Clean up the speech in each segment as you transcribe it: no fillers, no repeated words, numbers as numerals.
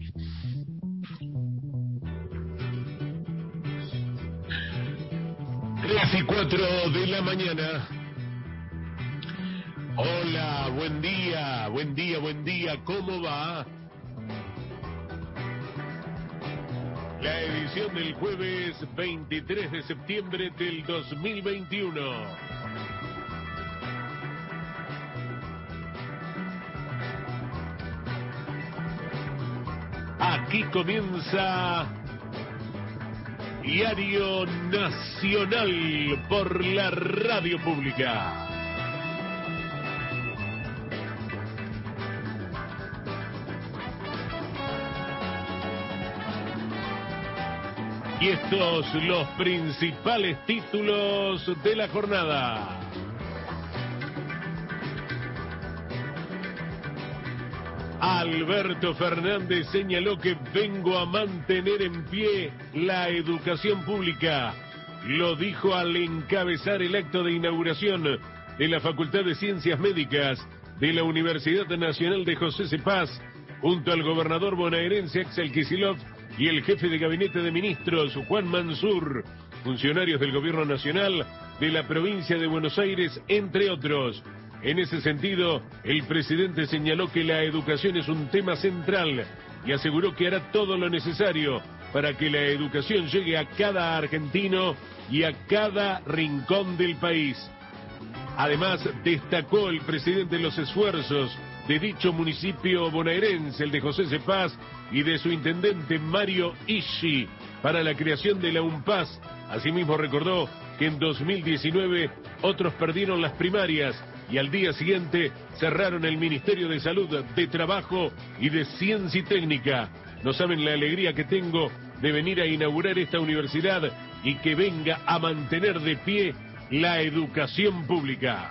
3:04 de la mañana. Hola, buen día, buen día, buen día, ¿cómo va? La edición del jueves 23 de septiembre del 2021. Aquí comienza Diario Nacional por la Radio Pública. Y estos los principales títulos de la jornada. Alberto Fernández señaló que vengo a mantener en pie la educación pública. Lo dijo al encabezar el acto de inauguración de la Facultad de Ciencias Médicas de la Universidad Nacional de José C. Paz, junto al gobernador bonaerense Axel Kicillof y el jefe de gabinete de ministros Juan Mansur, funcionarios del gobierno nacional, de la provincia de Buenos Aires, entre otros. En ese sentido, el presidente señaló que la educación es un tema central y aseguró que hará todo lo necesario para que la educación llegue a cada argentino y a cada rincón del país. Además, destacó el presidente los esfuerzos de dicho municipio bonaerense, el de José C. Paz, y de su intendente Mario Ishi, para la creación de la UNPAS. Asimismo recordó que en 2019 otros perdieron las primarias y al día siguiente cerraron el Ministerio de Salud, de Trabajo y de Ciencia y Técnica. No saben la alegría que tengo de venir a inaugurar esta universidad y que venga a mantener de pie la educación pública.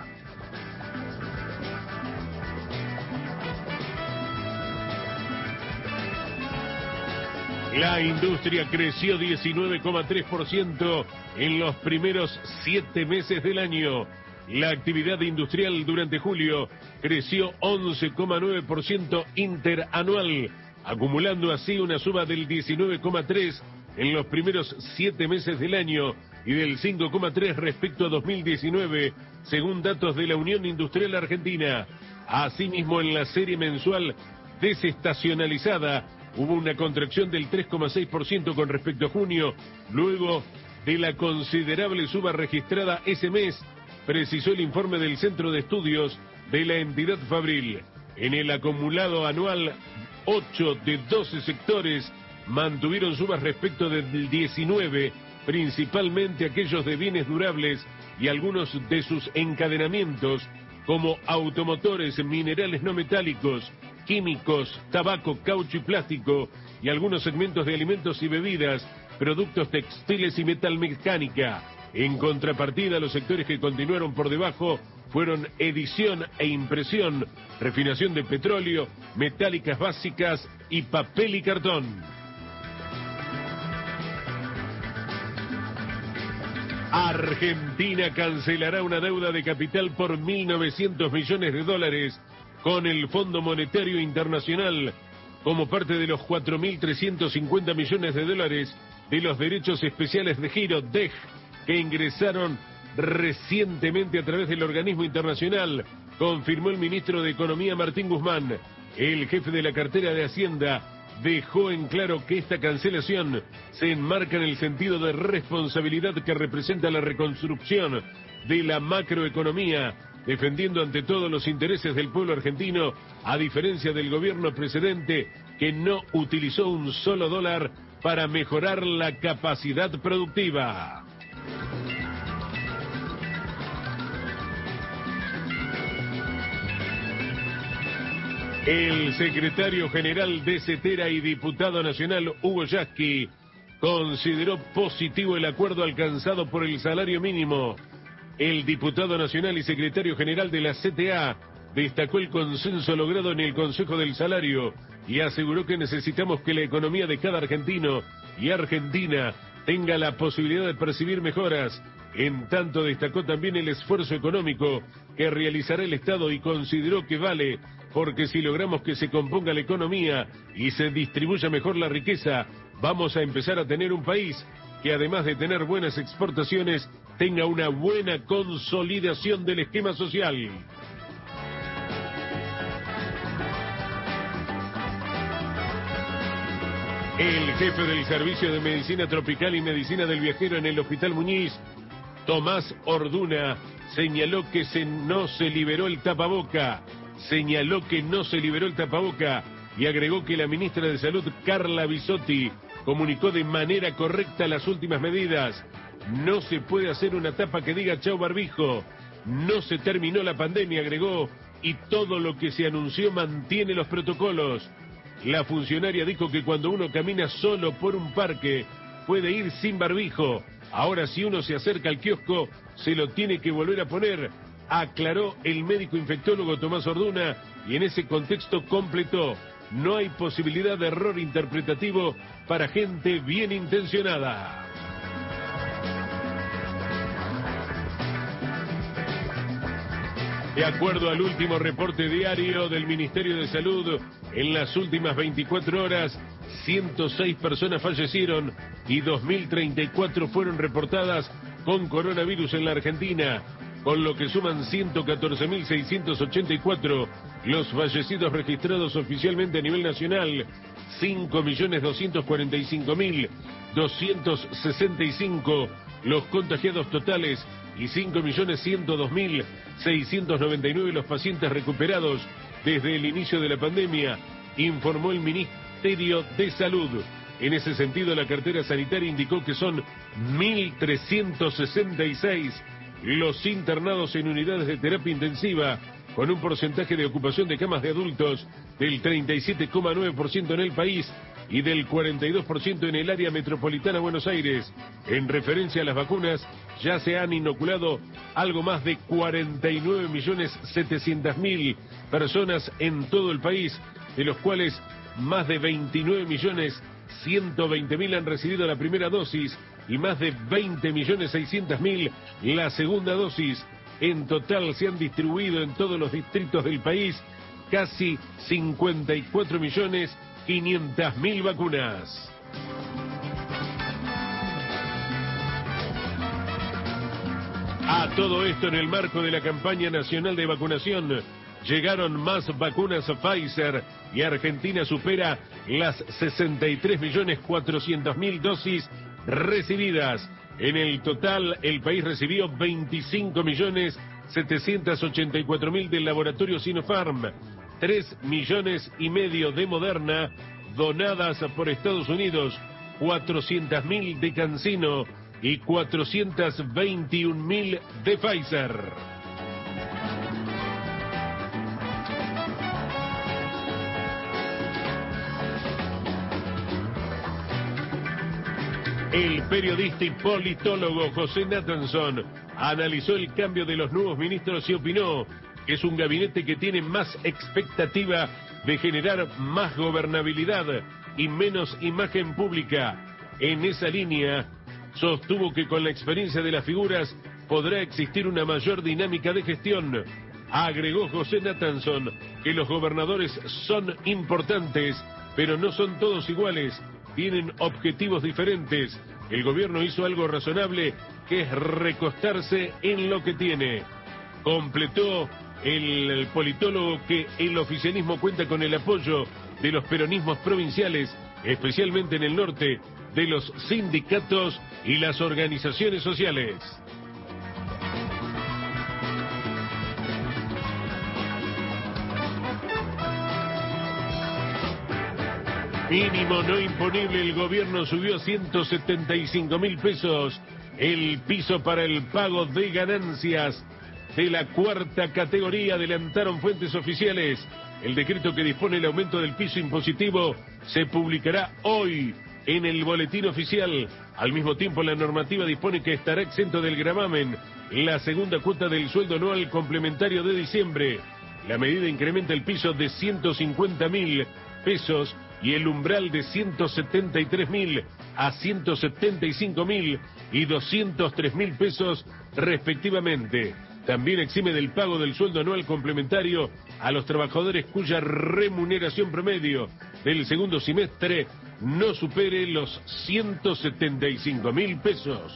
La industria creció 19,3% en los primeros 7 meses del año. La actividad industrial durante julio creció 11,9% interanual, acumulando así una suba del 19,3% en los primeros 7 meses del año y del 5,3% respecto a 2019, según datos de la Unión Industrial Argentina. Asimismo, en la serie mensual desestacionalizada, hubo una contracción del 3,6% con respecto a junio, luego de la considerable suba registrada ese mes, precisó el informe del Centro de Estudios de la entidad fabril. En el acumulado anual, 8 de 12 sectores mantuvieron subas respecto del 19, principalmente aquellos de bienes durables y algunos de sus encadenamientos, como automotores, minerales no metálicos, químicos, tabaco, caucho y plástico, y algunos segmentos de alimentos y bebidas, productos textiles y metalmecánica. En contrapartida, los sectores que continuaron por debajo fueron edición e impresión, refinación de petróleo, metálicas básicas y papel y cartón. Argentina cancelará una deuda de capital por $1.900 millones con el Fondo Monetario Internacional como parte de los $4.350 millones de los derechos especiales de giro, DEG, que ingresaron recientemente a través del organismo internacional, confirmó el ministro de Economía Martín Guzmán. El jefe de la cartera de Hacienda dejó en claro que esta cancelación se enmarca en el sentido de responsabilidad que representa la reconstrucción de la macroeconomía, defendiendo ante todo los intereses del pueblo argentino, a diferencia del gobierno precedente que no utilizó un solo dólar para mejorar la capacidad productiva. El secretario general de CETERA y diputado nacional Hugo Yasky consideró positivo el acuerdo alcanzado por el salario mínimo. El diputado nacional y secretario general de la CTA destacó el consenso logrado en el Consejo del Salario y aseguró que necesitamos que la economía de cada argentino y argentina tenga la posibilidad de percibir mejoras. En tanto, destacó también el esfuerzo económico que realizará el Estado y consideró que vale porque si logramos que se componga la economía y se distribuya mejor la riqueza, vamos a empezar a tener un país que además de tener buenas exportaciones, tenga una buena consolidación del esquema social. El jefe del Servicio de Medicina Tropical y Medicina del Viajero en el Hospital Muñiz, Tomás Orduna, señaló que no se liberó el tapaboca. Y agregó que la ministra de Salud, Carla Bisotti, comunicó de manera correcta las últimas medidas. No se puede hacer una tapa que diga chau barbijo. No se terminó la pandemia, agregó, y todo lo que se anunció mantiene los protocolos. La funcionaria dijo que cuando uno camina solo por un parque puede ir sin barbijo. Ahora si uno se acerca al kiosco se lo tiene que volver a poner, aclaró el médico infectólogo Tomás Orduna, y en ese contexto completó: no hay posibilidad de error interpretativo para gente bien intencionada. De acuerdo al último reporte diario del Ministerio de Salud, en las últimas 24 horas, 106 personas fallecieron y 2.034 fueron reportadas con coronavirus en la Argentina, con lo que suman 114.684 los fallecidos registrados oficialmente a nivel nacional, 5.245.265 los contagiados totales y 5.102.699 los pacientes recuperados desde el inicio de la pandemia, informó el Ministerio de Salud. En ese sentido, la cartera sanitaria indicó que son 1.366 los internados en unidades de terapia intensiva, con un porcentaje de ocupación de camas de adultos del 37,9% en el país y del 42% en el área metropolitana Buenos Aires. En referencia a las vacunas, ya se han inoculado algo más de 49.700.000 personas en todo el país, de los cuales más de 29.120.000 han recibido la primera dosis y más de 20.600.000 la segunda dosis. En total se han distribuido en todos los distritos del país casi 54.500.000 vacunas. A todo esto, en el marco de la campaña nacional de vacunación, llegaron más vacunas Pfizer y Argentina supera las 63.400.000 dosis recibidas. En el total, el país recibió 25.784.000 del laboratorio Sinopharm, 3,5 millones de Moderna donadas por Estados Unidos, 400.000 de CanSino y 421.000 de Pfizer. El periodista y politólogo José Nathanson analizó el cambio de los nuevos ministros y opinó que es un gabinete que tiene más expectativa de generar más gobernabilidad y menos imagen pública. En esa línea, sostuvo que con la experiencia de las figuras podrá existir una mayor dinámica de gestión. Agregó José Nathanson que los gobernadores son importantes, pero no son todos iguales. Tienen objetivos diferentes. El gobierno hizo algo razonable, que es recostarse en lo que tiene. Completó el politólogo que el oficialismo cuenta con el apoyo de los peronismos provinciales, especialmente en el norte, de los sindicatos y las organizaciones sociales. Mínimo no imponible, el gobierno subió a 175.000 pesos el piso para el pago de ganancias de la cuarta categoría, adelantaron fuentes oficiales. El decreto que dispone el aumento del piso impositivo se publicará hoy en el boletín oficial. Al mismo tiempo, la normativa dispone que estará exento del gravamen la segunda cuota del sueldo anual complementario de diciembre. La medida incrementa el piso de 150.000 pesos y el umbral de 173.000 a 175.000 y 203.000 pesos respectivamente. También exime del pago del sueldo anual complementario a los trabajadores cuya remuneración promedio del segundo semestre no supere los 175.000 pesos.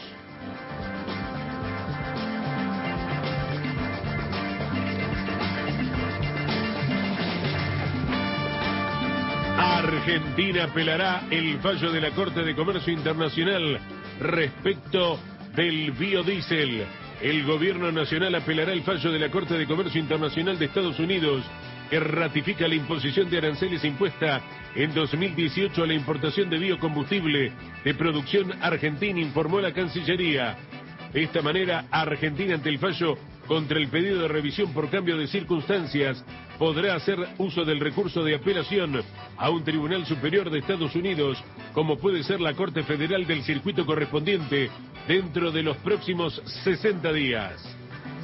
Argentina apelará el fallo de la Corte de Comercio Internacional respecto del biodiesel. El gobierno nacional apelará el fallo de la Corte de Comercio Internacional de Estados Unidos que ratifica la imposición de aranceles impuesta en 2018 a la importación de biocombustible de producción argentina, informó la Cancillería. De esta manera, Argentina, ante el fallo contra el pedido de revisión por cambio de circunstancias, podrá hacer uso del recurso de apelación a un tribunal superior de Estados Unidos, como puede ser la Corte Federal del circuito correspondiente, dentro de los próximos 60 días.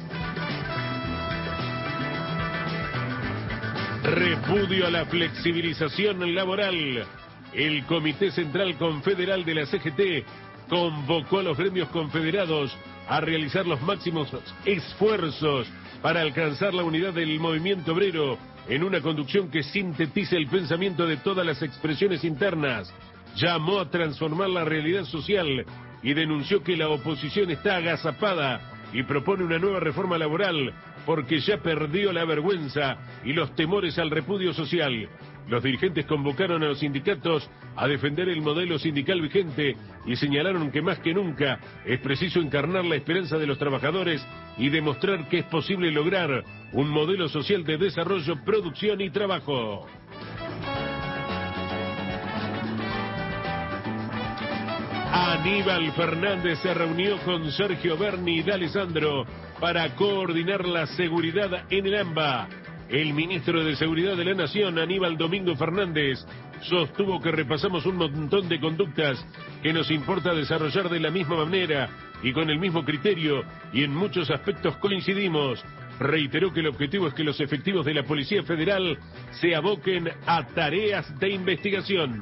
Repudio a la flexibilización laboral. El Comité Central Confederal de la CGT convocó a los gremios confederados a realizar los máximos esfuerzos para alcanzar la unidad del movimiento obrero en una conducción que sintetice el pensamiento de todas las expresiones internas. Llamó a transformar la realidad social y denunció que la oposición está agazapada y propone una nueva reforma laboral porque ya perdió la vergüenza y los temores al repudio social. Los dirigentes convocaron a los sindicatos a defender el modelo sindical vigente y señalaron que más que nunca es preciso encarnar la esperanza de los trabajadores y demostrar que es posible lograr un modelo social de desarrollo, producción y trabajo. Aníbal Fernández se reunió con Sergio Berni y D'Alessandro para coordinar la seguridad en el AMBA. El ministro de Seguridad de la Nación, Aníbal Domingo Fernández, sostuvo que repasamos un montón de conductas que nos importa desarrollar de la misma manera y con el mismo criterio, y en muchos aspectos coincidimos. Reiteró que el objetivo es que los efectivos de la Policía Federal se aboquen a tareas de investigación.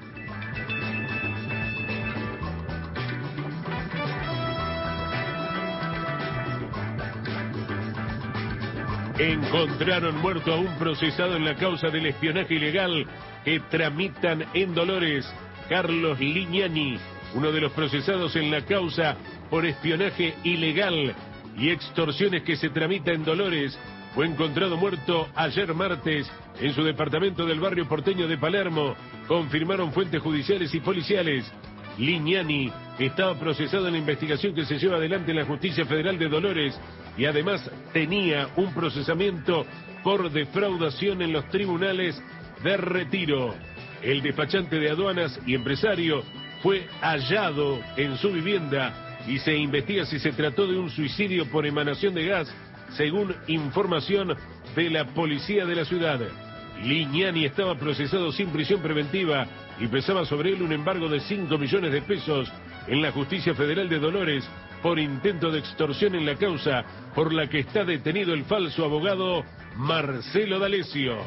Encontraron muerto a un procesado en la causa del espionaje ilegal que tramitan en Dolores. Carlos Lignani, uno de los procesados en la causa por espionaje ilegal y extorsiones que se tramita en Dolores, fue encontrado muerto ayer martes en su departamento del barrio porteño de Palermo, confirmaron fuentes judiciales y policiales. Lignani estaba procesado en la investigación que se lleva adelante en la Justicia Federal de Dolores y además tenía un procesamiento por defraudación en los tribunales de Retiro. El despachante de aduanas y empresario fue hallado en su vivienda y se investiga si se trató de un suicidio por emanación de gas, según información de la policía de la ciudad. Lignani estaba procesado sin prisión preventiva y pesaba sobre él un embargo de 5 millones de pesos en la Justicia Federal de Dolores por intento de extorsión en la causa por la que está detenido el falso abogado Marcelo D'Alessio.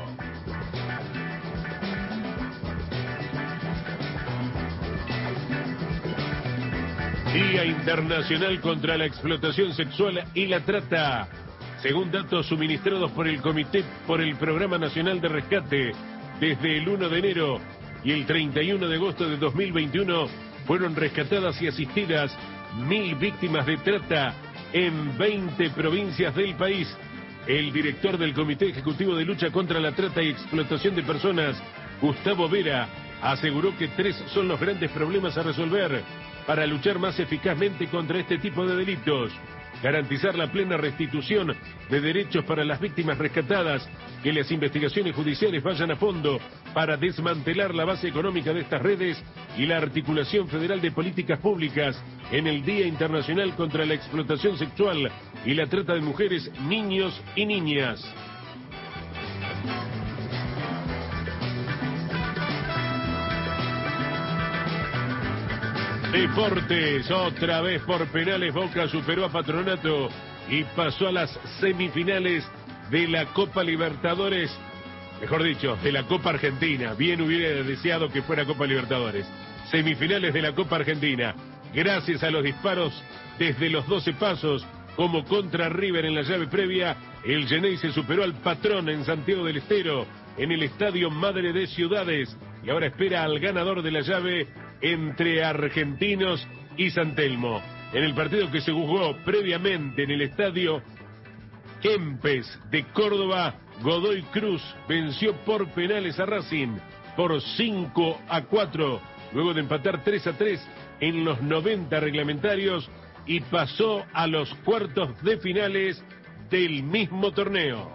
Día Internacional contra la Explotación Sexual y la Trata. Según datos suministrados por el Comité por el Programa Nacional de Rescate, desde el 1 de enero y el 31 de agosto de 2021 fueron rescatadas y asistidas 1.000 víctimas de trata en 20 provincias del país. El director del Comité Ejecutivo de Lucha contra la Trata y Explotación de Personas, Gustavo Vera, aseguró que 3 son los grandes problemas a resolver para luchar más eficazmente contra este tipo de delitos: garantizar la plena restitución de derechos para las víctimas rescatadas, que las investigaciones judiciales vayan a fondo para desmantelar la base económica de estas redes y la articulación federal de políticas públicas en el Día Internacional contra la Explotación Sexual y la Trata de Mujeres, Niños y Niñas. Deportes, otra vez por penales, Boca superó a Patronato y pasó a las semifinales de la Copa Libertadores, mejor dicho, de la Copa Argentina. Bien hubiera deseado que fuera Copa Libertadores. Semifinales de la Copa Argentina, gracias a los disparos desde los 12 pasos como contra River en la llave previa, el Geneise superó al Patrón en Santiago del Estero, en el Estadio Madre de Ciudades, y ahora espera al ganador de la llave entre Argentinos y San Telmo. En el partido que se jugó previamente en el Estadio Kempes de Córdoba, Godoy Cruz venció por penales a Racing por 5-4, luego de empatar 3-3 en los 90 reglamentarios, y pasó a los cuartos de finales del mismo torneo.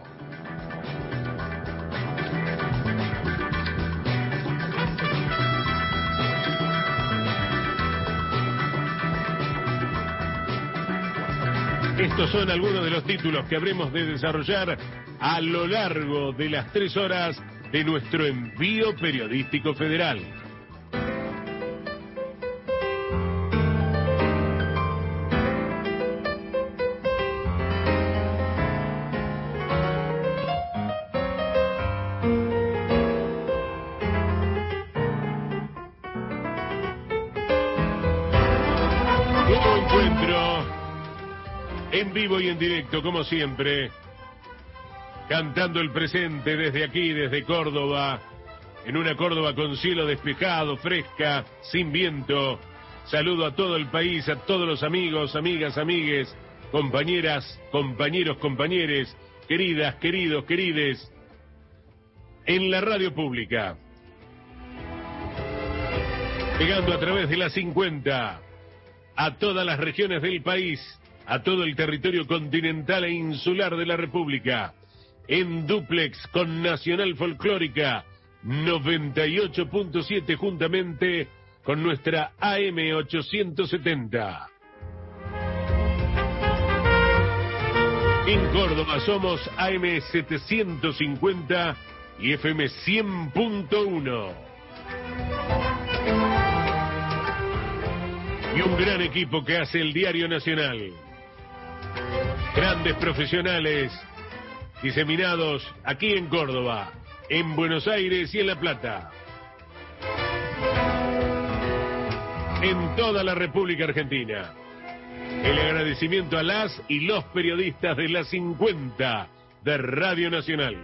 Estos son algunos de los títulos que habremos de desarrollar a lo largo de las 3 horas de nuestro envío periodístico federal. Nuevo encuentro en vivo y en directo, como siempre, cantando el presente desde aquí, desde Córdoba, en una Córdoba con cielo despejado, fresca, sin viento. Saludo a todo el país, a todos los amigos, amigas, amigues, compañeras, compañeros, compañeres, queridas, queridos, querides, en la radio pública, llegando a través de la 50 a todas las regiones del país, a todo el territorio continental e insular de la República, en dúplex con Nacional Folclórica 98.7 juntamente con nuestra AM 870. En Córdoba somos AM 750 y FM 100.1. Y un gran equipo que hace el Diario Nacional. Grandes profesionales diseminados aquí en Córdoba, en Buenos Aires y en La Plata. En toda la República Argentina. El agradecimiento a las y los periodistas de la 50 de Radio Nacional.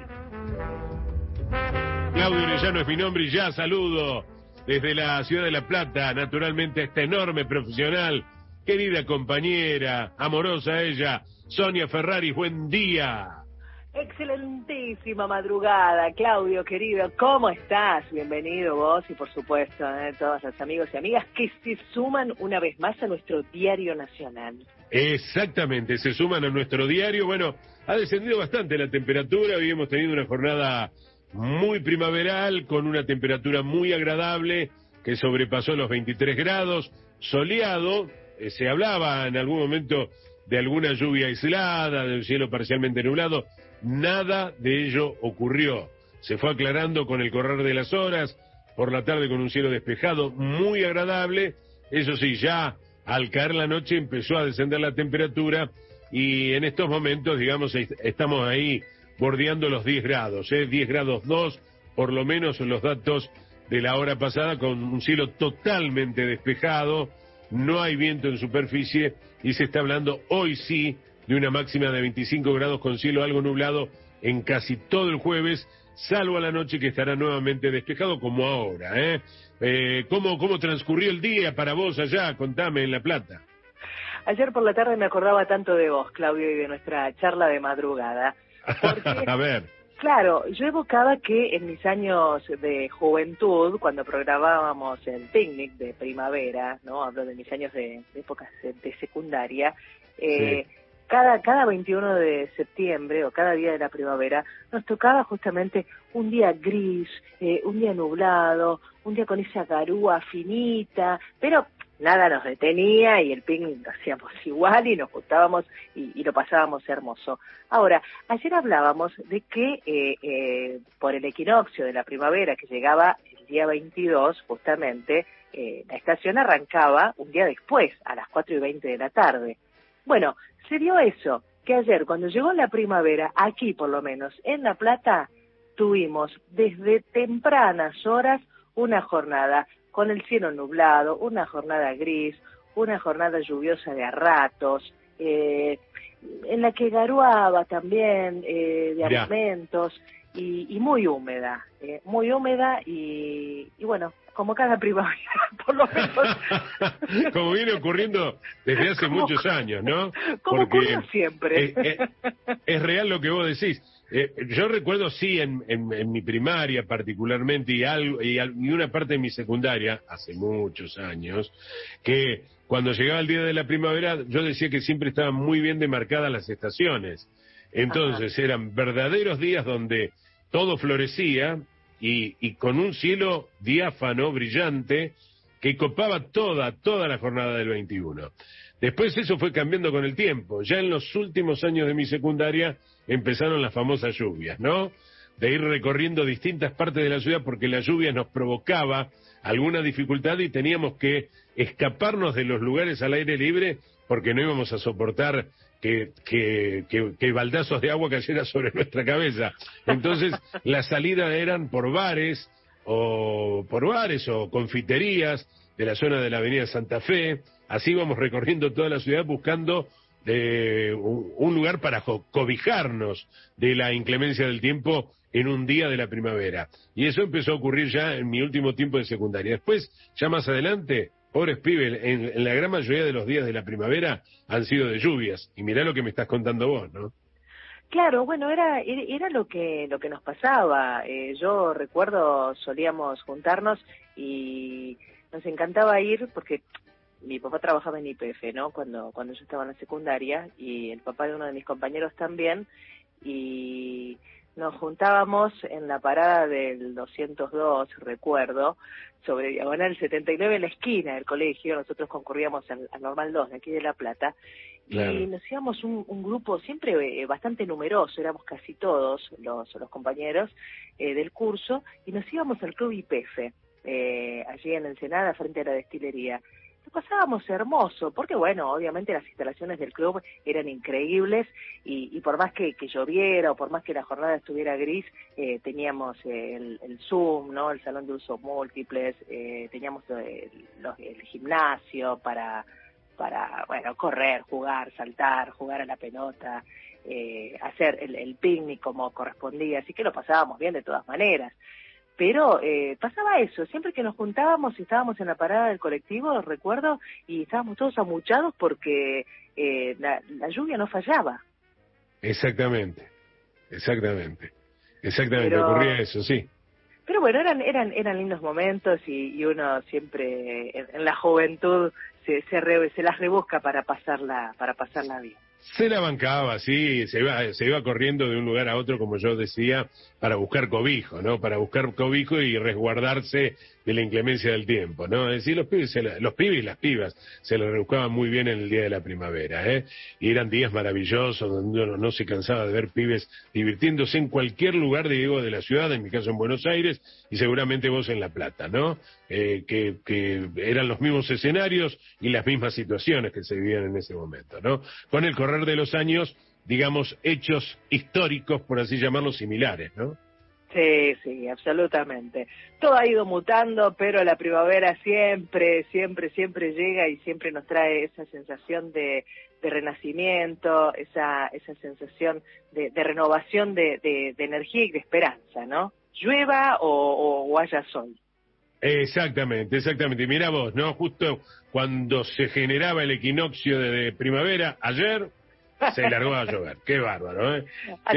Claudio Orellano es mi nombre y ya saludo desde la ciudad de La Plata, naturalmente, a esta enorme profesional, querida compañera, amorosa ella, Sonia Ferrari. Buen día. Excelentísima madrugada, Claudio, querido, ¿cómo estás? Bienvenido vos y, por supuesto, todos los amigos y amigas que se suman una vez más a nuestro Diario Nacional. Exactamente, se suman a nuestro diario. Bueno, ha descendido bastante la temperatura, hoy hemos tenido una jornada muy primaveral, con una temperatura muy agradable, que sobrepasó los 23 grados, soleado, se hablaba en algún momento de alguna lluvia aislada, del cielo parcialmente nublado. Nada de ello ocurrió. Se fue aclarando con el correr de las horas, por la tarde con un cielo despejado muy agradable. Eso sí, ya al caer la noche empezó a descender la temperatura y en estos momentos, digamos, estamos ahí bordeando los 10 grados, 10 grados 2, por lo menos los datos de la hora pasada, con un cielo totalmente despejado, no hay viento en superficie y se está hablando hoy sí de una máxima de 25 grados con cielo algo nublado en casi todo el jueves, salvo a la noche que estará nuevamente despejado como ahora. ¿Cómo transcurrió el día para vos allá? Contame, en La Plata. Ayer por la tarde me acordaba tanto de vos, Claudio, y de nuestra charla de madrugada. Porque, a ver. Claro, yo evocaba que en mis años de juventud, cuando programábamos el picnic de primavera, ¿no? Hablo de mis años de épocas de secundaria, sí. Cada 21 de septiembre o cada día de la primavera nos tocaba justamente un día gris, un día nublado, un día con esa garúa finita, pero nada nos detenía y el picnic lo hacíamos igual y nos juntábamos y lo pasábamos hermoso. Ahora, ayer hablábamos de que por el equinoccio de la primavera que llegaba el día 22, justamente, la estación arrancaba un día después, a las 4:20 de la tarde. Bueno, se dio eso, que ayer cuando llegó la primavera, aquí por lo menos en La Plata, tuvimos desde tempranas horas una jornada con el cielo nublado, una jornada gris, una jornada lluviosa de a ratos, en la que garuaba también de Mirá. alimentos y muy húmeda y bueno, como cada primavera, por lo menos. Como viene ocurriendo desde hace muchos años, ¿no? Como Porque ocurrió siempre. es real lo que vos decís. Yo recuerdo, sí, en mi primaria particularmente y una parte de mi secundaria, hace muchos años, que cuando llegaba el día de la primavera, yo decía que siempre estaban muy bien demarcadas las estaciones. Entonces eran verdaderos días donde todo florecía y con un cielo diáfano, brillante, que copaba toda la jornada del 21. Después eso fue cambiando con el tiempo. Ya en los últimos años de mi secundaria empezaron las famosas lluvias, ¿no? De ir recorriendo distintas partes de la ciudad porque la lluvia nos provocaba alguna dificultad y teníamos que escaparnos de los lugares al aire libre porque no íbamos a soportar que baldazos de agua cayeran sobre nuestra cabeza. Entonces, las salidas eran por bares o confiterías de la zona de la Avenida Santa Fe. Así íbamos recorriendo toda la ciudad buscando un lugar para cobijarnos de la inclemencia del tiempo en un día de la primavera. Y eso empezó a ocurrir ya en mi último tiempo de secundaria. Después, ya más adelante, pobres pibes, en la gran mayoría de los días de la primavera han sido de lluvias. Y mirá lo que me estás contando vos, ¿no? Claro, bueno, era lo que nos pasaba. Yo recuerdo, solíamos juntarnos y nos encantaba ir porque mi papá trabajaba en YPF, ¿no? Cuando yo estaba en la secundaria, y el papá de uno de mis compañeros también, y nos juntábamos en la parada del 202, recuerdo, sobre Diagonal 79, en la esquina del colegio. Nosotros concurríamos al Normal 2 de aquí de La Plata, Claro. y nos íbamos un grupo siempre bastante numeroso, éramos casi todos los compañeros del curso, y nos íbamos al Club YPF, allí en Ensenada, frente a la destilería. Lo pasábamos hermoso, porque bueno, obviamente las instalaciones del club eran increíbles y por más que lloviera o por más que la jornada estuviera gris, teníamos el Zoom, ¿no? El salón de usos múltiples, teníamos el gimnasio para bueno, correr, jugar, saltar, jugar a la pelota, hacer el picnic como correspondía, así que lo pasábamos bien de todas maneras. Pero pasaba eso, siempre que nos juntábamos y estábamos en la parada del colectivo, recuerdo, y estábamos todos amuchados porque la lluvia no fallaba. Exactamente. Pero, Ocurría eso, sí. Pero bueno, eran lindos momentos y uno siempre en la juventud se las rebusca para pasarla bien. Se la bancaba, sí, se iba corriendo de un lugar a otro, como yo decía, para buscar cobijo, ¿no? Para buscar cobijo y resguardarse de la inclemencia del tiempo, ¿no? Es decir, los pibes y las pibas se lo rebuscaban muy bien en el día de la primavera, ¿eh? Y eran días maravillosos donde uno no se cansaba de ver pibes divirtiéndose en cualquier lugar, digo, de la ciudad, en mi caso en Buenos Aires, y seguramente vos en La Plata, ¿no? Que eran los mismos escenarios y las mismas situaciones que se vivían en ese momento, ¿no? Con el correr de los años, digamos, hechos históricos, por así llamarlos, similares, ¿no? Sí, absolutamente. Todo ha ido mutando, pero la primavera siempre llega y siempre nos trae esa sensación de renacimiento, esa sensación de renovación de energía y de esperanza, ¿no? Llueva o haya sol. Exactamente. Mira vos, ¿no? Justo cuando se generaba el equinoccio de primavera, ayer se largó a llover. Qué bárbaro, ¿eh?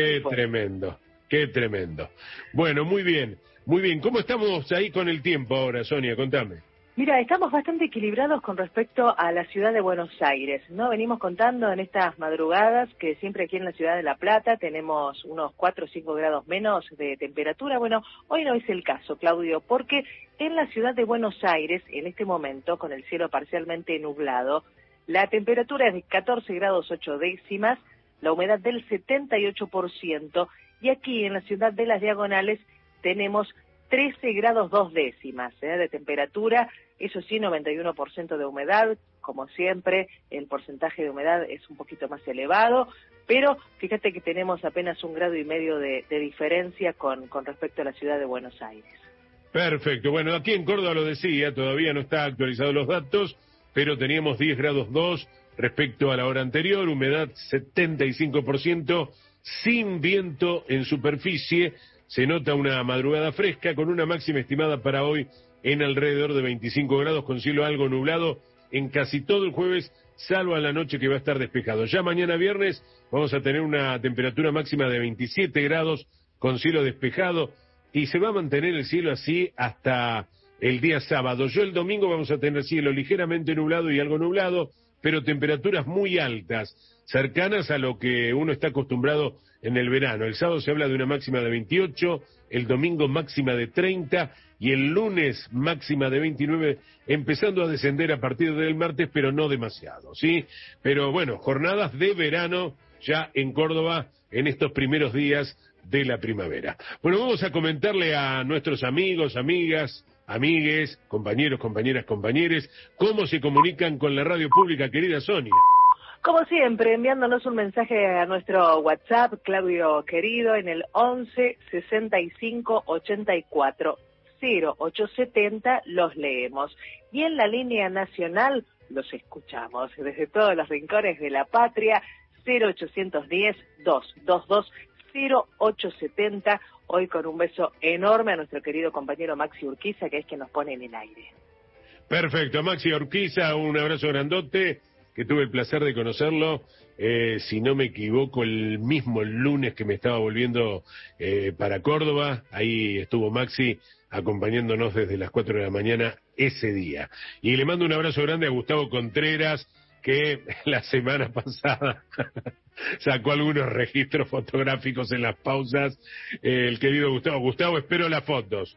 Qué tremendo. Bueno, muy bien. ¿Cómo estamos ahí con el tiempo ahora, Sonia? Contame. Mira, estamos bastante equilibrados con respecto a la ciudad de Buenos Aires, ¿no? Venimos contando en estas madrugadas que siempre aquí en la ciudad de La Plata tenemos unos 4 o 5 grados menos de temperatura. Bueno, hoy no es el caso, Claudio, porque en la ciudad de Buenos Aires, en este momento, con el cielo parcialmente nublado, la temperatura es de 14 grados 8 décimas, la humedad del 78%, y aquí en la ciudad de Las Diagonales tenemos 13 grados 2 décimas de temperatura, eso sí, 91% de humedad, como siempre, el porcentaje de humedad es un poquito más elevado, pero fíjate que tenemos apenas 1,5 grados de diferencia con respecto a la ciudad de Buenos Aires. Perfecto. Bueno, aquí en Córdoba lo decía, todavía no está actualizados los datos, pero teníamos 10 grados 2 respecto a la hora anterior, humedad 75%, sin viento en superficie, se nota una madrugada fresca con una máxima estimada para hoy en alrededor de 25 grados, con cielo algo nublado en casi todo el jueves, salvo a la noche que va a estar despejado. Ya mañana viernes vamos a tener una temperatura máxima de 27 grados con cielo despejado y se va a mantener el cielo así hasta el día sábado. Yo el domingo vamos a tener cielo ligeramente nublado y algo nublado, pero temperaturas muy altas, cercanas a lo que uno está acostumbrado en el verano. El sábado se habla de una máxima de 28, el domingo máxima de 30 y el lunes máxima de 29, empezando a descender a partir del martes, pero no demasiado, ¿sí? Pero bueno, jornadas de verano ya en Córdoba en estos primeros días de la primavera. Bueno, vamos a comentarle a nuestros amigos, amigas, amigues, compañeros, compañeras, compañeres, cómo se comunican con la radio pública, querida Sonia. Como siempre, enviándonos un mensaje a nuestro WhatsApp, Claudio querido, en el 11 65 84 0870, los leemos. Y en la línea nacional los escuchamos desde todos los rincones de la patria, 0810 222 0870, hoy con un beso enorme a nuestro querido compañero Maxi Urquiza, que es quien nos pone en el aire. Perfecto, Maxi Urquiza, un abrazo grandote, que tuve el placer de conocerlo, si no me equivoco, el mismo lunes que me estaba volviendo para Córdoba, ahí estuvo Maxi acompañándonos desde las 4 de la mañana ese día. Y le mando un abrazo grande a Gustavo Contreras, que la semana pasada sacó algunos registros fotográficos en las pausas. El querido Gustavo, espero las fotos.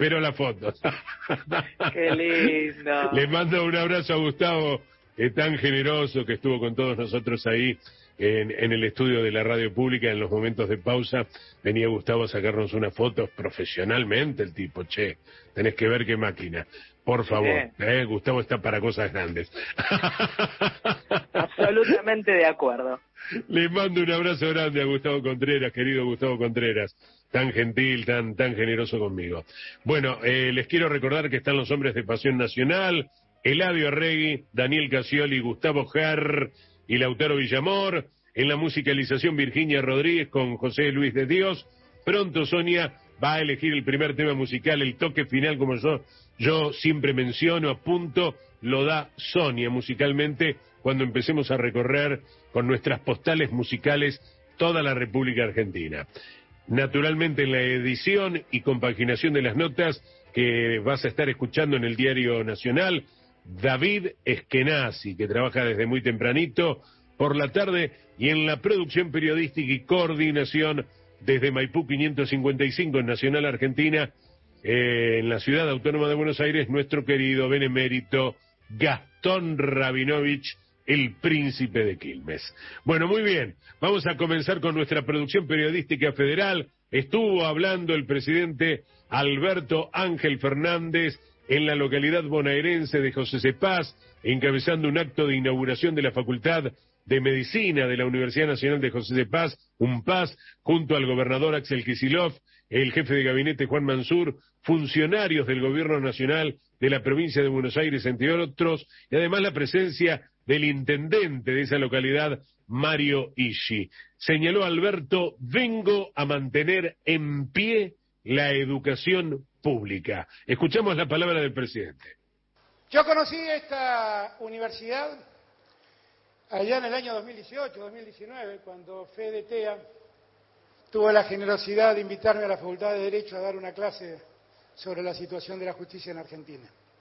Qué lindo. Le mando un abrazo a Gustavo, tan generoso, que estuvo con todos nosotros ahí en el estudio de la radio pública en los momentos de pausa. Venía Gustavo a sacarnos unas fotos profesionalmente, el tipo, che, tenés que ver qué máquina. Por favor, Gustavo está para cosas grandes. Absolutamente de acuerdo. Le mando un abrazo grande a Gustavo Contreras, querido Gustavo Contreras, tan gentil, tan generoso conmigo. Bueno, les quiero recordar que están los hombres de Pasión Nacional, Eladio Arregui, Daniel Casioli, Gustavo Jar y Lautaro Villamor. En la musicalización, Virginia Rodríguez con José Luis de Dios. Pronto Sonia va a elegir el primer tema musical, el toque final, como yo siempre menciono, apunto, lo da Sonia musicalmente cuando empecemos a recorrer con nuestras postales musicales toda la República Argentina. Naturalmente en la edición y compaginación de las notas que vas a estar escuchando en el Diario Nacional, David Eskenazi, que trabaja desde muy tempranito por la tarde, y en la producción periodística y coordinación desde Maipú 555 en Nacional Argentina, en la ciudad autónoma de Buenos Aires, nuestro querido benemérito Gastón Rabinovich, el príncipe de Quilmes. Bueno, muy bien, vamos a comenzar con nuestra producción periodística federal. Estuvo hablando el presidente Alberto Ángel Fernández en la localidad bonaerense de José C. Paz, encabezando un acto de inauguración de la Facultad de Medicina de la Universidad Nacional de José C. Paz, UNPAZ, junto al gobernador Axel Kicillof, el jefe de gabinete Juan Mansur, funcionarios del gobierno nacional de la provincia de Buenos Aires, entre otros, y además la presencia del intendente de esa localidad, Mario Ishi. Señaló Alberto: vengo a mantener en pie la educación pública. Escuchamos la palabra del presidente. Yo conocí esta universidad allá en el año 2018-2019, cuando Fede Tea tuvo la generosidad de invitarme a la Facultad de Derecho a dar una clase sobre la situación de la justicia en Argentina.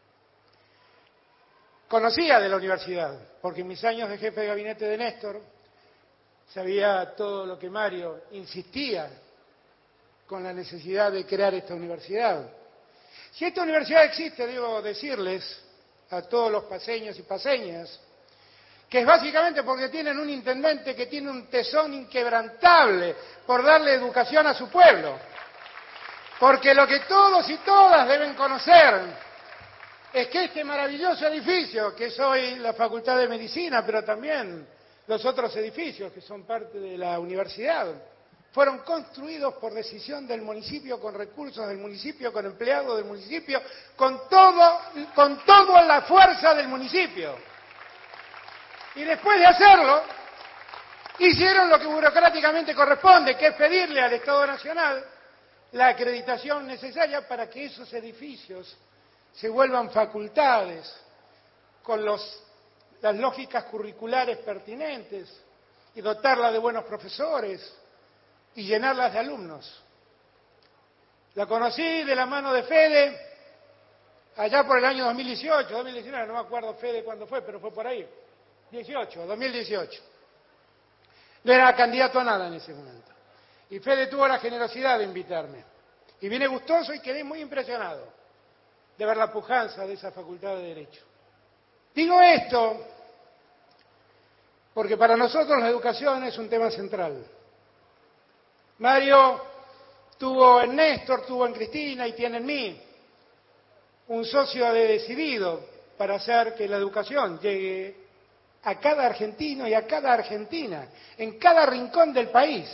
Conocía de la universidad, porque en mis años de jefe de gabinete de Néstor sabía todo lo que Mario insistía con la necesidad de crear esta universidad. Si esta universidad existe, debo decirles a todos los paseños y paseñas que es básicamente porque tienen un intendente que tiene un tesón inquebrantable por darle educación a su pueblo. Porque lo que todos y todas deben conocer es que este maravilloso edificio, que es hoy la Facultad de Medicina, pero también los otros edificios que son parte de la universidad, fueron construidos por decisión del municipio, con recursos del municipio, con empleados del municipio, con toda la fuerza del municipio. Y después de hacerlo, hicieron lo que burocráticamente corresponde, que es pedirle al Estado Nacional la acreditación necesaria para que esos edificios se vuelvan facultades con las lógicas curriculares pertinentes y dotarlas de buenos profesores y llenarlas de alumnos. La conocí de la mano de Fede allá por el año 2018, 2019, no me acuerdo Fede cuándo fue, pero fue por ahí, 2018. No era candidato a nada en ese momento. Y Fede tuvo la generosidad de invitarme. Y vine gustoso y quedé muy impresionado de ver la pujanza de esa facultad de Derecho. Digo esto porque para nosotros la educación es un tema central. Mario tuvo en Néstor, tuvo en Cristina y tiene en mí un socio decidido para hacer que la educación llegue a cada argentino y a cada argentina, en cada rincón del país.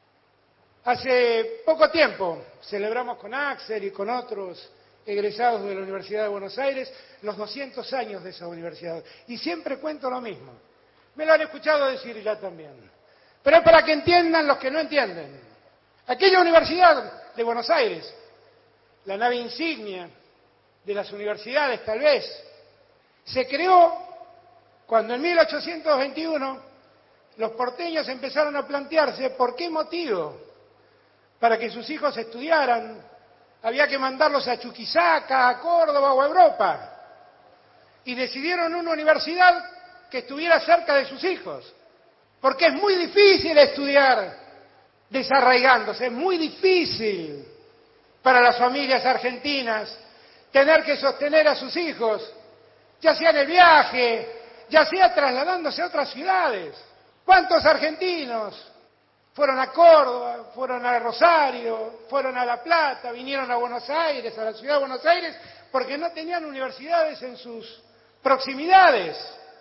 Hace poco tiempo celebramos con Axel y con otros egresados de la Universidad de Buenos Aires los 200 años de esa universidad. Y siempre cuento lo mismo. Me lo han escuchado decir ya también. Pero es para que entiendan los que no entienden. Aquella Universidad de Buenos Aires, la nave insignia de las universidades tal vez, se creó cuando en 1821 los porteños empezaron a plantearse por qué motivo, para que sus hijos estudiaran, había que mandarlos a Chuquisaca, a Córdoba o a Europa. Y decidieron una universidad que estuviera cerca de sus hijos. Porque es muy difícil estudiar desarraigándose, es muy difícil para las familias argentinas tener que sostener a sus hijos, ya sea en el viaje, ya sea trasladándose a otras ciudades. ¿Cuántos argentinos fueron a Córdoba, fueron a Rosario, fueron a La Plata, vinieron a Buenos Aires, a la ciudad de Buenos Aires, porque no tenían universidades en sus proximidades?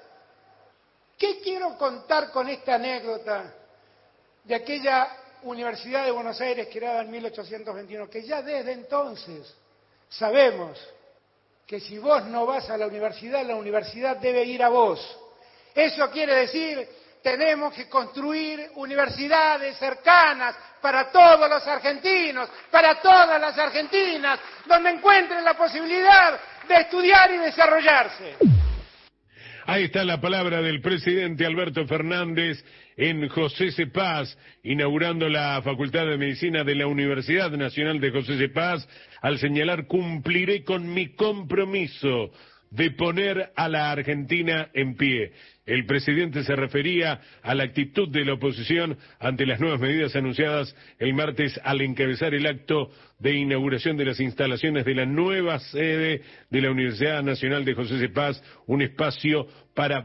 ¿Qué quiero contar con esta anécdota de aquella Universidad de Buenos Aires creada en 1821? Que ya desde entonces sabemos que si vos no vas a la universidad debe ir a vos. Eso quiere decir, tenemos que construir universidades cercanas para todos los argentinos, para todas las argentinas, donde encuentren la posibilidad de estudiar y desarrollarse. Ahí está la palabra del presidente Alberto Fernández en José C. Paz, inaugurando la Facultad de Medicina de la Universidad Nacional de José C. Paz, al señalar: cumpliré con mi compromiso de poner a la Argentina en pie. El presidente se refería a la actitud de la oposición ante las nuevas medidas anunciadas el martes al encabezar el acto de inauguración de las instalaciones de la nueva sede de la Universidad Nacional de José C. Paz, un espacio para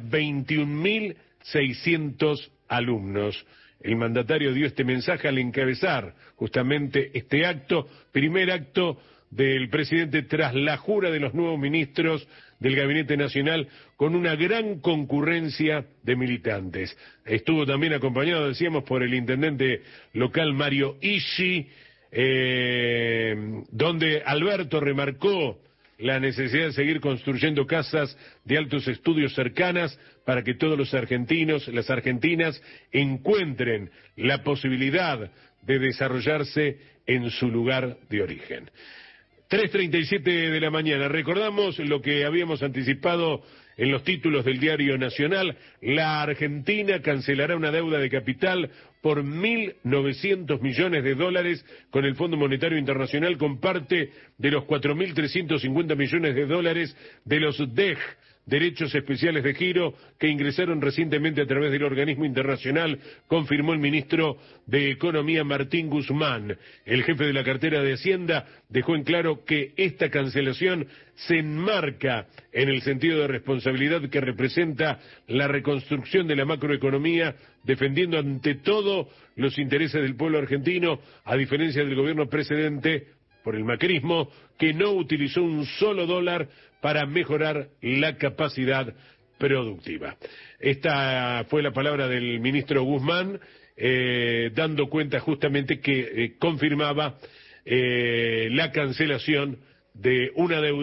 21.600 alumnos. El mandatario dio este mensaje al encabezar justamente este acto, primer acto del presidente tras la jura de los nuevos ministros del Gabinete Nacional, con una gran concurrencia de militantes. Estuvo también acompañado, decíamos, por el intendente local Mario Ishi, donde Alberto remarcó la necesidad de seguir construyendo casas de altos estudios cercanas para que todos los argentinos, las argentinas, encuentren la posibilidad de desarrollarse en su lugar de origen. 3:37 de la mañana. Recordamos lo que habíamos anticipado en los títulos del Diario Nacional. La Argentina cancelará una deuda de capital por $1.900 millones con el Fondo Monetario Internacional, con parte de los $4.350 millones de los DEG, derechos especiales de giro, que ingresaron recientemente a través del organismo internacional, confirmó el ministro de Economía Martín Guzmán. El jefe de la cartera de Hacienda dejó en claro que esta cancelación se enmarca en el sentido de responsabilidad que representa la reconstrucción de la macroeconomía, defendiendo ante todo los intereses del pueblo argentino, a diferencia del gobierno precedente por el macrismo, que no utilizó un solo dólar para mejorar la capacidad productiva. Esta fue la palabra del ministro Guzmán, dando cuenta justamente que confirmaba la cancelación de una deuda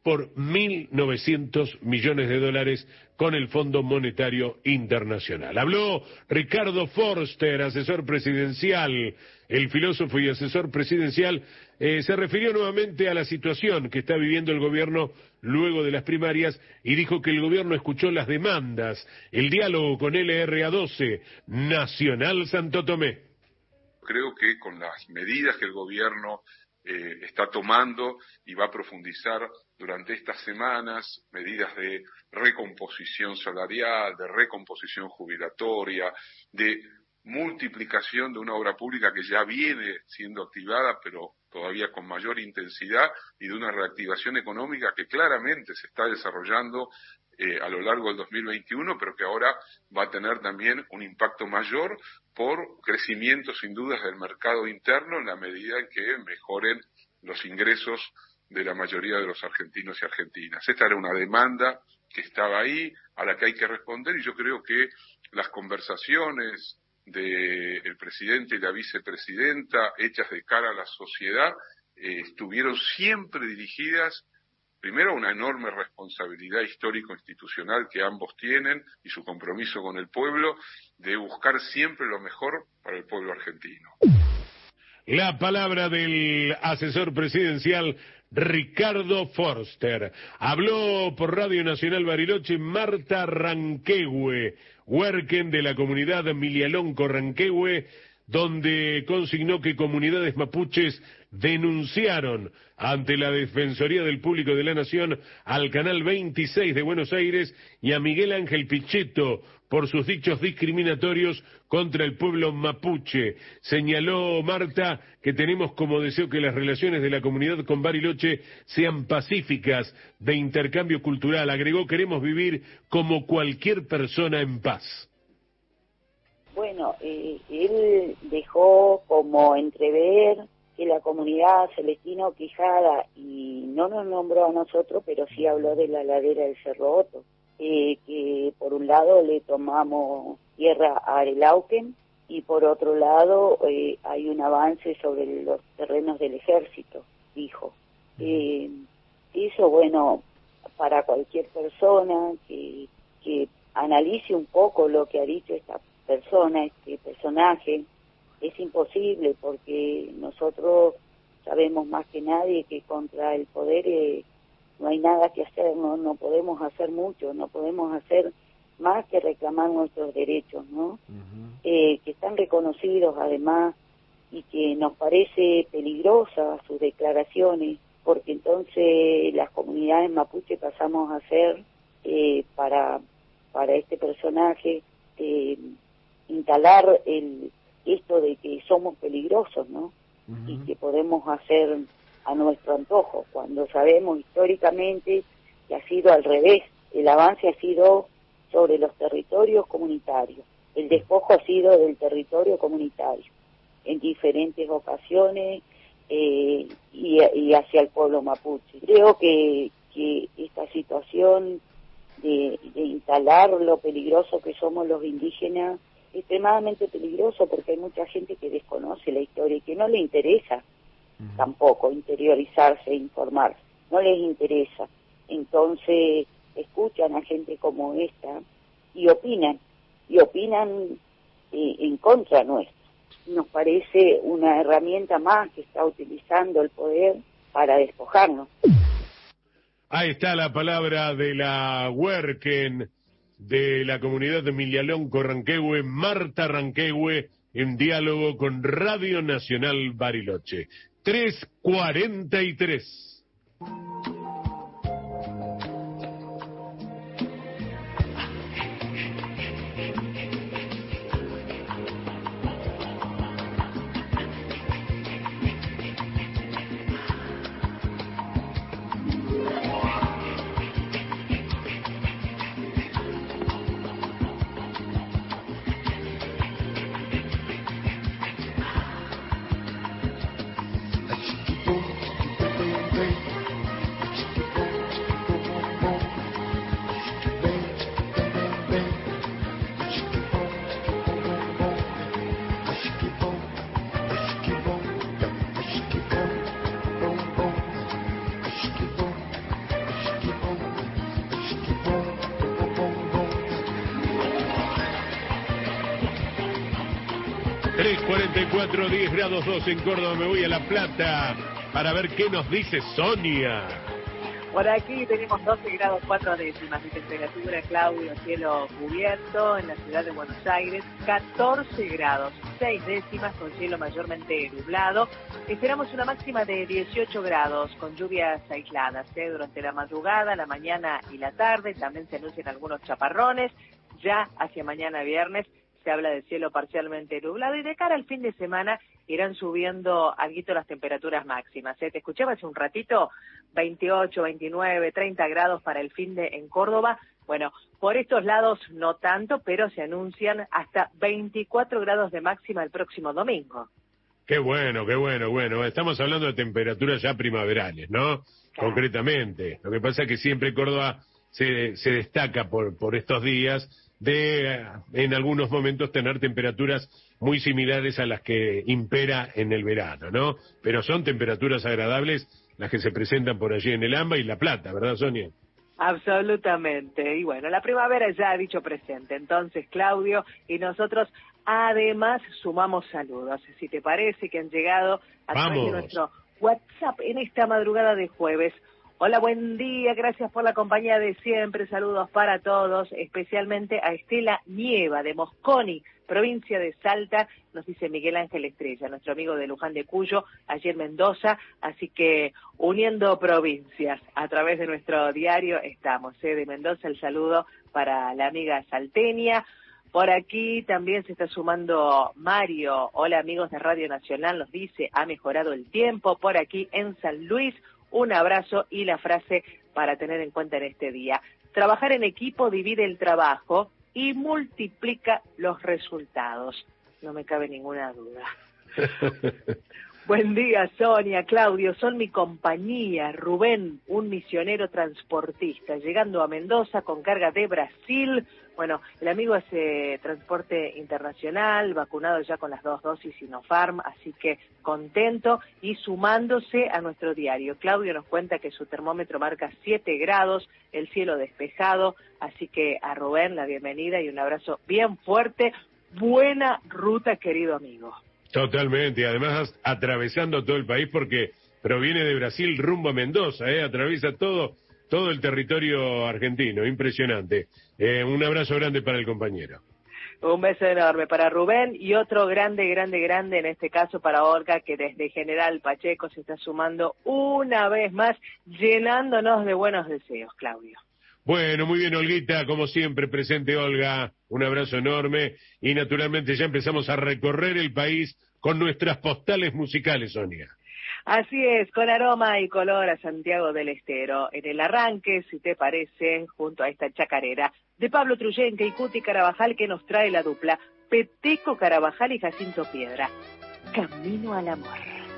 por 1.900 millones de dólares con el Fondo Monetario Internacional. Habló Ricardo Forster, asesor presidencial. El filósofo y asesor presidencial se refirió nuevamente a la situación que está viviendo el gobierno luego de las primarias y dijo que el gobierno escuchó las demandas, el diálogo con LRA12, Nacional Santo Tomé. Creo que con las medidas que el gobierno está tomando y va a profundizar durante estas semanas, medidas de recomposición salarial, de recomposición jubilatoria, de multiplicación de una obra pública que ya viene siendo activada, pero todavía con mayor intensidad, y de una reactivación económica que claramente se está desarrollando a lo largo del 2021, pero que ahora va a tener también un impacto mayor por crecimiento sin dudas del mercado interno en la medida en que mejoren los ingresos de la mayoría de los argentinos y argentinas. Esta era una demanda que estaba ahí, a la que hay que responder, y yo creo que las conversaciones del presidente y la vicepresidenta hechas de cara a la sociedad estuvieron siempre dirigidas primero a una enorme responsabilidad histórico-institucional que ambos tienen y su compromiso con el pueblo de buscar siempre lo mejor para el pueblo argentino. La palabra del asesor presidencial Ricardo Forster. Habló por Radio Nacional Bariloche Marta Ranquehue, huerquen de la comunidad Milialonco Ranquehue, donde consignó que comunidades mapuches denunciaron ante la Defensoría del Público de la Nación al Canal 26 de Buenos Aires y a Miguel Ángel Pichetto por sus dichos discriminatorios contra el pueblo mapuche. Señaló Marta que tenemos como deseo que las relaciones de la comunidad con Bariloche sean pacíficas, de intercambio cultural. Agregó, queremos vivir como cualquier persona en paz. Bueno, él dejó como entrever que la comunidad Celestino Quijada, y no nos nombró a nosotros, pero sí habló de la ladera del Cerro Otto, que por un lado le tomamos tierra a Arelauquen y por otro lado hay un avance sobre los terrenos del ejército, dijo. Eso, bueno, para cualquier persona que analice un poco lo que ha dicho esta persona, este personaje, es imposible, porque nosotros sabemos más que nadie que contra el poder no hay nada que hacer, no podemos hacer mucho, no podemos hacer más que reclamar nuestros derechos, ¿no? Que están reconocidos además, y que nos parece peligrosa sus declaraciones, porque entonces las comunidades mapuche pasamos a ser, para este personaje, instalar esto de que somos peligrosos, ¿no? Y que podemos hacer a nuestro antojo, cuando sabemos históricamente que ha sido al revés. El avance ha sido sobre los territorios comunitarios, el despojo ha sido del territorio comunitario en diferentes ocasiones, y hacia el pueblo mapuche. Creo que esta situación de instalar lo peligroso que somos los indígenas es extremadamente peligroso, porque hay mucha gente que desconoce la historia y que no le interesa tampoco interiorizarse e informarse, no les interesa. Entonces escuchan a gente como esta y opinan en contra nuestra. Nos parece una herramienta más que está utilizando el poder para despojarnos. Ahí está la palabra de la huerquen de la comunidad de Milialonco Ranquehue, Marta Ranquehue, en diálogo con Radio Nacional Bariloche. 3:43. 3:44, 10 grados 2 en Córdoba. Me voy a La Plata para ver qué nos dice Sonia. Por aquí tenemos 12 grados 4 décimas de temperatura, Claudio, cielo cubierto en la ciudad de Buenos Aires, 14 grados 6 décimas con cielo mayormente nublado. Esperamos una máxima de 18 grados con lluvias aisladas durante la madrugada, la mañana y la tarde. También se anuncian algunos chaparrones. Ya hacia mañana viernes se habla de cielo parcialmente nublado y de cara al fin de semana irán subiendo alguito las temperaturas máximas. Te escuchaba hace un ratito, 28, 29, 30 grados para el fin de en Córdoba. Bueno, por estos lados no tanto, pero se anuncian hasta 24 grados de máxima el próximo domingo. Qué bueno, qué bueno, bueno. Estamos hablando de temperaturas ya primaverales, ¿no? Claro. Concretamente. Lo que pasa es que siempre Córdoba se destaca por estos días de en algunos momentos tener temperaturas muy similares a las que impera en el verano, ¿no? Pero son temperaturas agradables las que se presentan por allí en el AMBA y La Plata, ¿verdad, Sonia? Absolutamente. Y bueno, la primavera ya ha dicho presente. Entonces, Claudio, y nosotros además sumamos saludos. Si te parece que han llegado a través de nuestro WhatsApp en esta madrugada de jueves. Hola, buen día, gracias por la compañía de siempre, saludos para todos, especialmente a Estela Nieva de Mosconi, provincia de Salta, nos dice Miguel Ángel Estrella, nuestro amigo de Luján de Cuyo, ayer Mendoza, así que uniendo provincias a través de nuestro diario estamos, de Mendoza el saludo para la amiga salteña. Por aquí también se está sumando Mario, hola amigos de Radio Nacional, nos dice, ha mejorado el tiempo, por aquí en San Luis. Un abrazo y la frase para tener en cuenta en este día. Trabajar en equipo divide el trabajo y multiplica los resultados. No me cabe ninguna duda. Buen día, Sonia, Claudio, son mi compañía. Rubén, un misionero transportista, llegando a Mendoza con carga de Brasil. Bueno, el amigo hace transporte internacional, vacunado ya con las 2 dosis Sinopharm, así que contento y sumándose a nuestro diario. Claudio nos cuenta que su termómetro marca 7 grados, el cielo despejado, así que a Rubén la bienvenida y un abrazo bien fuerte. Buena ruta, querido amigo. Totalmente, además atravesando todo el país porque proviene de Brasil rumbo a Mendoza, atraviesa todo el territorio argentino, impresionante. Un abrazo grande para el compañero. Un beso enorme para Rubén y otro grande en este caso para Olga, que desde General Pacheco se está sumando una vez más, llenándonos de buenos deseos, Claudio. Bueno, muy bien, Olguita, como siempre, presente Olga, un abrazo enorme y naturalmente ya empezamos a recorrer el país con nuestras postales musicales, Sonia. Así es, con aroma y color a Santiago del Estero. En el arranque, si te parece, junto a esta chacarera de Pablo Truyenque y Cuti Carabajal que nos trae la dupla Peteco Carabajal y Jacinto Piedra. Camino al amor.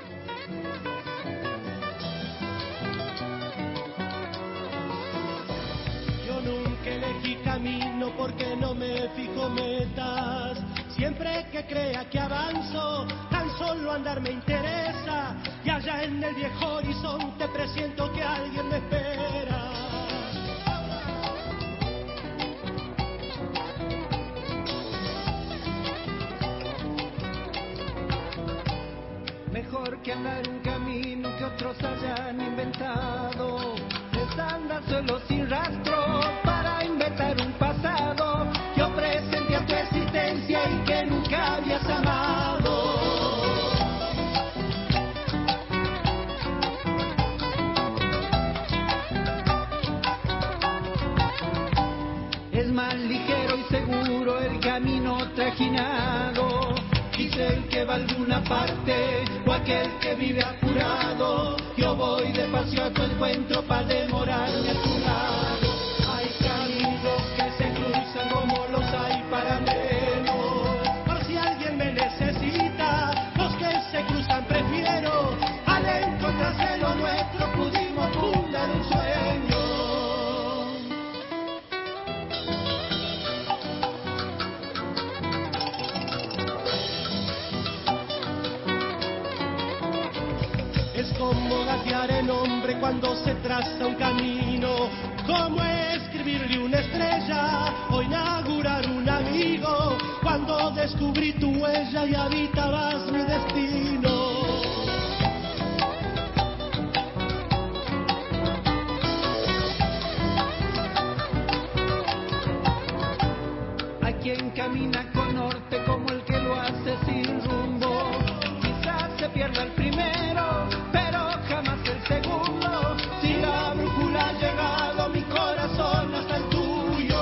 Elegí camino porque no me fijo metas. Siempre que crea que avanzo, tan solo andar me interesa. Y allá en el viejo horizonte presiento que alguien me espera. Mejor que andar un camino que otros hayan inventado. Es andar solo sin rastro para inventar un pasado que presente a tu existencia y que nunca habías amado. Es más ligero y seguro el camino trajinado. Dice el que va a alguna parte o aquel que vive apurado. Yo voy despacio a tu encuentro para demorarme a tu lado. Hay caminos que se cruzan como los hay paralelos. Por si alguien me necesita, los que se cruzan prefiero. Al encontrarse lo nuestro pudimos fundar un sueño. Como gatear el hombre cuando se traza un camino, como escribirle una estrella o inaugurar un amigo cuando de descubrí tu huella y habitabas mi destino. Hay quien camina con norte como el que lo hace sin rumbo. Quizás se pierda el primero, pero jamás el segundo. Si la brújula ha llegado a mi corazón hasta el tuyo.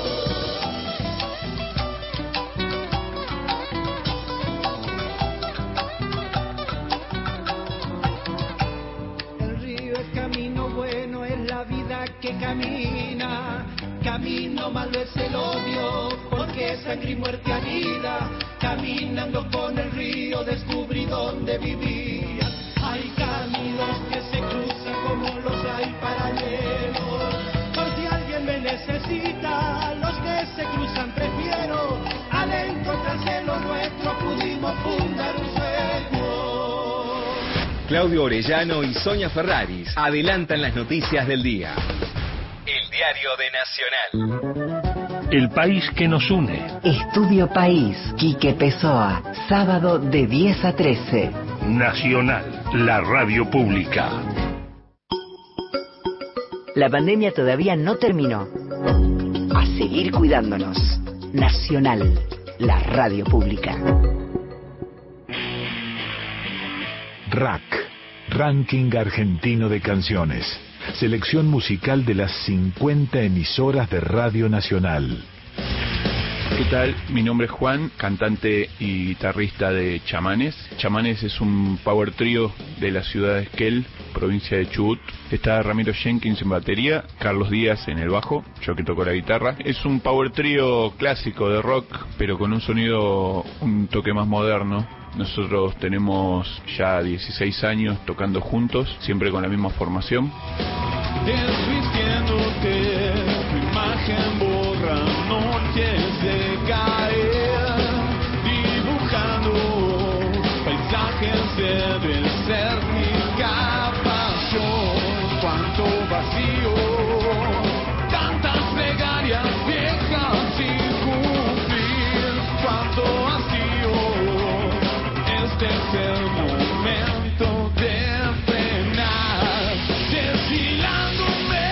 El río es camino bueno, es la vida que camina. Camino malo es el odio, porque sangre y muerte anida. Caminando con el río descubrí dónde vivía. Hay caminos que se cruzan como los hay paralelos. Por si alguien me necesita, los que se cruzan prefiero. Al encontrarse lo nuestro pudimos fundar un sueño. Claudio Orellano y Sonia Ferraris adelantan las noticias del día. El diario de Nacional. El país que nos une. Estudio País, Quique Pessoa, sábado de 10 a 13. Nacional, la radio pública. La pandemia todavía no terminó. A seguir cuidándonos. Nacional, la radio pública. RAC, Ranking Argentino de Canciones. Selección musical de las 50 emisoras de Radio Nacional. ¿Qué tal? Mi nombre es Juan, cantante y guitarrista de Chamanes. Chamanes es un power trío de la ciudad de Esquel, provincia de Chubut. Está Ramiro Jenkins en batería, Carlos Díaz en el bajo, yo que toco la guitarra. Es un power trío clásico de rock, pero con un sonido un toque más moderno. Nosotros tenemos ya 16 años tocando juntos, siempre con la misma formación. Desvistiéndote, tu imagen borra noches de caer, dibujando paisajes de desértica pasión. Cuánto vacío, tantas plegarias viejas sin cumplir, cuánto vacío. Este es el momento de frenar, deshilándome,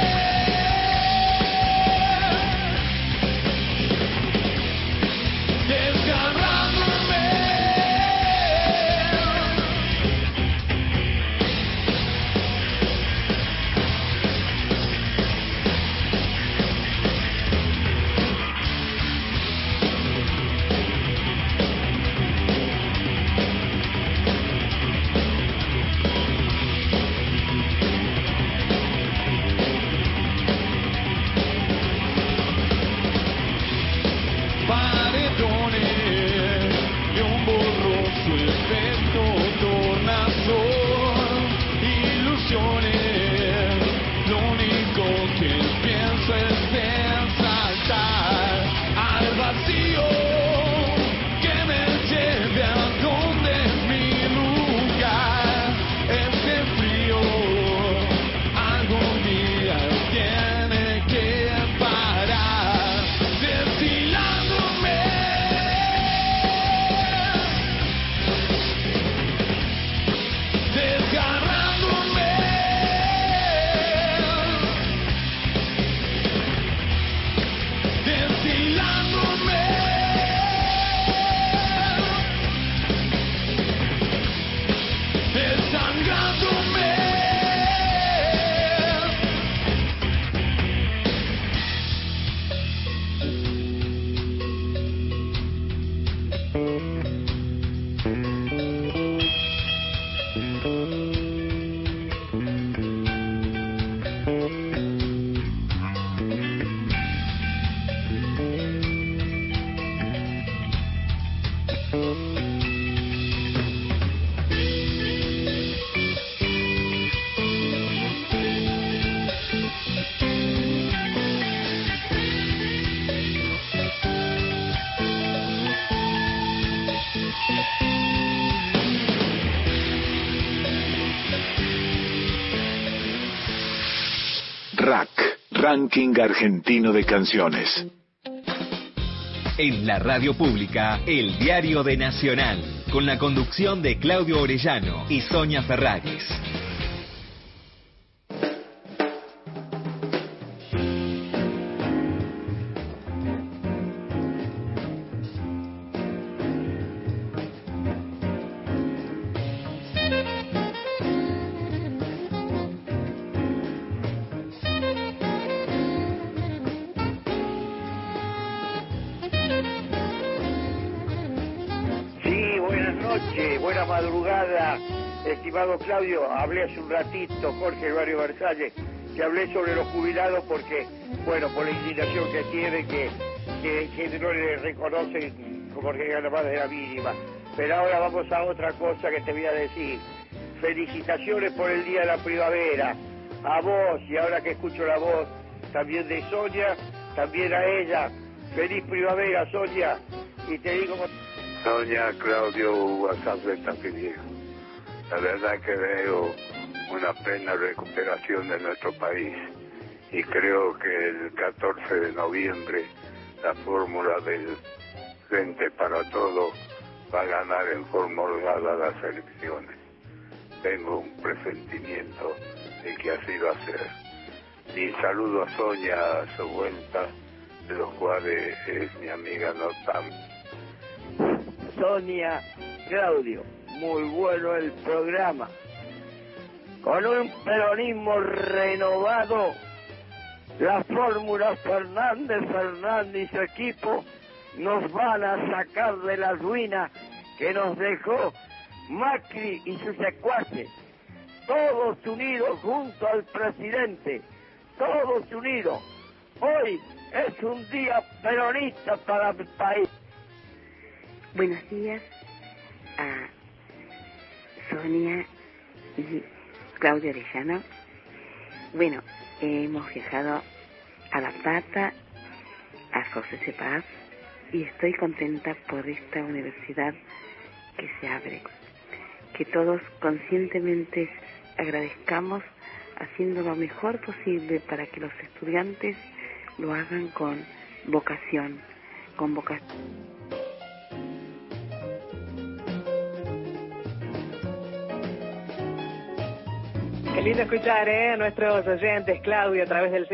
desgarrándome. Paredones de un borroso efecto tornasol, ilusiones, lo único que pienso es en saltar al vacío que me lleve a donde es mi lugar. Este frío algún día tiene que parar, deshilándome, desgarrándome, deshilándome, desangrándome. RAC, Ranking Argentino de Canciones. En la radio pública, el diario de Nacional, con la conducción de Claudio Orellano y Sonia Ferraris. Buena madrugada, estimado Claudio. Hablé hace un ratito, Jorge del barrio Versalles, que hablé sobre los jubilados porque, bueno, por la indignación que tienen, que no le reconocen como que gana más de la mínima. Pero ahora vamos a otra cosa que te voy a decir. Felicitaciones por el Día de la Primavera, a vos, y ahora que escucho la voz también de Sonia, también a ella. Feliz primavera, Sonia, y te digo... Sonia, Claudio, WhatsApp está pidiendo. La verdad que veo una plena recuperación de nuestro país y creo que el 14 de noviembre la fórmula del Frente para Todo va a ganar en forma holgada las elecciones. Tengo un presentimiento de que así va a ser. Y saludo a Sonia a su vuelta, de los cuales es mi amiga Notam. Sonia, Claudio, muy bueno el programa. Con un peronismo renovado, la fórmula Fernández y su equipo nos van a sacar de la ruina que nos dejó Macri y sus secuaces. Todos unidos junto al presidente, todos unidos. Hoy es un día peronista para el país. Buenos días a Sonia y Claudio Orellano. Bueno, hemos viajado a La Plata, a José C. Paz, y estoy contenta por esta universidad que se abre. Que todos conscientemente agradezcamos haciendo lo mejor posible para que los estudiantes lo hagan con vocación, Qué lindo escuchar, a nuestros oyentes, Claudio, a través del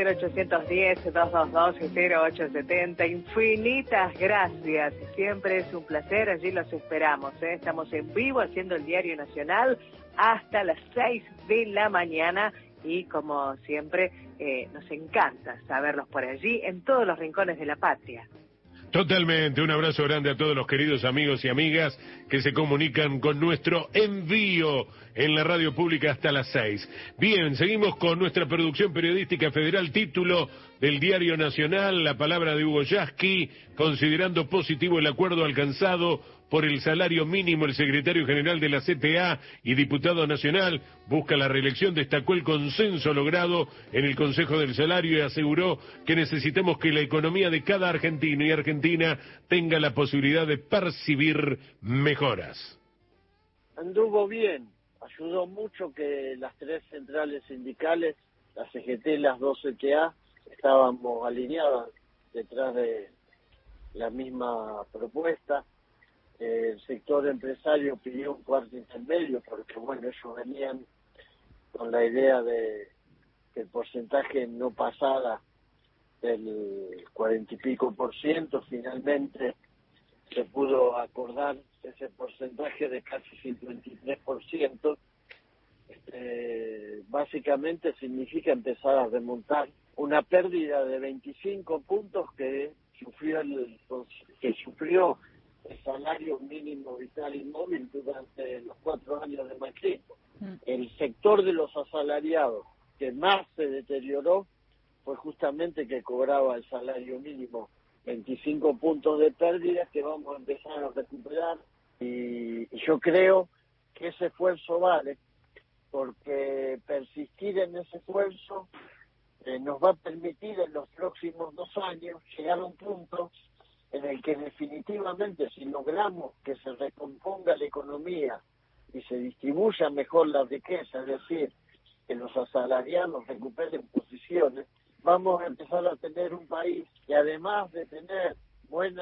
0810-222-0870. Infinitas gracias. Siempre es un placer, allí los esperamos. Estamos en vivo haciendo el Diario Nacional hasta las 6 de la mañana y, como siempre, nos encanta saberlos por allí, en todos los rincones de la patria. Totalmente, un abrazo grande a todos los queridos amigos y amigas que se comunican con nuestro envío en la radio pública hasta las 6. Bien, seguimos con nuestra producción periodística federal, título del Diario Nacional, la palabra de Hugo Yasky, considerando positivo el acuerdo alcanzado por el salario mínimo. El secretario general de la CTA y diputado nacional busca la reelección, destacó el consenso logrado en el Consejo del Salario y aseguró que necesitamos que la economía de cada argentino y argentina tenga la posibilidad de percibir mejoras. Anduvo bien, ayudó mucho que las tres centrales sindicales, la CGT y las dos CTA, estábamos alineadas detrás de la misma propuesta. El sector empresario pidió un cuarto intermedio porque, bueno, ellos venían con la idea de que el porcentaje no pasara del 40 y pico %. Finalmente se pudo acordar ese porcentaje de casi 53%. Básicamente significa empezar a remontar una pérdida de 25 puntos que sufrió el salario mínimo vital y móvil durante los 4 años de Macri. El sector de los asalariados que más se deterioró fue justamente que cobraba el salario mínimo. 25 puntos de pérdida que vamos a empezar a recuperar, y yo creo que ese esfuerzo vale, porque persistir en ese esfuerzo nos va a permitir en los próximos 2 años llegar a un punto en el que definitivamente, si logramos que se recomponga la economía y se distribuya mejor la riqueza, es decir, que los asalariados recuperen posiciones, vamos a empezar a tener un país que, además de tener buenas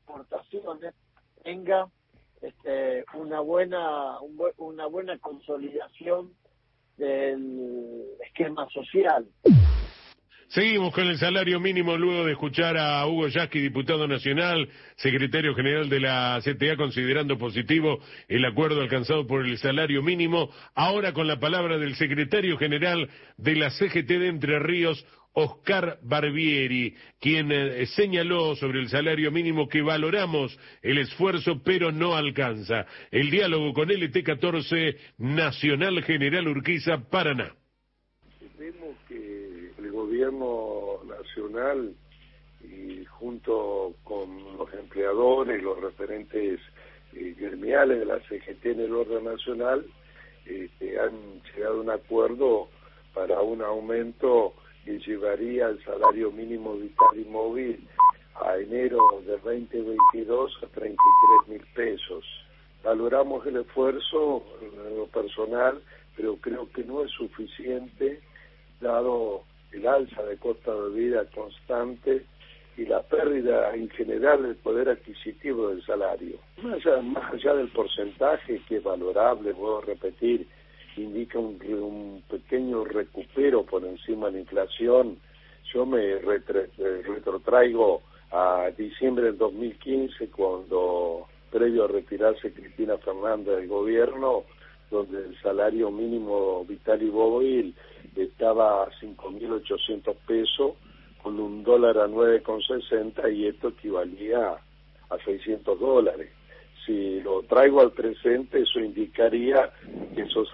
exportaciones tenga una buena consolidación del esquema social. Seguimos con el salario mínimo luego de escuchar a Hugo Yasky, diputado nacional, secretario general de la CTA, considerando positivo el acuerdo alcanzado por el salario mínimo. Ahora con la palabra del secretario general de la CGT de Entre Ríos, Oscar Barbieri, quien señaló sobre el salario mínimo que valoramos el esfuerzo pero no alcanza. El diálogo con LT14, Nacional General Urquiza, Paraná. Vemos que el gobierno nacional y junto con los empleadores, los referentes gremiales de la CGT en el orden nacional, han llegado a un acuerdo para un aumento que llevaría el salario mínimo vital y móvil a enero del 2022 a 33.000 pesos. Valoramos el esfuerzo en lo personal, pero creo que no es suficiente dado el alza de costo de vida constante y la pérdida en general del poder adquisitivo del salario. Más allá del porcentaje, que es valorable, puedo repetir, indica un pequeño recupero por encima de la inflación. Yo me retrotraigo a diciembre del 2015, cuando, previo a retirarse Cristina Fernández del gobierno, donde el salario mínimo vital y móvil estaba a 5.800 pesos, con un dólar a 9,60, y esto equivalía a $600. Si lo traigo al presente, eso indicaría que esos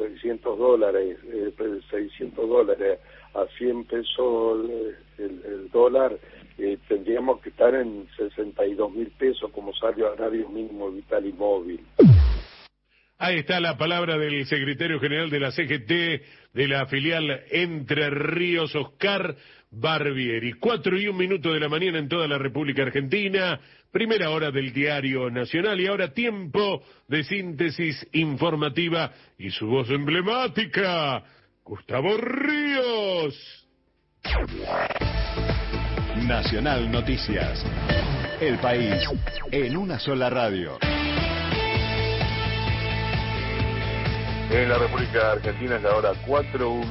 $600 a 100 pesos el dólar, tendríamos que estar en 62.000 pesos como salario mínimo vital y móvil. Ahí está la palabra del secretario general de la CGT de la filial Entre Ríos, Oscar Barbieri. 4:01 de la mañana en toda la República Argentina, primera hora del Diario Nacional, y ahora tiempo de síntesis informativa y su voz emblemática, Gustavo Ríos. Nacional Noticias. El país en una sola radio. En la República Argentina es la hora 4:01.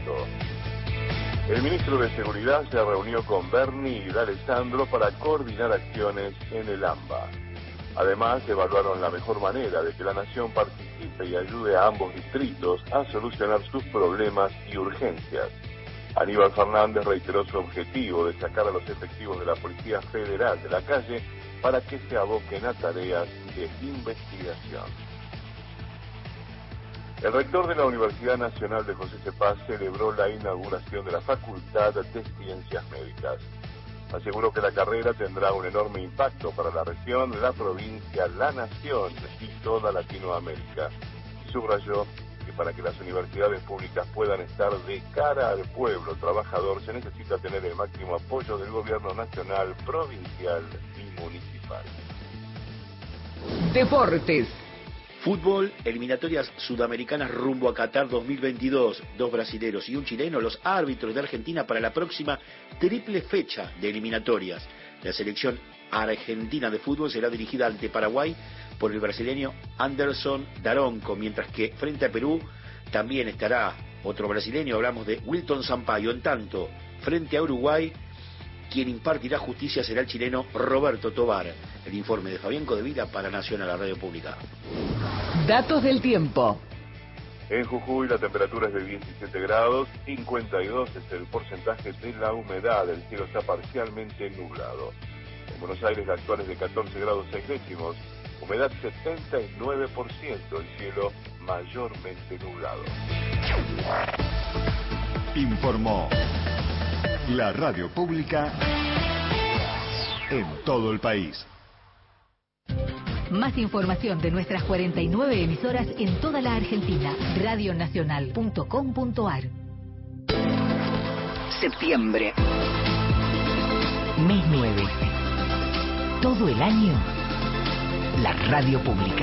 El ministro de Seguridad se reunió con Bernie y D'Alessandro para coordinar acciones en el AMBA. Además, evaluaron la mejor manera de que la nación participe y ayude a ambos distritos a solucionar sus problemas y urgencias. Aníbal Fernández reiteró su objetivo de sacar a los efectivos de la Policía Federal de la calle para que se aboquen a tareas de investigación. El rector de la Universidad Nacional de José C. Paz celebró la inauguración de la Facultad de Ciencias Médicas. Aseguró que la carrera tendrá un enorme impacto para la región, la provincia, la nación y toda Latinoamérica. Y subrayó que para que las universidades públicas puedan estar de cara al pueblo trabajador se necesita tener el máximo apoyo del gobierno nacional, provincial y municipal. Deportes. Fútbol, eliminatorias sudamericanas rumbo a Qatar 2022. 2 brasileros y un chileno, los árbitros de Argentina para la próxima triple fecha de eliminatorias. La selección argentina de fútbol será dirigida ante Paraguay por el brasileño Anderson Daronco, mientras que frente a Perú también estará otro brasileño, hablamos de Wilton Sampaio. En tanto, frente a Uruguay, quien impartirá justicia será el chileno Roberto Tobar. El informe de Fabián Codevila para Nacional, la radio pública. Datos del tiempo. En Jujuy la temperatura es de 17 grados, 52 es el porcentaje de la humedad, el cielo está parcialmente nublado. En Buenos Aires la actual es de 14 grados 6 décimos, humedad 79%, el cielo mayormente nublado. Informó la radio pública en todo el país. Más información de nuestras 49 emisoras en toda la Argentina. Radionacional.com.ar. Septiembre. Mes 9. Todo el año, la radio pública.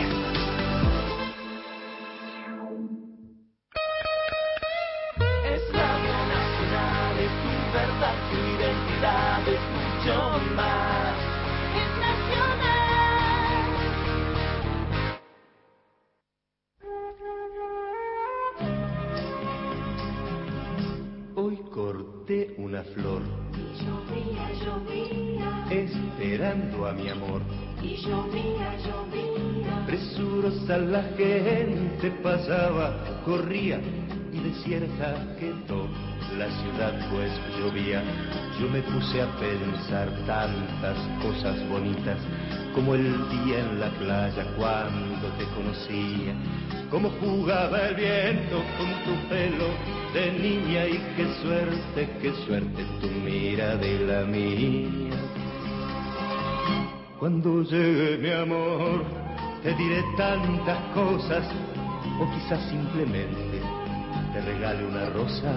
Es Radio Nacional, es tu verdad, tu identidad, es mucho más. Es Nacional. esperando a mi amor. Y llovía, llovía. Presurosa la gente pasaba, corría y desierta quedó la ciudad pues llovía. Yo me puse a pensar tantas cosas bonitas, como el día en la playa cuando te conocía, cómo jugaba el viento con tu pelo de niña, y qué suerte tu mirada y la mía. Cuando llegue mi amor te diré tantas cosas, o quizás simplemente te regale una rosa,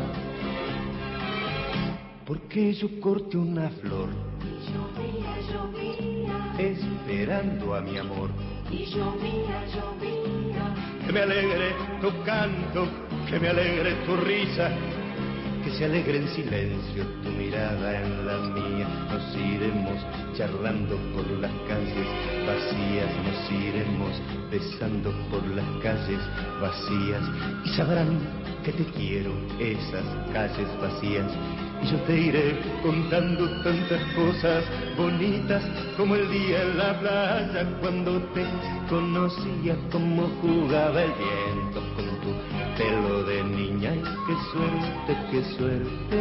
porque yo corté una flor Y llovía, llovía. esperando a mi amor. Y llovía, llovía. Que me alegre tu canto, que me alegre tu risa, que se alegre en silencio tu mirada en la mía. Nos iremos charlando por las calles vacías, nos iremos besando por las calles vacías, y sabrán que te quiero esas calles vacías. Y yo te iré contando tantas cosas bonitas, como el día en la playa cuando te conocía, cómo jugaba el viento con tu pelo de niña, y qué suerte,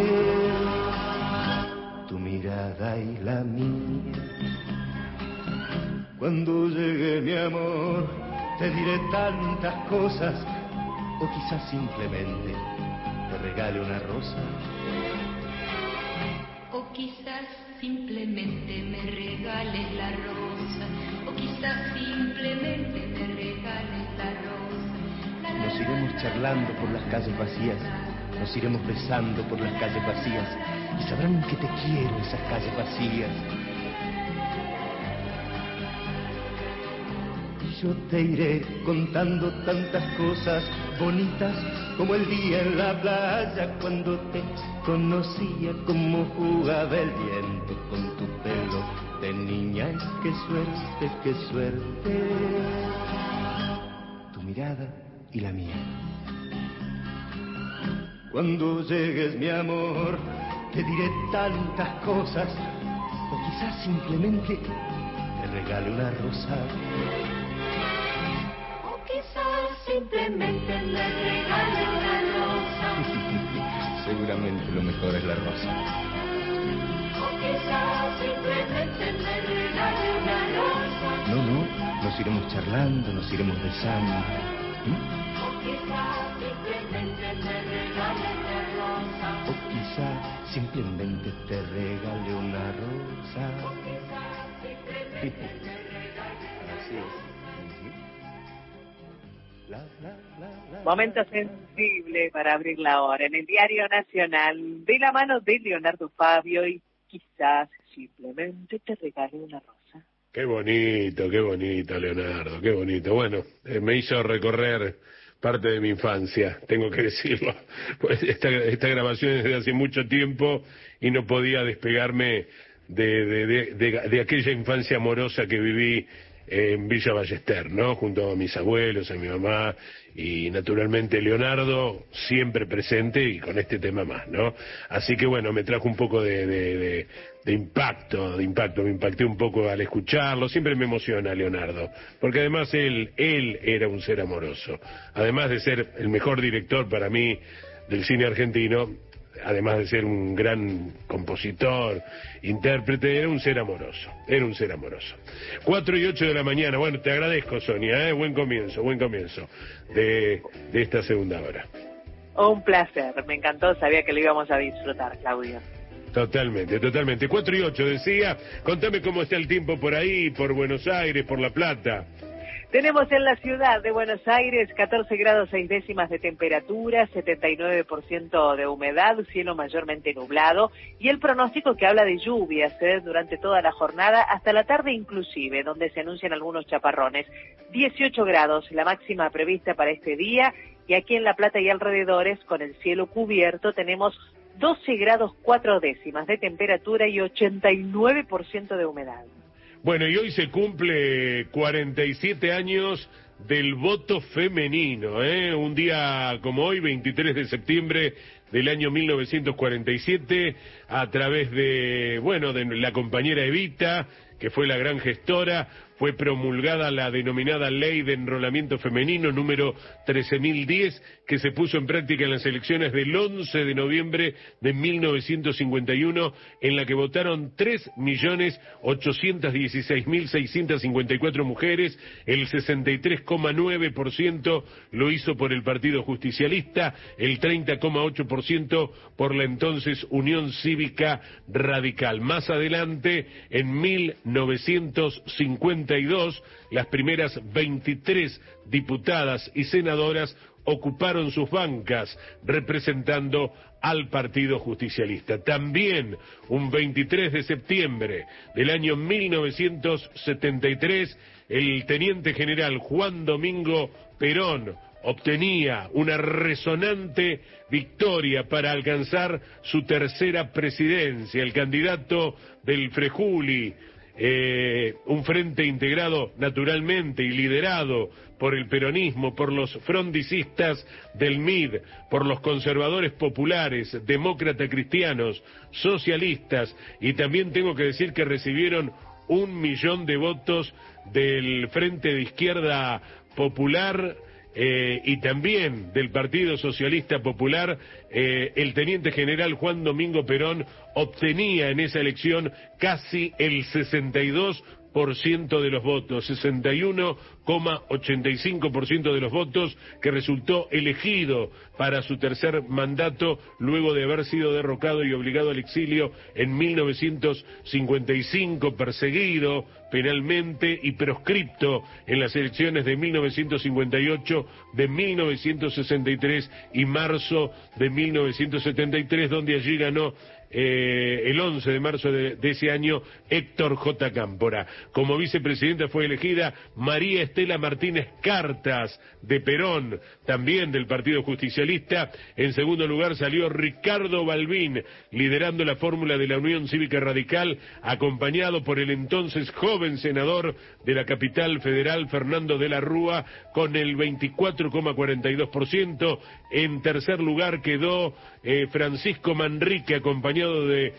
tu mirada y la mía. Cuando llegue mi amor te diré tantas cosas, o quizás simplemente te regale una rosa. O quizás simplemente me regales la rosa. O quizás simplemente me regales la rosa. Nos iremos charlando por las calles vacías, nos iremos besando por las calles vacías, y sabrán que te quiero esas calles vacías. Y yo te iré contando tantas cosas bonitas, como el día en la playa cuando te conocía, cómo jugaba el viento con tu pelo de niña, y qué suerte, tu mirada y la mía. Cuando llegues mi amor te diré tantas cosas, o quizás simplemente te regale una rosa. O quizás simplemente me regales la rosa. Seguramente lo mejor es la rosa. O quizás simplemente me regales la rosa. No, nos iremos charlando, nos iremos besando. O quizás simplemente me regales la rosa. O quizás simplemente te regale una rosa. O quizás simplemente me regales la rosa. Momento sensible para abrir la hora en el Diario Nacional, de la mano de Leonardo Fabio, y quizás simplemente te regale una rosa. Qué bonito, Leonardo, qué bonito. Bueno, me hizo recorrer parte de mi infancia, tengo que decirlo. Pues esta grabación es de hace mucho tiempo y no podía despegarme de aquella infancia amorosa que viví en Villa Ballester, ¿no? Junto a mis abuelos, a mi mamá, y naturalmente Leonardo siempre presente, y con este tema más, ¿no? Así que bueno, me trajo un poco de impacto, me impacté un poco al escucharlo. Siempre me emociona Leonardo, porque además él era un ser amoroso. Además de ser el mejor director para mí del cine argentino, además de ser un gran compositor, intérprete, era un ser amoroso. 4:08 de la mañana. Bueno, te agradezco, Sonia, buen comienzo de esta segunda hora. Un placer, me encantó, sabía que lo íbamos a disfrutar, Claudio. Totalmente. 4:08 decía. Contame cómo está el tiempo por ahí, por Buenos Aires, por La Plata. Tenemos en la ciudad de Buenos Aires 14 grados 6 décimas de temperatura, 79% de humedad, cielo mayormente nublado, y el pronóstico que habla de lluvias durante toda la jornada, hasta la tarde inclusive, donde se anuncian algunos chaparrones. 18 grados, la máxima prevista para este día, y aquí en La Plata y alrededores, con el cielo cubierto, tenemos 12 grados 4 décimas de temperatura y 89% de humedad. Bueno, y hoy se cumple 47 años del voto femenino, Un día como hoy, 23 de septiembre del año 1947, a través de la compañera Evita, que fue la gran gestora. Fue promulgada la denominada Ley de Enrolamiento Femenino número 13.010, que se puso en práctica en las elecciones del 11 de noviembre de 1951, en la que votaron 3.816.654 mujeres. El 63,9% lo hizo por el Partido Justicialista, el 30,8% por la entonces Unión Cívica Radical. Más adelante, en 1952, las primeras 23 diputadas y senadoras ocuparon sus bancas representando al Partido Justicialista. También, un 23 de septiembre del año 1973, el teniente general Juan Domingo Perón obtenía una resonante victoria para alcanzar su tercera presidencia. El candidato del Frejuli, un frente integrado naturalmente y liderado por el peronismo, por los frondicistas del MID, por los conservadores populares, demócratas cristianos, socialistas, y también tengo que decir que recibieron 1 millón de votos del Frente de Izquierda Popular, y también del Partido Socialista Popular. El teniente general Juan Domingo Perón obtenía en esa elección casi el 62% de los votos, 61,85% de los votos, que resultó elegido para su tercer mandato luego de haber sido derrocado y obligado al exilio en 1955, perseguido penalmente y proscripto en las elecciones de 1958, de 1963 y marzo de 1973, donde allí ganó el 11 de marzo de ese año Héctor J. Cámpora. Como vicepresidenta fue elegida María Estela Martínez Cartas, de Perón, también del Partido Justicialista. En segundo lugar salió Ricardo Balbín, liderando la fórmula de la Unión Cívica Radical, acompañado por el entonces joven senador de la capital federal, Fernando de la Rúa, con el 24,42%. En tercer lugar quedó Francisco Manrique, acompañado de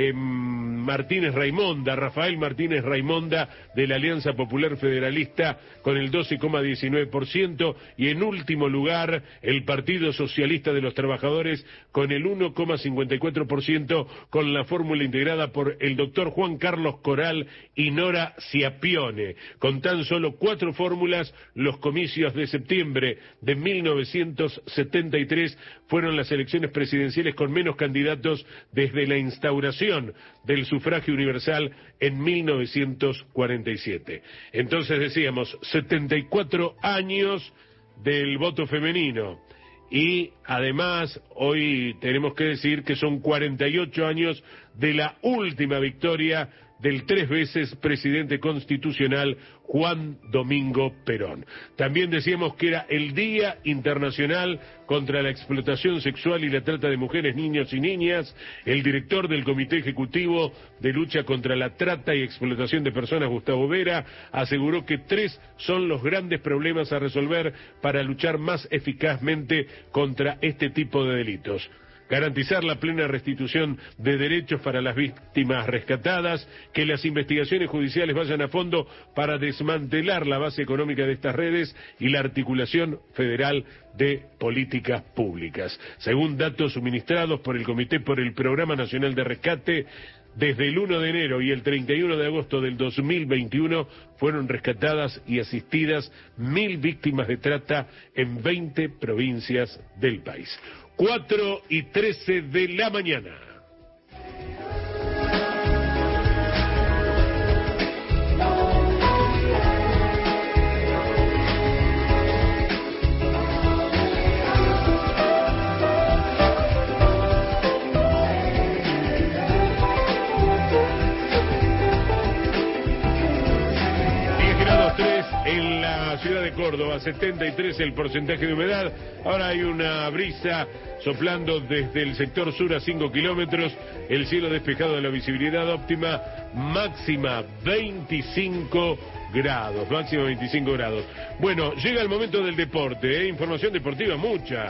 Rafael Martínez Raimonda, de la Alianza Popular Federalista, con el 12,19%, y en último lugar el Partido Socialista de los Trabajadores con el 1,54%, con la fórmula integrada por el doctor Juan Carlos Coral y Nora Schiapione. Con tan solo 4 fórmulas, los comicios de septiembre de 1973 fueron las elecciones presidenciales con menos candidatos desde la instauración del sufragio universal en 1947. Entonces decíamos, 74 años del voto femenino, y además hoy tenemos que decir que son 48 años de la última victoria del 3 veces presidente constitucional Juan Domingo Perón. También decíamos que era el Día Internacional contra la Explotación Sexual y la Trata de Mujeres, Niños y Niñas. El director del Comité Ejecutivo de Lucha contra la Trata y Explotación de Personas, Gustavo Vera, aseguró que 3 son los grandes problemas a resolver para luchar más eficazmente contra este tipo de delitos: garantizar la plena restitución de derechos para las víctimas rescatadas, que las investigaciones judiciales vayan a fondo para desmantelar la base económica de estas redes y la articulación federal de políticas públicas. Según datos suministrados por el Comité por el Programa Nacional de Rescate, desde el 1 de enero y el 31 de agosto del 2021 fueron rescatadas y asistidas 1.000 víctimas de trata en 20 provincias del país. 4:13 de la mañana. En la ciudad de Córdoba, 73 el porcentaje de humedad. Ahora hay una brisa soplando desde el sector sur a 5 kilómetros. El cielo despejado de la visibilidad óptima, máxima 25 grados. Máxima 25 grados. Bueno, llega el momento del deporte, información deportiva mucha.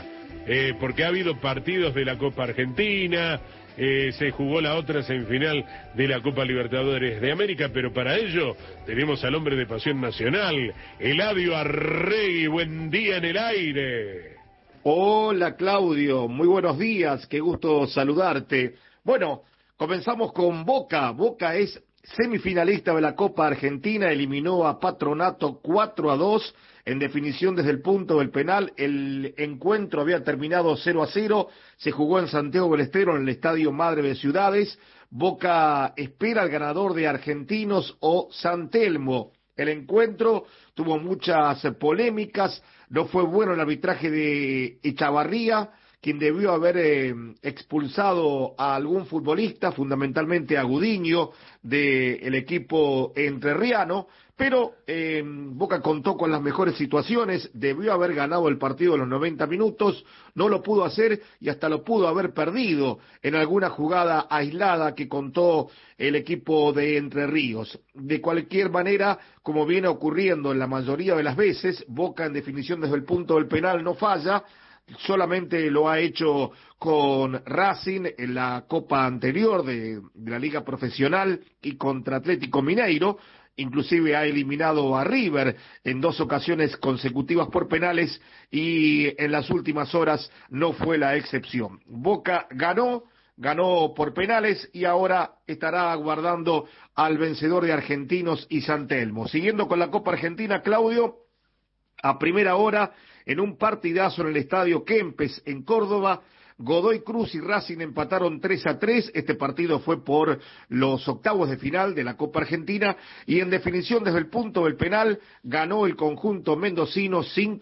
porque ha habido partidos de la Copa Argentina, se jugó la otra semifinal de la Copa Libertadores de América, pero para ello tenemos al hombre de Pasión Nacional, Eladio Arregui. Buen día en el aire. Hola Claudio, muy buenos días, qué gusto saludarte. Bueno, comenzamos con Boca. Boca es semifinalista de la Copa Argentina, eliminó a Patronato 4-2 en definición desde el punto del penal. El encuentro había terminado 0-0, se jugó en Santiago del Estero en el Estadio Madre de Ciudades. Boca espera al ganador de Argentinos o San Telmo. El encuentro tuvo muchas polémicas, no fue bueno el arbitraje de Echavarría, quien debió haber expulsado a algún futbolista, fundamentalmente a Gudiño, del equipo entrerriano, pero Boca contó con las mejores situaciones, debió haber ganado el partido en los 90 minutos, no lo pudo hacer y hasta lo pudo haber perdido en alguna jugada aislada que contó el equipo de Entre Ríos. De cualquier manera, como viene ocurriendo en la mayoría de las veces, Boca en definición desde el punto del penal no falla. Solamente lo ha hecho con Racing en la Copa anterior de la Liga Profesional y contra Atlético Mineiro. Inclusive ha eliminado a River en 2 ocasiones consecutivas por penales y en las últimas horas no fue la excepción. Boca ganó por penales y ahora estará aguardando al vencedor de Argentinos y San Telmo. Siguiendo con la Copa Argentina, Claudio, a primera hora, en un partidazo en el Estadio Kempes en Córdoba, Godoy Cruz y Racing empataron 3-3, este partido fue por los octavos de final de la Copa Argentina, y en definición desde el punto del penal, ganó el conjunto mendocino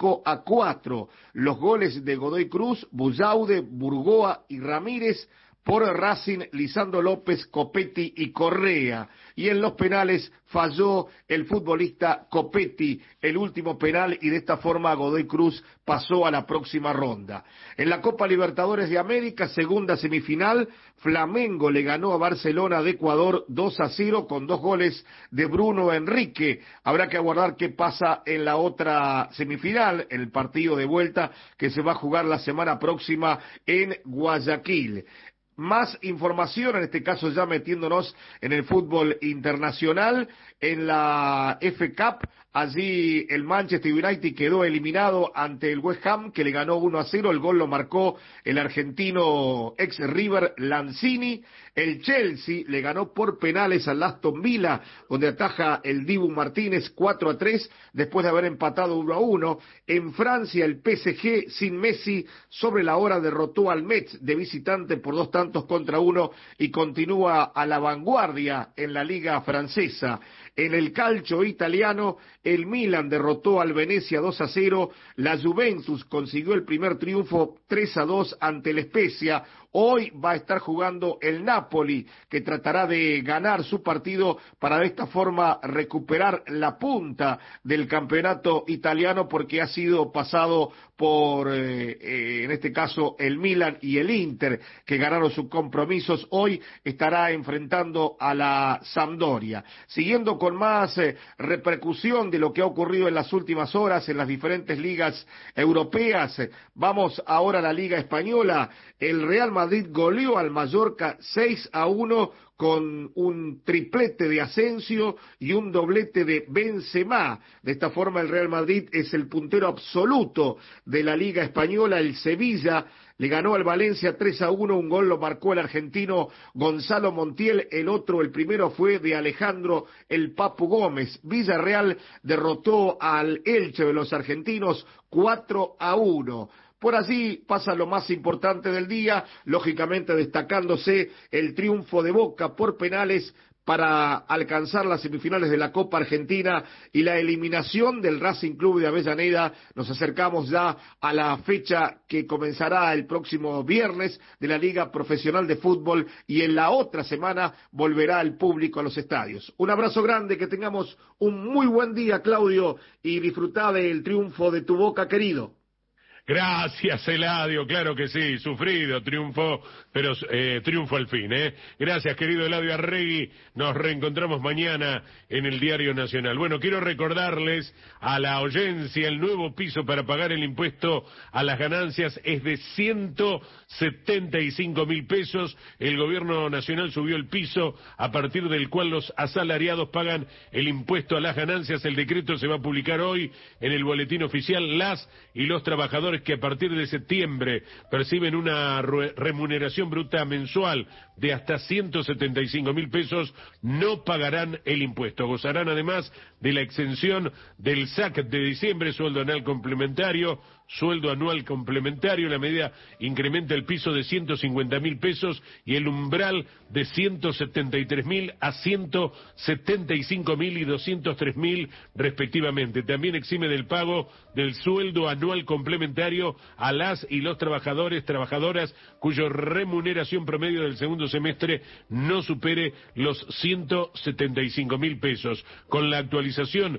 5-4. Los goles de Godoy Cruz, Bullaude, Burgoa y Ramírez; por Racing, Lisandro López, Copetti y Correa. Y en los penales falló el futbolista Copetti, el último penal, y de esta forma Godoy Cruz pasó a la próxima ronda. En la Copa Libertadores de América, segunda semifinal, Flamengo le ganó a Barcelona de Ecuador 2-0 con 2 goles de Bruno Enrique. Habrá que aguardar qué pasa en la otra semifinal, en el partido de vuelta que se va a jugar la semana próxima en Guayaquil. Más información, en este caso ya metiéndonos en el fútbol internacional, en la F Cup, allí el Manchester United quedó eliminado ante el West Ham, que le ganó 1-0, el gol lo marcó el argentino ex River Lanzini. El Chelsea le ganó por penales al Aston Villa, donde ataja el Dibu Martínez 4-3, después de haber empatado 1-1. En Francia, el PSG sin Messi sobre la hora derrotó al Metz de visitante por 2-1 y continúa a la vanguardia en la liga francesa. En el calcio italiano, el Milan derrotó al Venecia 2-0, la Juventus consiguió el primer triunfo 3-2 ante el Spezia. Hoy va a estar jugando el Napoli, que tratará de ganar su partido para de esta forma recuperar la punta del campeonato italiano, porque ha sido pasado por, en este caso, el Milan y el Inter, que ganaron sus compromisos. Hoy estará enfrentando a la Sampdoria. Siguiendo con más repercusión de lo que ha ocurrido en las últimas horas en las diferentes ligas europeas, vamos ahora a la Liga Española. El Real Madrid goleó al Mallorca 6-1 con un triplete de Asensio y un doblete de Benzema. De esta forma el Real Madrid es el puntero absoluto de la Liga Española. El Sevilla le ganó al Valencia 3-1, un gol lo marcó el argentino Gonzalo Montiel, el primero fue de Alejandro el Papu Gómez. Villarreal derrotó al Elche de los argentinos 4-1. Por allí pasa lo más importante del día, lógicamente destacándose el triunfo de Boca por penales para alcanzar las semifinales de la Copa Argentina y la eliminación del Racing Club de Avellaneda. Nos acercamos ya a la fecha que comenzará el próximo viernes de la Liga Profesional de Fútbol, y en la otra semana volverá el público a los estadios. Un abrazo grande, que tengamos un muy buen día, Claudio, y disfrutá del triunfo de tu Boca querido. Gracias, Eladio, claro que sí, sufrido, triunfo, pero triunfo al fin, ¿eh? Gracias, querido Eladio Arregui, nos reencontramos mañana en el Diario Nacional. Bueno, quiero recordarles a la audiencia, el nuevo piso para pagar el impuesto a las ganancias es de 175.000 pesos, el gobierno nacional subió el piso a partir del cual los asalariados pagan el impuesto a las ganancias, el decreto se va a publicar hoy en el boletín oficial, las y los trabajadores que a partir de septiembre perciben una remuneración bruta mensual de hasta 175.000 pesos no pagarán el impuesto. Gozarán además de la exención del SAC de diciembre, sueldo anual complementario. La medida incrementa el piso de 150.000 pesos y el umbral de 173.000 a 175.000 y 203.000 respectivamente. También exime del pago del sueldo anual complementario a las y los trabajadoras cuya remuneración promedio del segundo semestre no supere los 175.000 pesos. Con la actualización,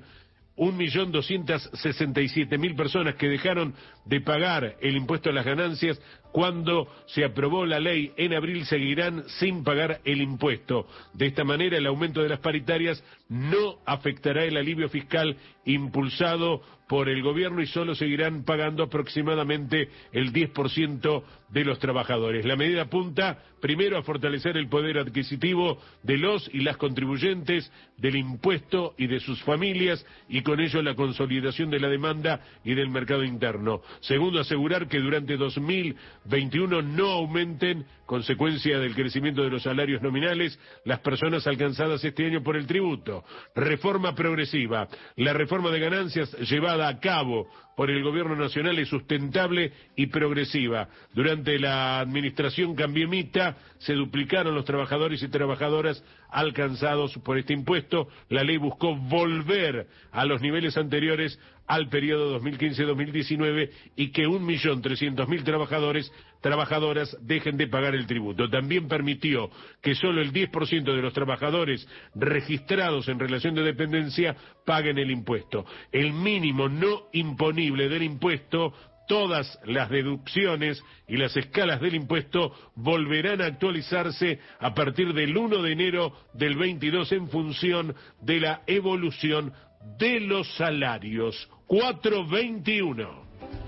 1.267.000 personas que dejaron de pagar el impuesto a las ganancias cuando se aprobó la ley en abril seguirán sin pagar el impuesto. De esta manera, el aumento de las paritarias no afectará el alivio fiscal impulsado por el gobierno y solo seguirán pagando aproximadamente el 10% de los trabajadores. La medida apunta primero a fortalecer el poder adquisitivo de los y las contribuyentes del impuesto y de sus familias y con ello la consolidación de la demanda y del mercado interno. Segundo, asegurar que durante 2021 no aumenten, consecuencia del crecimiento de los salarios nominales, las personas alcanzadas este año por el tributo. Reforma progresiva. La reforma de ganancias llevada a cabo por el gobierno nacional es sustentable y progresiva. Durante la administración cambiemita se duplicaron los trabajadores y trabajadoras alcanzados por este impuesto. La ley buscó volver a los niveles anteriores al periodo 2015-2019 y que 1.300.000 trabajadoras dejen de pagar el tributo. También permitió que solo el 10% de los trabajadores registrados en relación de dependencia paguen el impuesto. El mínimo no imponible del impuesto, todas las deducciones y las escalas del impuesto volverán a actualizarse a partir del 1 de enero del 22 en función de la evolución de los salarios. 421.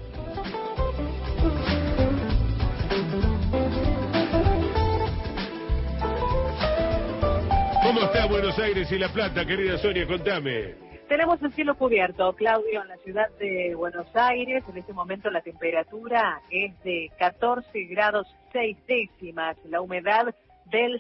¿Cómo está Buenos Aires y La Plata, querida Sonia? Contame. Tenemos el cielo cubierto, Claudio, en la ciudad de Buenos Aires. En este momento la temperatura es de 14 grados 6 décimas, la humedad del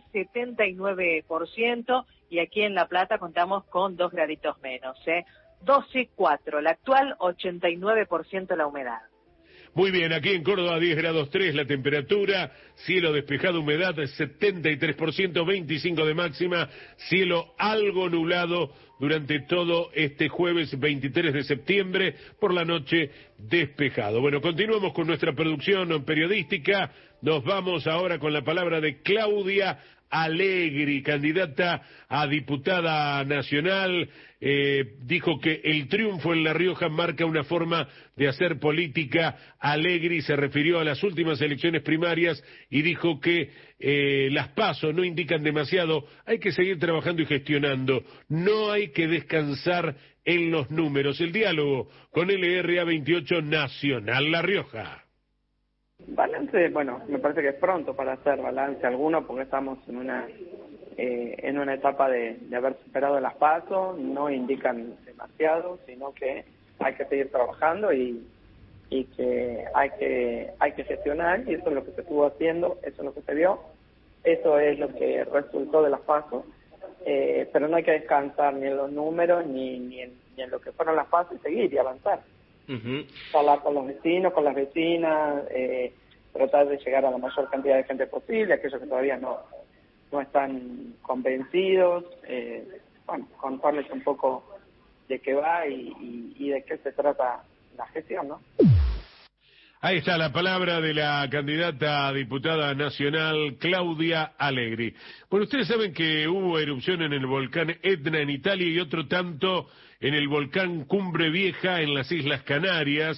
79%, y aquí en La Plata contamos con 2 graditos menos, 12,4, la actual 89% la humedad. Muy bien, aquí en Córdoba 10 grados 3 la temperatura, cielo despejado, humedad 73%, 25 de máxima, cielo algo nublado durante todo este jueves 23 de septiembre, por la noche despejado. Bueno, continuamos con nuestra producción periodística, nos vamos ahora con la palabra de Claudia Alegri, candidata a diputada nacional. Dijo que el triunfo en La Rioja marca una forma de hacer política. Alegri se refirió a las últimas elecciones primarias y dijo que las PASO no indican demasiado, hay que seguir trabajando y gestionando, no hay que descansar en los números. El diálogo con LRA 28 Nacional La Rioja. Balance, bueno, me parece que es pronto para hacer balance alguno porque estamos en una etapa de haber superado las PASO, no indican demasiado, sino que hay que seguir trabajando y que hay que gestionar, y eso es lo que se estuvo haciendo, eso es lo que se vio, eso es lo que resultó de las PASO, pero no hay que descansar ni en los números ni en lo que fueron las PASO y seguir y avanzar. Hablar con los vecinos, con las vecinas, tratar de llegar a la mayor cantidad de gente posible, aquellos que todavía no están convencidos, contarles un poco de qué va y de qué se trata la gestión, ¿no? Ahí está la palabra de la candidata a diputada nacional Claudia Alegri. Bueno, ustedes saben que hubo erupción en el volcán Etna en Italia y otro tanto en el volcán Cumbre Vieja en las Islas Canarias,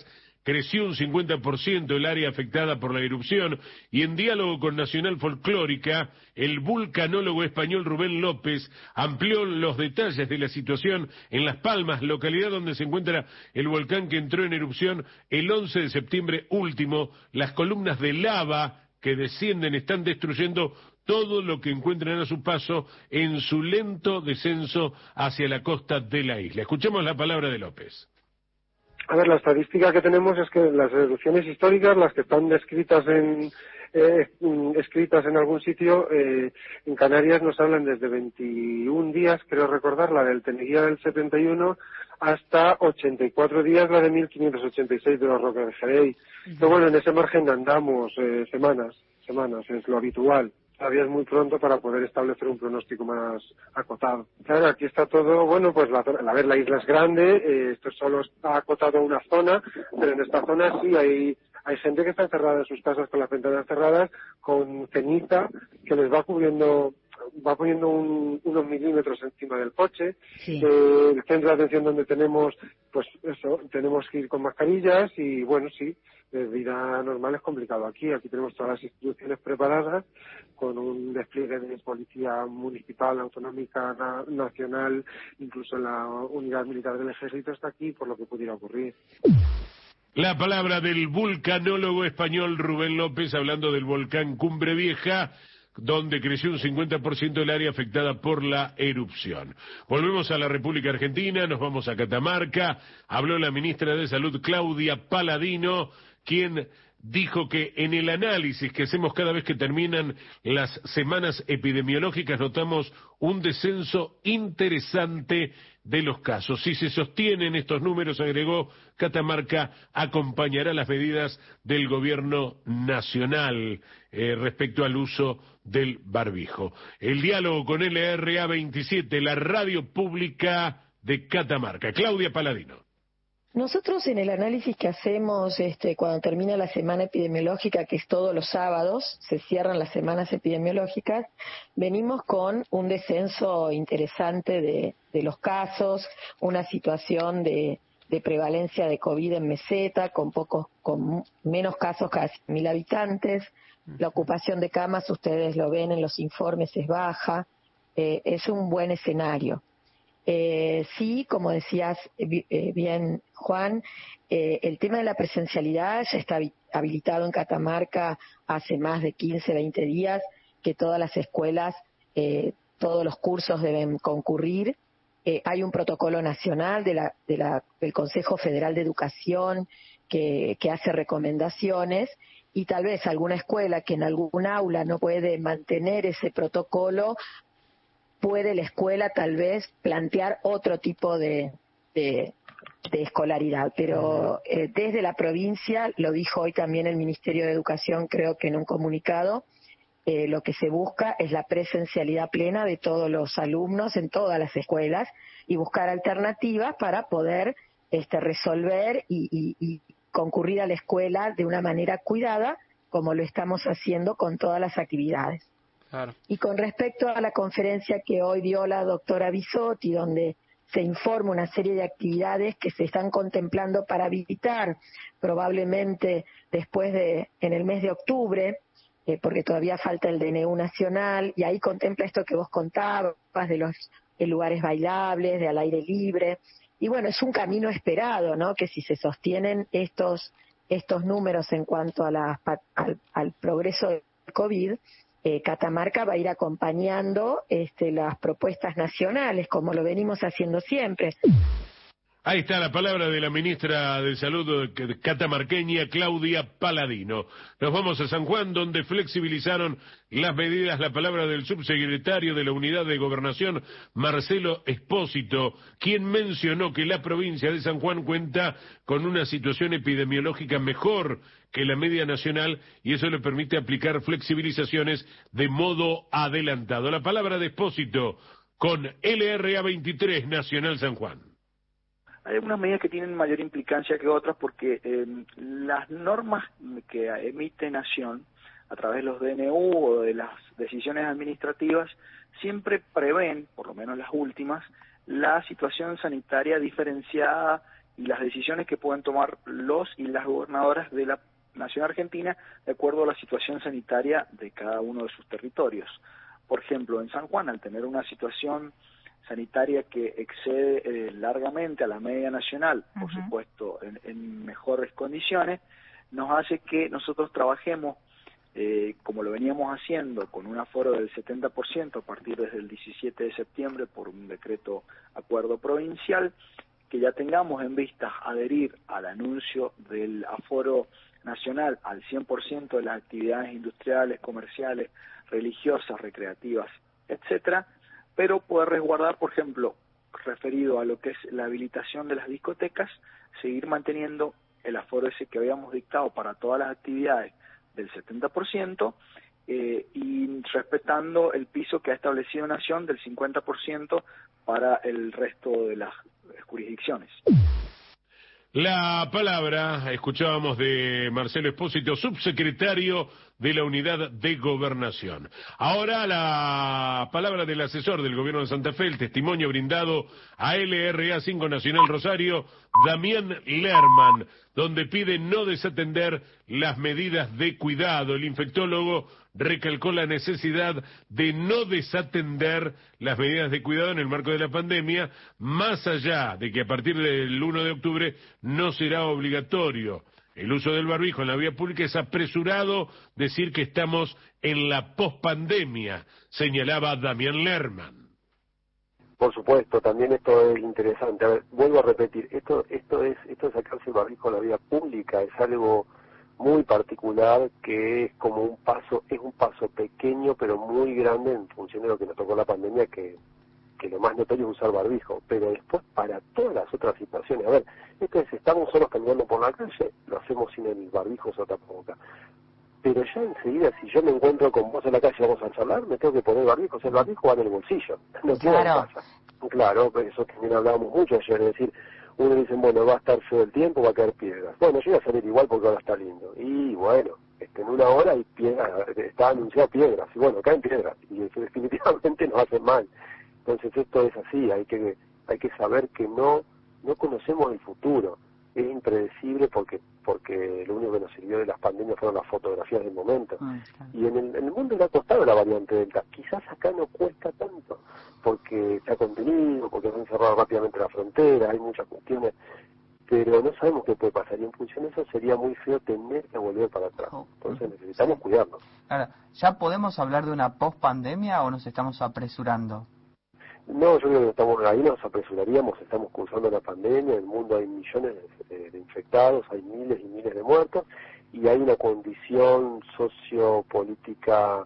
creció un 50% el área afectada por la erupción, y en diálogo con Nacional Folclórica, el vulcanólogo español Rubén López amplió los detalles de la situación en Las Palmas, localidad donde se encuentra el volcán que entró en erupción el 11 de septiembre último. Las columnas de lava que descienden están destruyendo todo lo que encuentran a su paso en su lento descenso hacia la costa de la isla. Escuchemos la palabra de López. A ver, la estadística que tenemos es que las erupciones históricas, las que están escritas en algún sitio, en Canarias nos hablan desde 21 días, creo recordar, la del Teneguía del 71, hasta 84 días, la de 1586 de la Roca de Jerez. Pero bueno, en ese margen andamos semanas, es lo habitual. Todavía es muy pronto para poder establecer un pronóstico más acotado. Claro, aquí está todo, bueno, pues la isla es grande, esto solo está acotado a una zona, pero en esta zona sí hay gente que está encerrada en sus casas con las ventanas cerradas, con ceniza que les va poniendo unos milímetros encima del coche. Sí. El centro de atención donde tenemos, pues eso, tenemos que ir con mascarillas y bueno, sí, de vida normal es complicado aquí tenemos todas las instituciones preparadas con un despliegue de policía municipal, autonómica, nacional, incluso la unidad militar del ejército está aquí por lo que pudiera ocurrir. La palabra del vulcanólogo español Rubén López hablando del volcán Cumbre Vieja, donde creció un 50% el área afectada por la erupción. Volvemos a la República Argentina, nos vamos a Catamarca. Habló la ministra de Salud, Claudia Paladino, quien dijo que en el análisis que hacemos cada vez que terminan las semanas epidemiológicas notamos un descenso interesante de los casos. Si se sostienen estos números, agregó, Catamarca acompañará las medidas del gobierno nacional respecto al uso del barbijo. El diálogo con LRA 27, la radio pública de Catamarca. Claudia Paladino. Nosotros en el análisis que hacemos cuando termina la semana epidemiológica, que es todos los sábados, se cierran las semanas epidemiológicas, venimos con un descenso interesante de los casos, una situación de prevalencia de COVID en meseta, con menos casos cada 100.000 habitantes. La ocupación de camas, ustedes lo ven en los informes, es baja. Es un buen escenario. Sí, como decías bien, Juan, el tema de la presencialidad ya está habilitado en Catamarca hace más de 15, 20 días, que todas las escuelas, todos los cursos deben concurrir. Hay un protocolo nacional del Consejo Federal de Educación que hace recomendaciones, y tal vez alguna escuela que en algún aula no puede mantener ese protocolo, puede la escuela tal vez plantear otro tipo de escolaridad. Pero desde la provincia, lo dijo hoy también el Ministerio de Educación, creo que en un comunicado, lo que se busca es la presencialidad plena de todos los alumnos en todas las escuelas y buscar alternativas para poder resolver y concurrir a la escuela de una manera cuidada, como lo estamos haciendo con todas las actividades. Claro. Y con respecto a la conferencia que hoy dio la doctora Bisotti, donde se informa una serie de actividades que se están contemplando para habilitar probablemente en el mes de octubre, porque todavía falta el DNU nacional, y ahí contempla esto que vos contabas de los lugares bailables, de al aire libre. Y bueno, es un camino esperado, ¿no? Que si se sostienen estos números en cuanto a al progreso del COVID, Catamarca va a ir acompañando las propuestas nacionales, como lo venimos haciendo siempre. Ahí está la palabra de la ministra de Salud catamarqueña, Claudia Paladino. Nos vamos a San Juan, donde flexibilizaron las medidas. La palabra del subsecretario de la Unidad de Gobernación, Marcelo Espósito, quien mencionó que la provincia de San Juan cuenta con una situación epidemiológica mejor que la media nacional y eso le permite aplicar flexibilizaciones de modo adelantado. La palabra de Espósito con LRA 23 Nacional San Juan. Hay algunas medidas que tienen mayor implicancia que otras porque las normas que emite Nación a través de los DNU o de las decisiones administrativas siempre prevén, por lo menos las últimas, la situación sanitaria diferenciada y las decisiones que pueden tomar los y las gobernadoras de la Nación Argentina de acuerdo a la situación sanitaria de cada uno de sus territorios. Por ejemplo, en San Juan, al tener una situación sanitaria que excede largamente a la media nacional, por supuesto, en mejores condiciones, nos hace que nosotros trabajemos como lo veníamos haciendo, con un aforo del 70% a partir desde el 17 de septiembre por un decreto acuerdo provincial, que ya tengamos en vista adherir al anuncio del aforo nacional al 100% de las actividades industriales, comerciales, religiosas, recreativas, etcétera, pero poder resguardar, por ejemplo, referido a lo que es la habilitación de las discotecas, seguir manteniendo el aforo ese que habíamos dictado para todas las actividades del 70%, y respetando el piso que ha establecido Nación del 50% para el resto de las jurisdicciones. La palabra, escuchábamos de Marcelo Espósito, subsecretario de la Unidad de Gobernación. Ahora la palabra del asesor del Gobierno de Santa Fe, el testimonio brindado a LRA 5 Nacional Rosario, Damián Lerman, donde pide no desatender las medidas de cuidado. El infectólogo recalcó la necesidad de no desatender las medidas de cuidado en el marco de la pandemia, más allá de que a partir del 1 de octubre no será obligatorio el uso del barbijo en la vía pública. Es apresurado decir que estamos en la pospandemia, señalaba Damián Lerman. Por supuesto, también esto es interesante. A ver, vuelvo a repetir, esto de sacarse el barbijo en la vía pública es algo muy particular, que es como un paso pequeño pero muy grande en función de lo que nos tocó la pandemia, que lo más notorio es usar barbijo, pero después para todas las otras situaciones, a ver, esto es, estamos solos caminando por la calle, lo hacemos sin el barbijo o tapabocas, pero ya enseguida, si yo me encuentro con vos en la calle y vamos a charlar, me tengo que poner barbijo, o sea, el barbijo va en el bolsillo, no queda en casa. Claro, eso también hablábamos mucho ayer, es decir, uno dice, bueno, va a estar feo el tiempo, va a caer piedras. Bueno, yo voy a salir igual porque ahora está lindo. Y bueno, en una hora hay piedras, está anunciado piedras, y bueno, caen piedras, y eso definitivamente nos hace mal. Entonces esto es así, hay que saber que no conocemos el futuro, es impredecible porque lo único que nos sirvió de las pandemias fueron las fotografías del momento. Y en el mundo le ha costado la variante Delta, quizás acá no cuesta tanto, porque se ha contenido, porque se han cerrado rápidamente la frontera, hay muchas cuestiones, pero no sabemos qué puede pasar, y en función de eso sería muy feo tener que volver para atrás. Entonces necesitamos cuidarnos. Ahora, ¿ya podemos hablar de una post-pandemia o nos estamos apresurando? No, yo creo que ahí nos apresuraríamos, estamos cursando la pandemia, en el mundo hay millones de infectados, hay miles y miles de muertos, y hay una condición sociopolítica,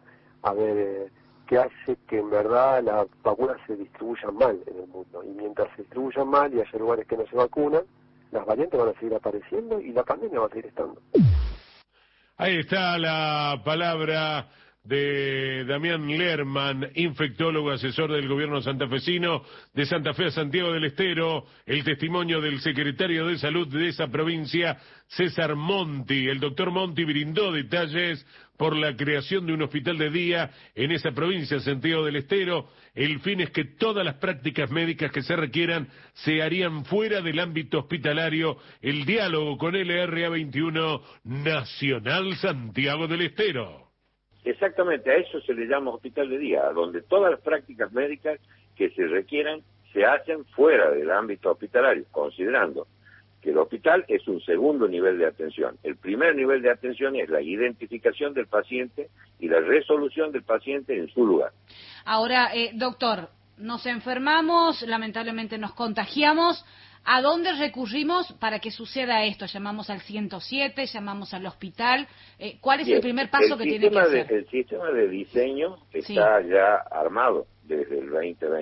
que hace que en verdad las vacunas se distribuyan mal en el mundo, y mientras se distribuyan mal y haya lugares que no se vacunan, las variantes van a seguir apareciendo y la pandemia va a seguir estando. Ahí está la palabra de Damián Lerman, infectólogo, asesor del gobierno santafesino, de Santa Fe a Santiago del Estero, el testimonio del secretario de Salud de esa provincia, César Monti. El doctor Monti brindó detalles por la creación de un hospital de día en esa provincia, Santiago del Estero. El fin es que todas las prácticas médicas que se requieran se harían fuera del ámbito hospitalario. El diálogo con LRA 21 Nacional Santiago del Estero. Exactamente, a eso se le llama hospital de día, donde todas las prácticas médicas que se requieran se hacen fuera del ámbito hospitalario, considerando que el hospital es un segundo nivel de atención. El primer nivel de atención es la identificación del paciente y la resolución del paciente en su lugar. Ahora, doctor, nos enfermamos, lamentablemente nos contagiamos. ¿A dónde recurrimos para que suceda esto? ¿Llamamos al 107? ¿Llamamos al hospital? ¿Cuál es el primer paso que tiene que hacer? El sistema de diseño está ya armado desde el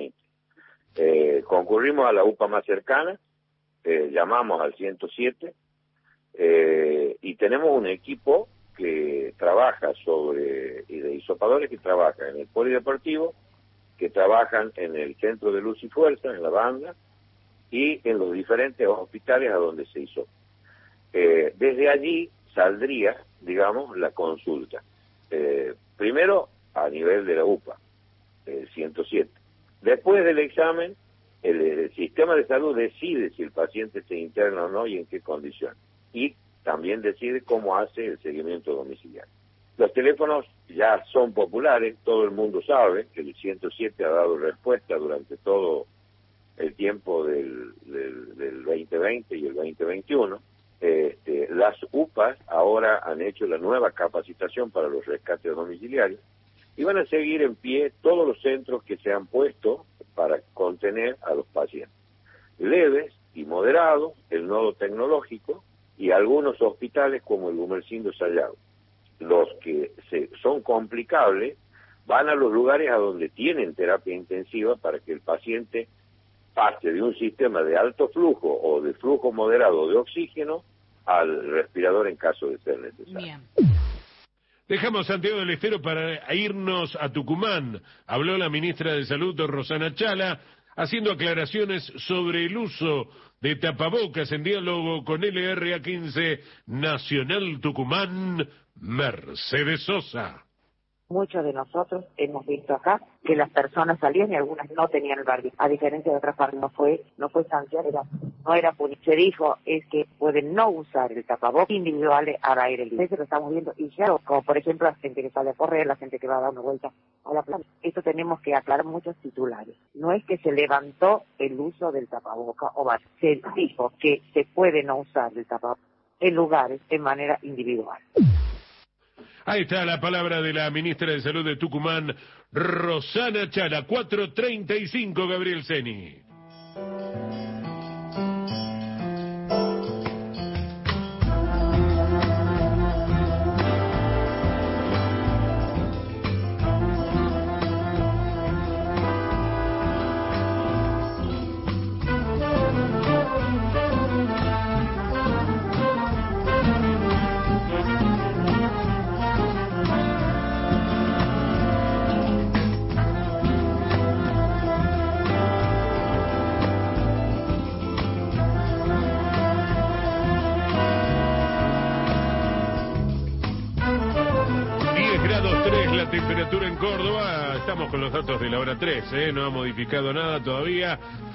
2020. Concurrimos a la UPA más cercana, llamamos al 107 y tenemos un equipo que trabaja de hisopadores que trabajan en el polideportivo, que trabajan en el centro de luz y fuerza, en la banda, y en los diferentes hospitales a donde se hizo. Desde allí saldría, digamos, la consulta. Primero a nivel de la UPA, 107. Después del examen el sistema de salud decide si el paciente se interna o no y en qué condición. Y también decide cómo hace el seguimiento domiciliario. Los teléfonos ya son populares, todo el mundo sabe que el 107 ha dado respuesta durante todo el tiempo del 2020 y el 2021. Las UPAs ahora han hecho la nueva capacitación para los rescates domiciliarios y van a seguir en pie todos los centros que se han puesto para contener a los pacientes leves y moderados, el nodo tecnológico y algunos hospitales como el Gumersindo Sayago. Los que son complicables van a los lugares a donde tienen terapia intensiva para que el paciente pase de un sistema de alto flujo o de flujo moderado de oxígeno al respirador en caso de ser necesario. Bien. Dejamos Santiago del Estero para irnos a Tucumán. Habló la ministra de Salud, Rosana Chala, haciendo aclaraciones sobre el uso de tapabocas en diálogo con LRA15 Nacional Tucumán, Mercedes Sosa. Muchos de nosotros hemos visto acá que las personas salían y algunas no tenían el barbijo. A diferencia de otras partes, no fue sanción, no era punición. Se dijo es que pueden no usar el tapabocas individuales al aire libre. Eso lo estamos viendo y ya, como por ejemplo la gente que sale a correr, la gente que va a dar una vuelta a la playa. Esto tenemos que aclarar muchos titulares. No es que se levantó el uso del tapabocas o barbijo. Se dijo que se puede no usar el tapabocas en lugares de manera individual. Ahí está la palabra de la ministra de Salud de Tucumán, Rosana Chala. 4:35, Gabriel Ceni. Temperatura en Córdoba, estamos con los datos de la hora 3, no ha modificado nada todavía,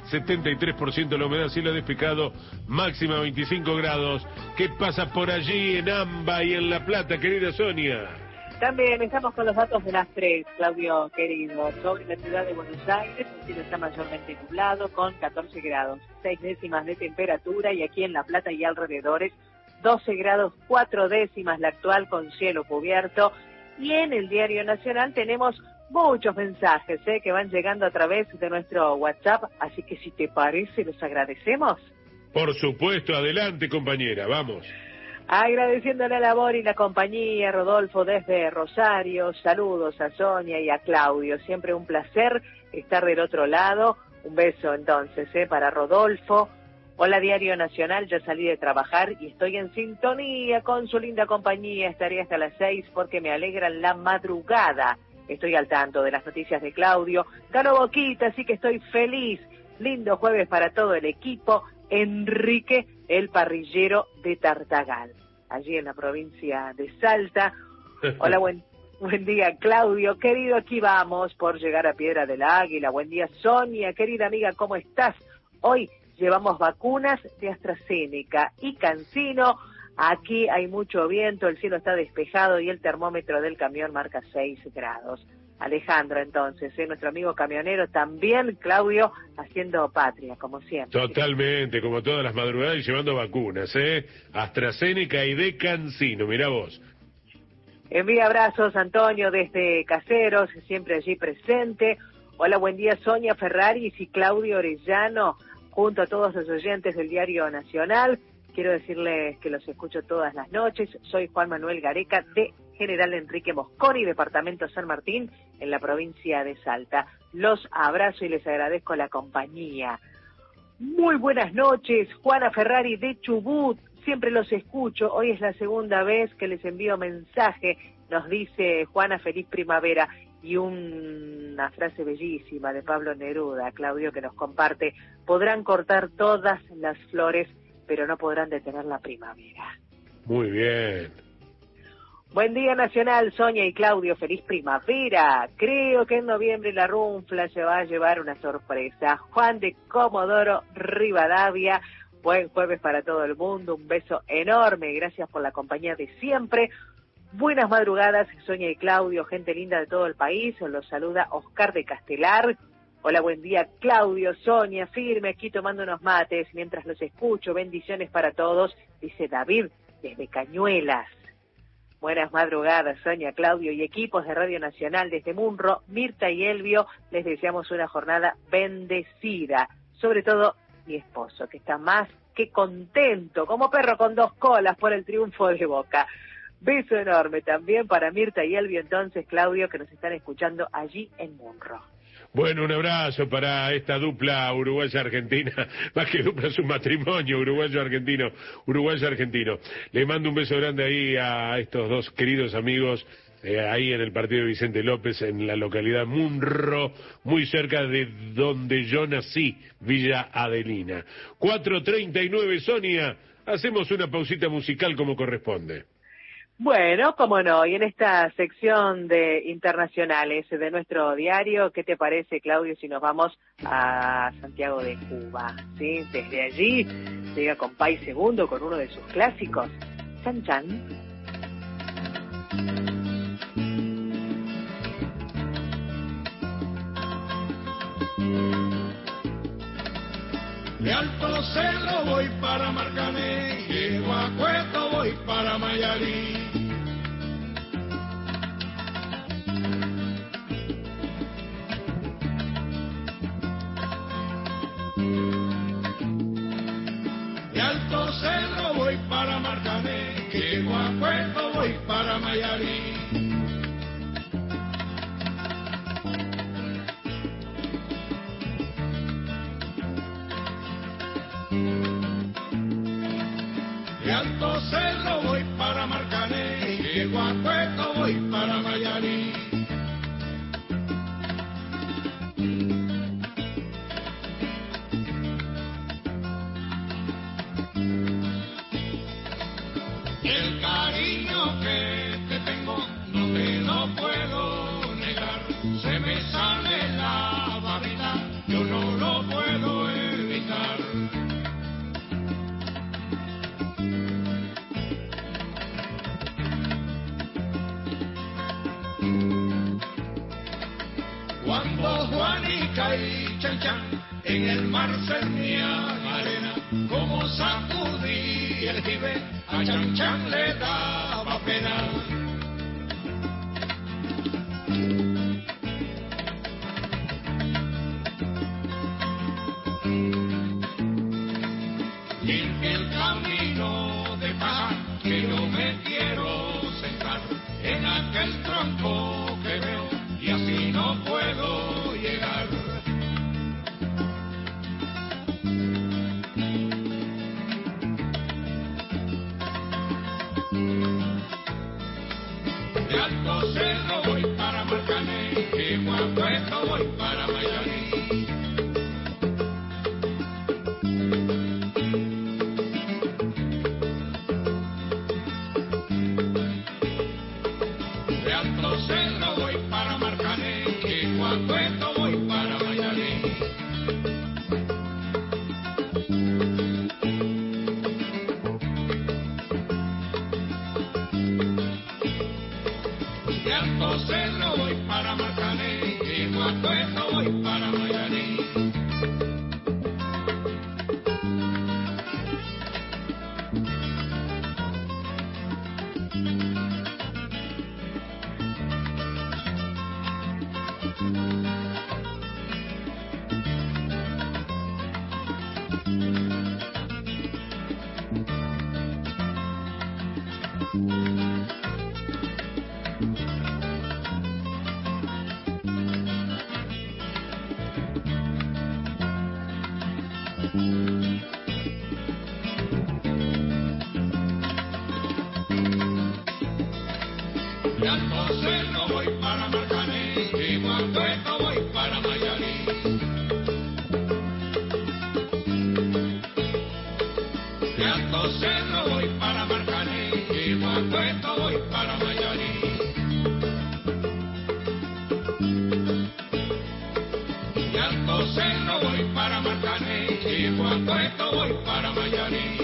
73% la humedad, cielo despejado, máxima 25 grados. ¿Qué pasa por allí en Amba y en La Plata, querida Sonia? También estamos con los datos de las 3, Claudio querido. Sobre la ciudad de Buenos Aires, el cielo está mayormente nublado con 14 grados, 6 décimas de temperatura, y aquí en La Plata y alrededores 12 grados 4 décimas la actual con cielo cubierto. Y en el Diario Nacional tenemos muchos mensajes que van llegando a través de nuestro WhatsApp, así que si te parece los agradecemos. Por supuesto, adelante compañera, vamos. Agradeciendo la labor y la compañía, Rodolfo desde Rosario, saludos a Sonia y a Claudio, siempre un placer estar del otro lado. Un beso entonces para Rodolfo. Hola Diario Nacional, ya salí de trabajar y estoy en sintonía con su linda compañía. Estaré hasta las 6 porque me alegran la madrugada. Estoy al tanto de las noticias de Claudio. Ganó Boquita, así que estoy feliz. Lindo jueves para todo el equipo. Enrique, el parrillero de Tartagal, allí en la provincia de Salta. Hola, buen día Claudio, querido, aquí vamos por llegar a Piedra del Águila. Buen día Sonia, querida amiga, ¿cómo estás? Hoy llevamos vacunas de AstraZeneca y CanSino. Aquí hay mucho viento, el cielo está despejado y el termómetro del camión marca 6 grados. Alejandro, entonces, nuestro amigo camionero, también, Claudio, haciendo patria, como siempre. Totalmente, como todas las madrugadas, y llevando vacunas, AstraZeneca y de CanSino, mirá vos. Envía abrazos, Antonio, desde Caseros, siempre allí presente. Hola, buen día, Sonia Ferraris y Claudio Orellano, junto a todos los oyentes del Diario Nacional. Quiero decirles que los escucho todas las noches. Soy Juan Manuel Gareca, de General Enrique Mosconi, departamento San Martín, en la provincia de Salta. Los abrazo y les agradezco la compañía. Muy buenas noches, Juana Ferrari de Chubut. Siempre los escucho. Hoy es la segunda vez que les envío mensaje. Nos dice Juana, feliz primavera. Y una frase bellísima de Pablo Neruda, Claudio, que nos comparte: podrán cortar todas las flores, pero no podrán detener la primavera. Muy bien. Buen día Nacional, Sonia y Claudio, feliz primavera. Creo que en noviembre la Runfla se va a llevar una sorpresa. Juan de Comodoro Rivadavia, buen jueves para todo el mundo, un beso enorme, gracias por la compañía de siempre. Buenas madrugadas, Sonia y Claudio, gente linda de todo el país, los saluda Oscar de Castelar. Hola, buen día Claudio, Sonia, firme aquí tomando unos mates mientras los escucho, bendiciones para todos, dice David desde Cañuelas. Buenas madrugadas, Sonia, Claudio y equipos de Radio Nacional desde Munro, Mirta y Elvio, les deseamos una jornada bendecida, sobre todo mi esposo, que está más que contento, como perro con dos colas por el triunfo de Boca. Beso enorme también para Mirta y Elvio, entonces, Claudio, que nos están escuchando allí en Munro. Bueno, un abrazo para esta dupla uruguaya-argentina, más que dupla es un matrimonio uruguayo-argentino, uruguayo-argentino. Le mando un beso grande ahí a estos dos queridos amigos, ahí en el partido de Vicente López, en la localidad Munro, muy cerca de donde yo nací, Villa Adelina. 4:39, Sonia, hacemos una pausita musical como corresponde. Bueno, cómo no, y en esta sección de internacionales de nuestro diario, ¿qué te parece, Claudio, si nos vamos a Santiago de Cuba? ¿Sí? Desde allí llega Compay Segundo con uno de sus clásicos, Chan Chan. De Alto Cerro voy para Marcané, llego a Cueto voy para Mayarí. De Alto Cerro voy para Marcané, llego a Cueto voy para Mayarí. De Alto Cerro voy para Marcané, llego a Cueto voy para Mayarí. El cariño que te tengo no te lo puedo negar, se me sale la babita, yo no lo puedo evitar. Cuando Juanica y Chan Chan en el mar cernía arena, como sacudí el jibe, a Chan Chan le daba pena. Limpia el camino de paja, que no me quiero sentar en aquel tronco que veo, y así no puedo llegar. De Alto Cerro voy para Marcané, llego a Cueto voy para Mayarí. De Alto Cerro voy para Marcané, llego a Cueto voy para Mayarí. De Alto Cerro voy para Marcané, llego a Cueto voy para Mayarí. De Alto Cerro voy para Marcané, llego a Cueto voy para Mayarí. De Alto Cerro voy para Marcané, llego a Cueto voy para Mayarí. cuando esto voy para Miami.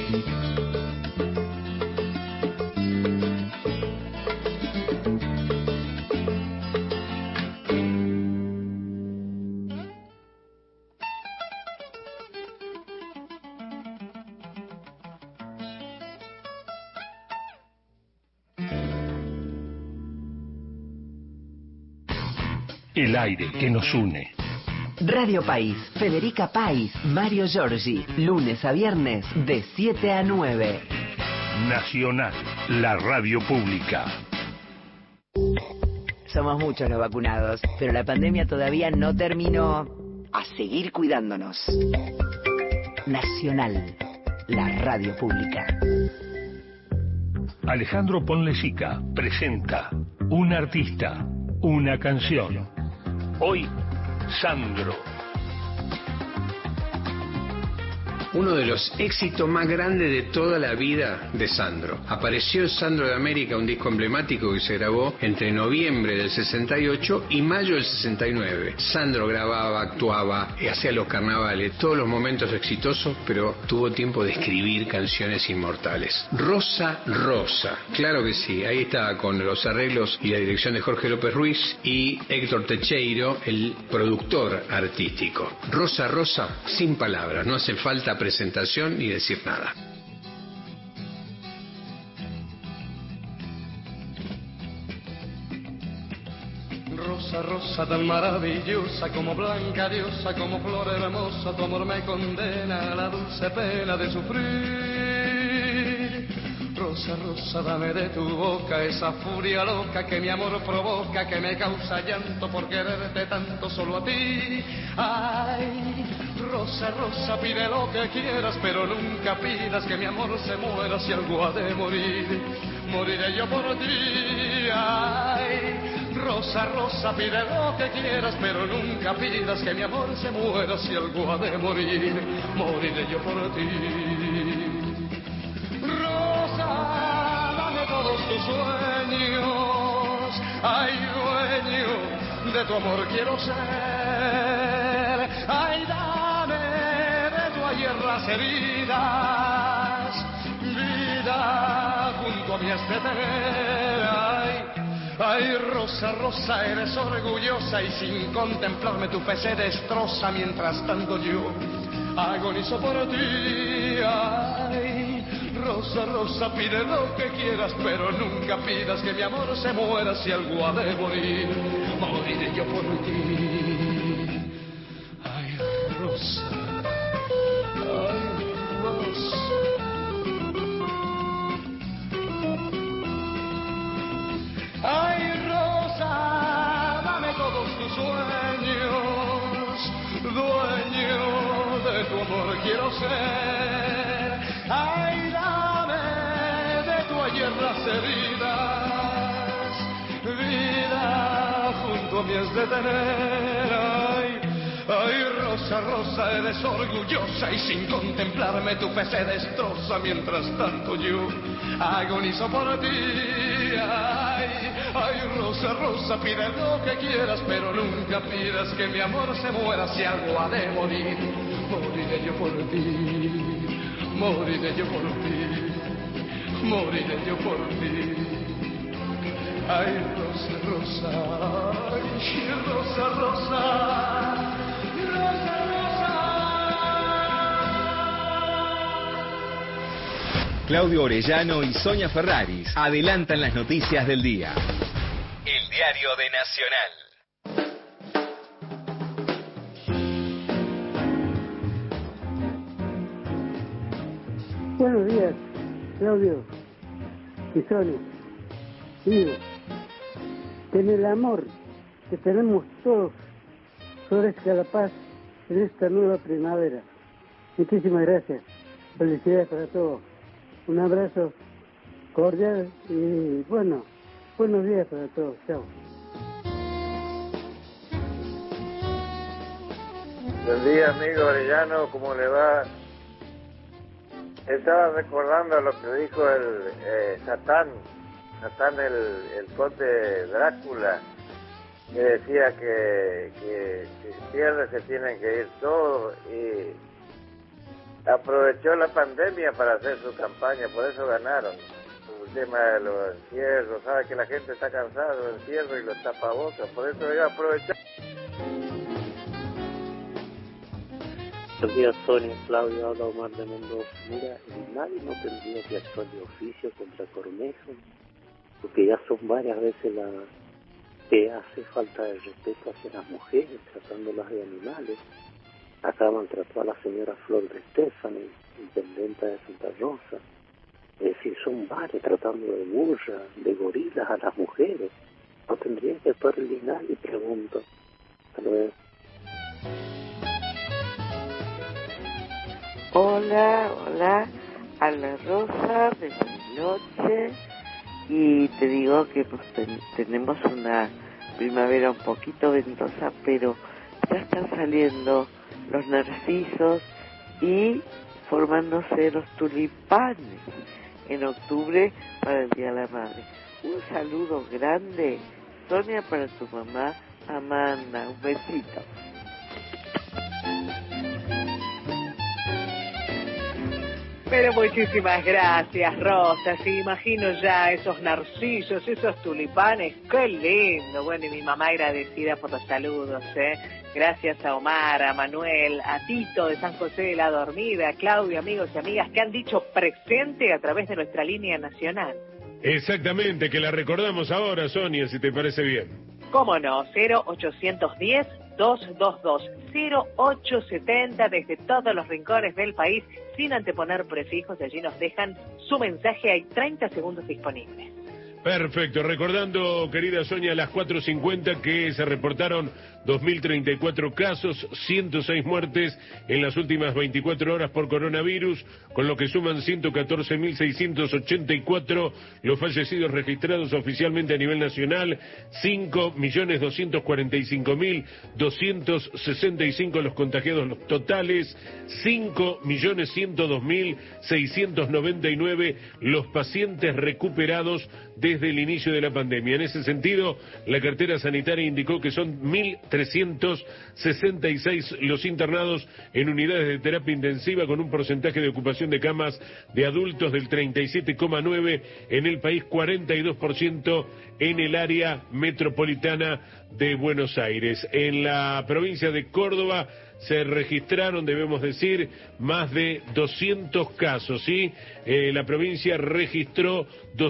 El aire que nos une. Radio País, Federica País, Mario Giorgi, lunes a viernes de 7 a 9. Nacional, la radio pública. Somos muchos los vacunados, pero la pandemia todavía no terminó. A seguir cuidándonos. Nacional, la radio pública. Alejandro Ponlesica presenta un artista, una canción. Hoy, Sandro. Uno de los éxitos más grandes de toda la vida de Sandro. Apareció Sandro de América, un disco emblemático que se grabó entre noviembre del 68 y mayo del 69. Sandro grababa, actuaba, hacía los carnavales, todos los momentos exitosos, pero tuvo tiempo de escribir canciones inmortales. Rosa Rosa, claro que sí, ahí estaba con los arreglos y la dirección de Jorge López Ruiz y Héctor Techeiro, el productor artístico. Rosa Rosa, sin palabras, no hace falta presentación ni decir nada. Rosa, rosa tan maravillosa, como blanca diosa, como flor hermosa, tu amor me condena a la dulce pena de sufrir. Rosa, rosa, dame de tu boca esa furia loca que mi amor provoca, que me causa llanto por quererte tanto solo a ti. Ay, rosa, rosa, pide lo que quieras, pero nunca pidas que mi amor se muera si algo ha de morir. Moriré yo por ti. Ay, rosa, rosa, pide lo que quieras, pero nunca pidas que mi amor se muera si algo ha de morir. Moriré yo por ti. Rosa, dame todos tus sueños, ay, dueño de tu amor quiero ser. Ay, dame de tu ayer las heridas, vida junto a mí has de tener. Ay, rosa, rosa, eres orgullosa y sin contemplarme tu fe se destroza, mientras tanto yo agonizo por ti. Ay, rosa, rosa, pide lo que quieras, pero nunca pidas que mi amor se muera si algo ha de morir. Moriré yo por ti. Ay, rosa, ay, rosa. Ay, rosa, dame todos tus sueños, dueño de tu amor quiero ser. Ay, dame de tu ayer las heridas, vida junto a mí has de tener. Ay, rosa, rosa, eres orgullosa y sin contemplarme tu fe se destroza, mientras tanto yo agonizo por ti. Ay, rosa, rosa, pide lo que quieras, pero nunca pidas que mi amor se muera si algo ha de morir. Moriré yo por ti, moriré yo por ti, moriré yo por ti. Ay, rosa, rosa, ay, rosa, rosa, rosa, rosa. Claudio Orellano y Sonia Ferraris adelantan las noticias del día. El diario de Nacional. Buenos días, Claudio y Sonia. Digo, que en el amor que tenemos todos florezca la paz en esta nueva primavera. Muchísimas gracias. Felicidades para todos. Un abrazo cordial y bueno, buenos días para todos. Chao. Buen día, amigo Orellano, ¿cómo le va? Estaba recordando lo que dijo el Satán, el conde Drácula, que decía que si pierde se tienen que ir todos, y aprovechó la pandemia para hacer su campaña, por eso ganaron. El tema de los encierros, sabe que la gente está cansada de los encierros y los tapabocas, por eso ellos aprovecharon. Buenos días, Sonia, Claudio, habla Omar de Mendoza. Mira, nadie no tendría que actuar de oficio contra Cornejo, porque ya son varias veces la que hace falta de respeto hacia las mujeres, tratándolas de animales. Acá maltrató a la señora Flor de Estefani, intendenta de Santa Rosa. Es decir, son varios tratando de burras, de gorilas a las mujeres. No tendría que actuar el nadie, pregunto. Hasta luego. Hola, a la Rosa de Bariloche, y te digo que pues, tenemos una primavera un poquito ventosa, pero ya están saliendo los narcisos y formándose los tulipanes en octubre para el Día de la Madre. Un saludo grande, Sonia, para tu mamá Amanda, un besito. Pero muchísimas gracias, Rosa. Sí, imagino ya esos narcisos, esos tulipanes. ¡Qué lindo! Bueno, y mi mamá agradecida por los saludos, ¿eh? Gracias a Omar, a Manuel, a Tito de San José de la Dormida, a Claudio, amigos y amigas que han dicho presente a través de nuestra línea nacional. Exactamente, que la recordamos ahora, Sonia, si te parece bien. ¿Cómo no? 0810-222-0870 desde todos los rincones del país, sin anteponer prefijos, y allí nos dejan su mensaje. Hay 30 segundos disponibles. Perfecto, recordando, querida Sonia, a las 4:50 que se reportaron 2.034 casos, 106 muertes en las últimas 24 horas por coronavirus, con lo que suman 114.684 los fallecidos registrados oficialmente a nivel nacional, 5.245.265 los contagiados los totales, 5.102.699 los pacientes recuperados desde el inicio de la pandemia. En ese sentido, la cartera sanitaria indicó que son 1.366 los internados en unidades de terapia intensiva, con un porcentaje de ocupación de camas de adultos del 37,9% en el país, 42% en el área metropolitana de Buenos Aires. En la provincia de Córdoba se registraron, debemos decir, más de 200 casos, ¿sí? La provincia registró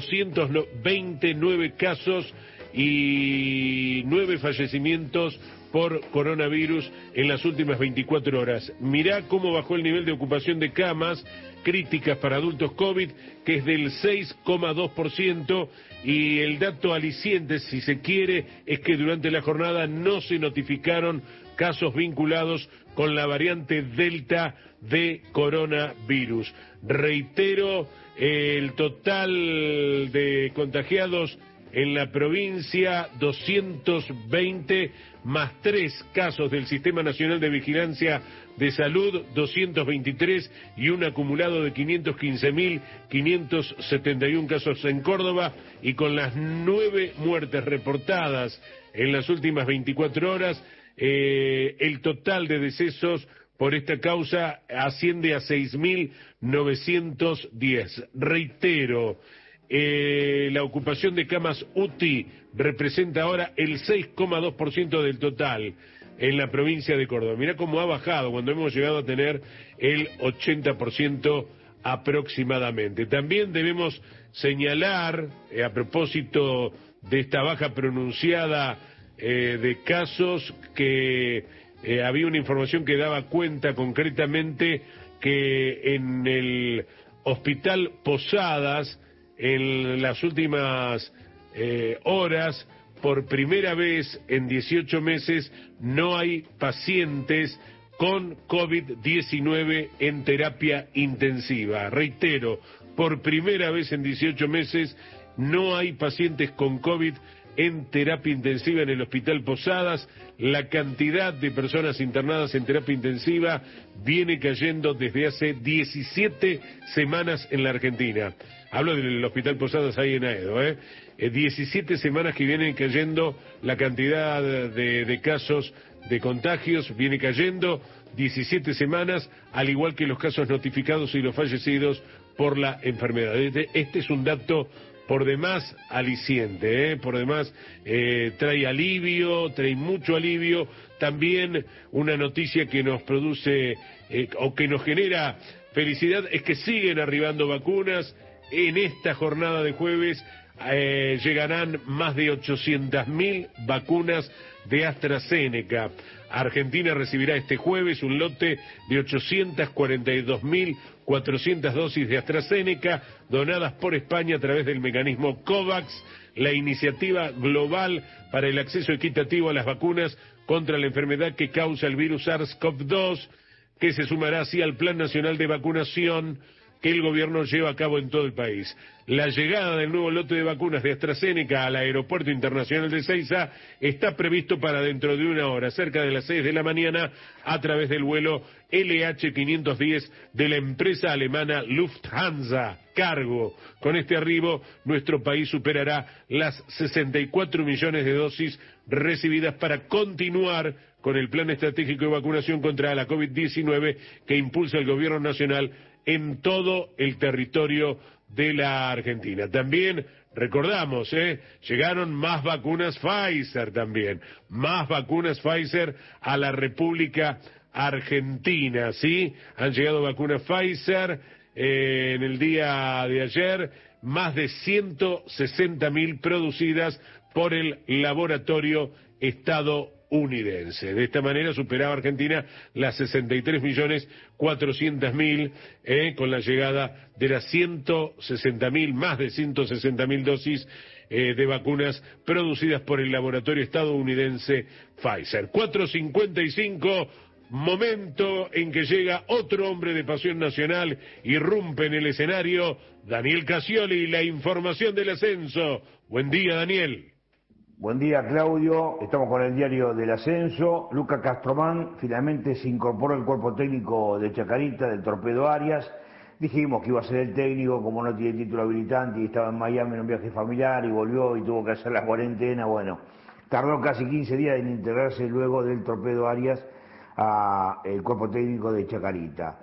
229 casos y 9 fallecimientos por coronavirus en las últimas 24 horas. Mirá cómo bajó el nivel de ocupación de camas críticas para adultos COVID, que es del 6,2%, y el dato aliciente, si se quiere, es que durante la jornada no se notificaron casos vinculados con la variante Delta de coronavirus. Reitero, el total de contagiados en la provincia, 220, más 3 casos del Sistema Nacional de Vigilancia de Salud, 223, y un acumulado de 515.571 casos en Córdoba, y con las 9 muertes reportadas en las últimas 24 horas, el total de decesos por esta causa asciende a 6.910. Reitero, la ocupación de camas UTI representa ahora el 6,2% del total en la provincia de Córdoba. Mirá cómo ha bajado cuando hemos llegado a tener el 80% aproximadamente. También debemos señalar, a propósito de esta baja pronunciada de casos, que había una información que daba cuenta concretamente que en el Hospital Posadas, en las últimas horas, por primera vez en 18 meses, no hay pacientes con COVID-19 en terapia intensiva. Reitero, por primera vez en 18 meses no hay pacientes con COVID en terapia intensiva en el Hospital Posadas. La cantidad de personas internadas en terapia intensiva viene cayendo desde hace 17 semanas en la Argentina. Hablo del Hospital Posadas ahí en Aedo, 17 semanas que vienen cayendo la cantidad de casos de contagios viene cayendo, 17 semanas, al igual que los casos notificados y los fallecidos por la enfermedad. Este es un dato por demás aliciente, por demás trae alivio, trae mucho alivio. También una noticia que nos produce o que nos genera felicidad es que siguen arribando vacunas. En esta jornada de jueves llegarán más de 800.000 vacunas de AstraZeneca. Argentina recibirá este jueves un lote de 842.400 dosis de AstraZeneca donadas por España a través del mecanismo COVAX, la iniciativa global para el acceso equitativo a las vacunas contra la enfermedad que causa el virus SARS-CoV-2, que se sumará así al Plan Nacional de Vacunación que el gobierno lleva a cabo en todo el país. La llegada del nuevo lote de vacunas de AstraZeneca al Aeropuerto Internacional de Ezeiza está previsto para dentro de una hora, cerca de las 6 de la mañana, a través del vuelo LH510 de la empresa alemana Lufthansa Cargo. Con este arribo, nuestro país superará las 64 millones de dosis recibidas para continuar con el plan estratégico de vacunación contra la COVID-19 que impulsa el gobierno nacional en todo el territorio de la Argentina. También recordamos, llegaron más vacunas Pfizer también, más vacunas Pfizer a la República Argentina, ¿sí? Han llegado vacunas Pfizer en el día de ayer, más de 160.000 producidas por el laboratorio estadounidense. De esta manera superaba Argentina las 63.400.000 con la llegada de las 160.000, más de 160.000 dosis de vacunas producidas por el laboratorio estadounidense Pfizer. 4:55, momento en que llega otro hombre de pasión nacional, irrumpe en el escenario, Daniel Casioli, la información del ascenso. Buen día, Daniel. Buen día, Claudio. Estamos con el diario del ascenso. Luca Castromán finalmente se incorporó al cuerpo técnico de Chacarita, del Torpedo Arias. Dijimos que iba a ser el técnico, como no tiene título habilitante y estaba en Miami en un viaje familiar y volvió y tuvo que hacer la cuarentena. Bueno, tardó casi 15 días en integrarse luego del Torpedo Arias al cuerpo técnico de Chacarita.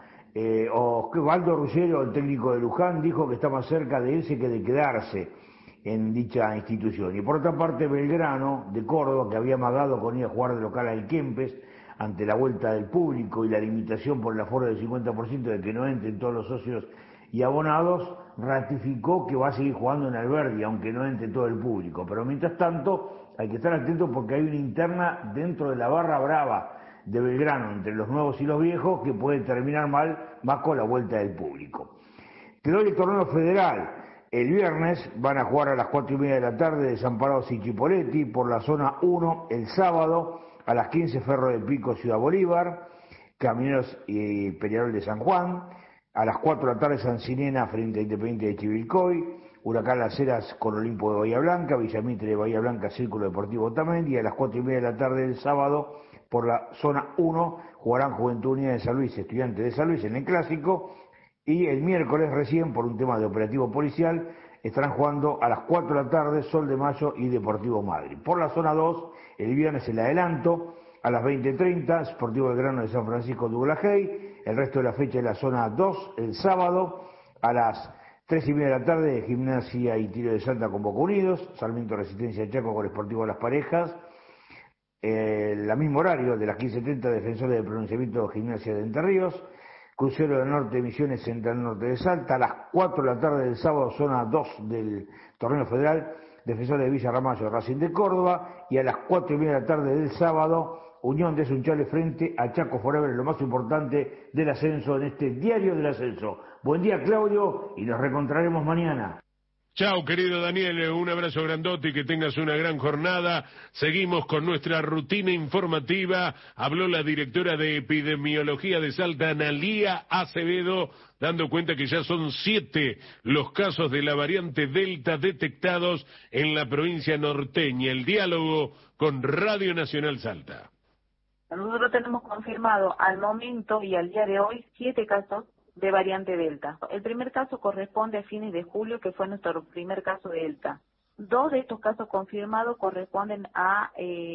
Osvaldo Ruggero, el técnico de Luján, dijo que está más cerca de irse que de quedarse en dicha institución. Y por otra parte, Belgrano, de Córdoba, que había amagado con ir a jugar de local al Kempes ante la vuelta del público y la limitación por el aforo del 50% de que no entren todos los socios y abonados, ratificó que va a seguir jugando en Alberdi, aunque no entre todo el público. Pero mientras tanto, hay que estar atentos porque hay una interna dentro de la barra brava de Belgrano, entre los nuevos y los viejos, que puede terminar mal, más con la vuelta del público. Quedó el torneo federal. El viernes van a jugar a las 4:30 de la tarde Desamparados y Chipoleti por la zona 1. El sábado a las 15 Ferro de Pico, Ciudad Bolívar, Camineros y Peñarol de San Juan. A las 4 de la tarde San Sinena frente a Independiente de Chivilcoy, Huracán Las Heras con Olimpo de Bahía Blanca, Villamitre de Bahía Blanca, Círculo Deportivo Otamendi. Y a las 4:30 de la tarde del sábado por la zona 1 jugarán Juventud Unida de San Luis, Estudiantes de San Luis en el Clásico. Y el miércoles recién, por un tema de operativo policial, estarán jugando a las 4 de la tarde Sol de Mayo y Deportivo Madrid. Por la zona 2, el viernes el adelanto, a las 20:30, Sportivo Belgrano de San Francisco de Uglajey. El resto de la fecha en la zona 2, el sábado, a las 3:30 de la tarde, Gimnasia y Tiro de Salta con Boca Unidos, Sarmiento Resistencia Chaco con Sportivo Las Parejas. El mismo horario, de las 15:30, Defensores de Pronunciamiento Gimnasia de Entre Ríos. Crucero del Norte, Misiones Central Norte de Salta. A las 4 de la tarde del sábado, zona 2 del Torneo Federal, Defensores de Villa Ramallo, Racing de Córdoba. Y a las 4:30 de la tarde del sábado, Unión de Sunchales frente a Chaco Forever, lo más importante del ascenso en este diario del ascenso. Buen día, Claudio, y nos reencontraremos mañana. Chao, querido Daniel, un abrazo grandote y que tengas una gran jornada. Seguimos con nuestra rutina informativa. Habló la directora de Epidemiología de Salta, Analía Acevedo, dando cuenta que ya son 7 los casos de la variante Delta detectados en la provincia norteña. El diálogo con Radio Nacional Salta. Nosotros tenemos confirmado al momento y al día de hoy 7 casos de variante Delta. El primer caso corresponde a fines de julio, que fue nuestro primer caso de Delta. 2 de estos casos confirmados corresponden a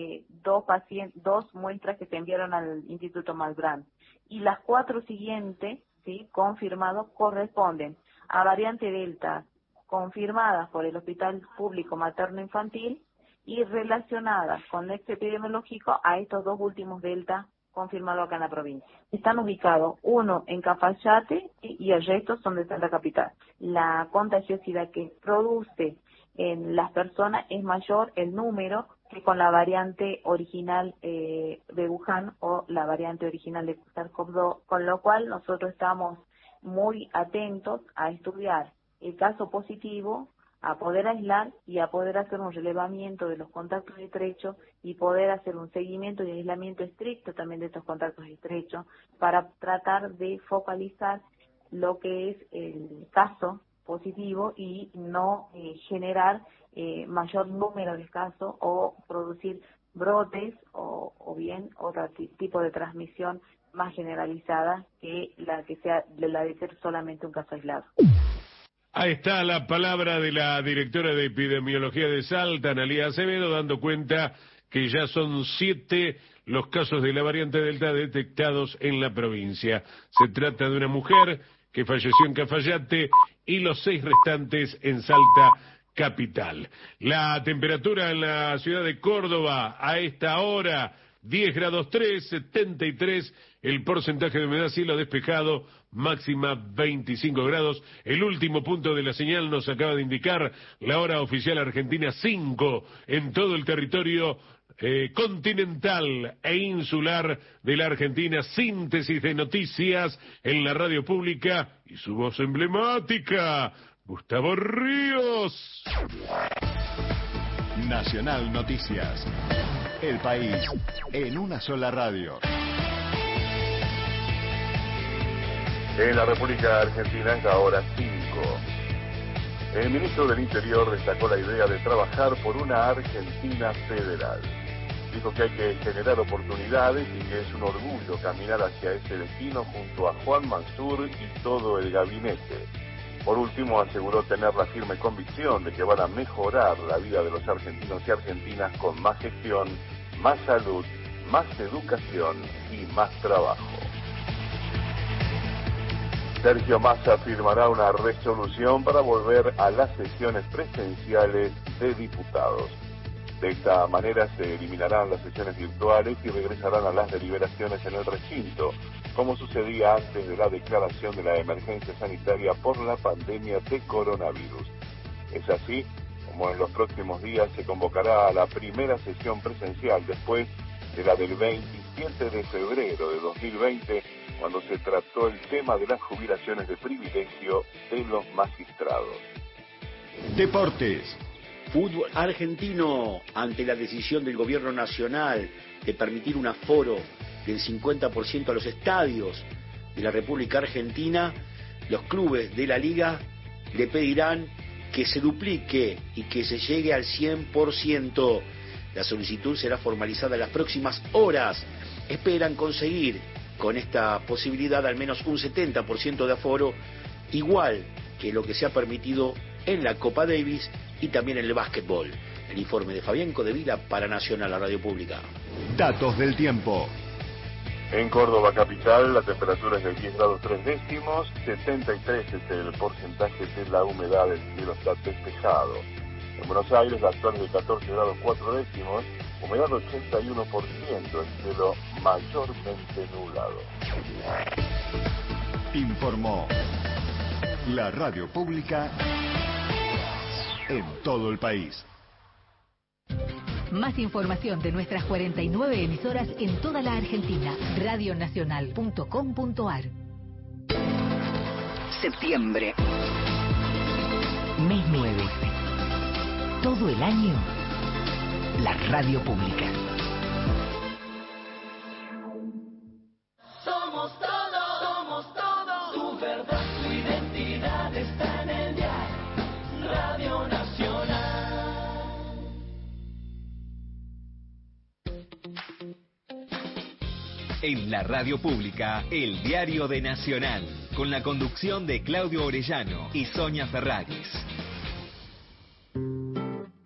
2 muestras que se enviaron al Instituto Malbrán. Y las 4 siguientes, ¿sí?, confirmados, corresponden a variante Delta confirmadas por el Hospital Público Materno Infantil y relacionadas con nexo epidemiológico a estos 2 últimos Delta confirmados acá en la provincia. Están ubicados uno en Cafayate y el resto son de Salta Capital. La contagiosidad que produce en las personas es mayor el número que con la variante original de Wuhan o la variante original de SARS-CoV-2, con lo cual nosotros estamos muy atentos a estudiar el caso positivo, a poder aislar y a poder hacer un relevamiento de los contactos estrechos y poder hacer un seguimiento y aislamiento estricto también de estos contactos estrechos para tratar de focalizar lo que es el caso positivo y no generar mayor número de casos o producir brotes o bien otro tipo de transmisión más generalizada que la de ser solamente un caso aislado. Ahí está la palabra de la directora de epidemiología de Salta, Analía Acevedo, dando cuenta que ya son 7 los casos de la variante Delta detectados en la provincia. Se trata de una mujer que falleció en Cafayate y los 6 restantes en Salta Capital. La temperatura en la ciudad de Córdoba a esta hora, 10 grados 3, 73, el porcentaje de humedad, cielo despejado, máxima 25 grados. El último punto de la señal nos acaba de indicar la hora oficial argentina 5 en todo el territorio continental e insular de la Argentina. Síntesis de noticias en la radio pública y su voz emblemática, Gustavo Ríos. Nacional Noticias. El país en una sola radio. En la República Argentina es la hora 5. El ministro del Interior destacó la idea de trabajar por una Argentina federal. Dijo que hay que generar oportunidades y que es un orgullo caminar hacia ese destino junto a Juan Mansur y todo el gabinete. Por último, aseguró tener la firme convicción de que van a mejorar la vida de los argentinos y argentinas con más gestión, más salud, más educación y más trabajo. Sergio Massa firmará una resolución para volver a las sesiones presenciales de diputados. De esta manera se eliminarán las sesiones virtuales y regresarán a las deliberaciones en el recinto, como sucedía antes de la declaración de la emergencia sanitaria por la pandemia de coronavirus. Es así como en los próximos días se convocará a la primera sesión presencial después de la del 27 de febrero de 2020, cuando se trató el tema de las jubilaciones de privilegio de los magistrados. Deportes. Fútbol argentino, ante la decisión del gobierno nacional de permitir un aforo del 50% a los estadios de la República Argentina, los clubes de la liga le pedirán que se duplique y que se llegue al 100%. La solicitud será formalizada en las próximas horas. Esperan conseguir con esta posibilidad al menos un 70% de aforo, igual que lo que se ha permitido en la Copa Davis y también en el básquetbol. El informe de Fabián Codevila para Nacional, la radio pública. Datos del tiempo. En Córdoba capital la temperatura es de 10 grados 3 décimos, 73 es el porcentaje de la humedad, el cielo está despejado. En Buenos Aires la actual es de 14 grados 4 décimos, humedad 81%, el cielo mayormente nublado. Informó la radio pública en todo el país. Más información de nuestras 49 emisoras en toda la Argentina. Radionacional.com.ar. Septiembre. Mes 9. Todo el año, la radio pública. Somos todo, tu verdad, tu identidad está en el diario, Radio Nacional. En la radio pública, el diario de Nacional, con la conducción de Claudio Orellano y Sonia Ferraris.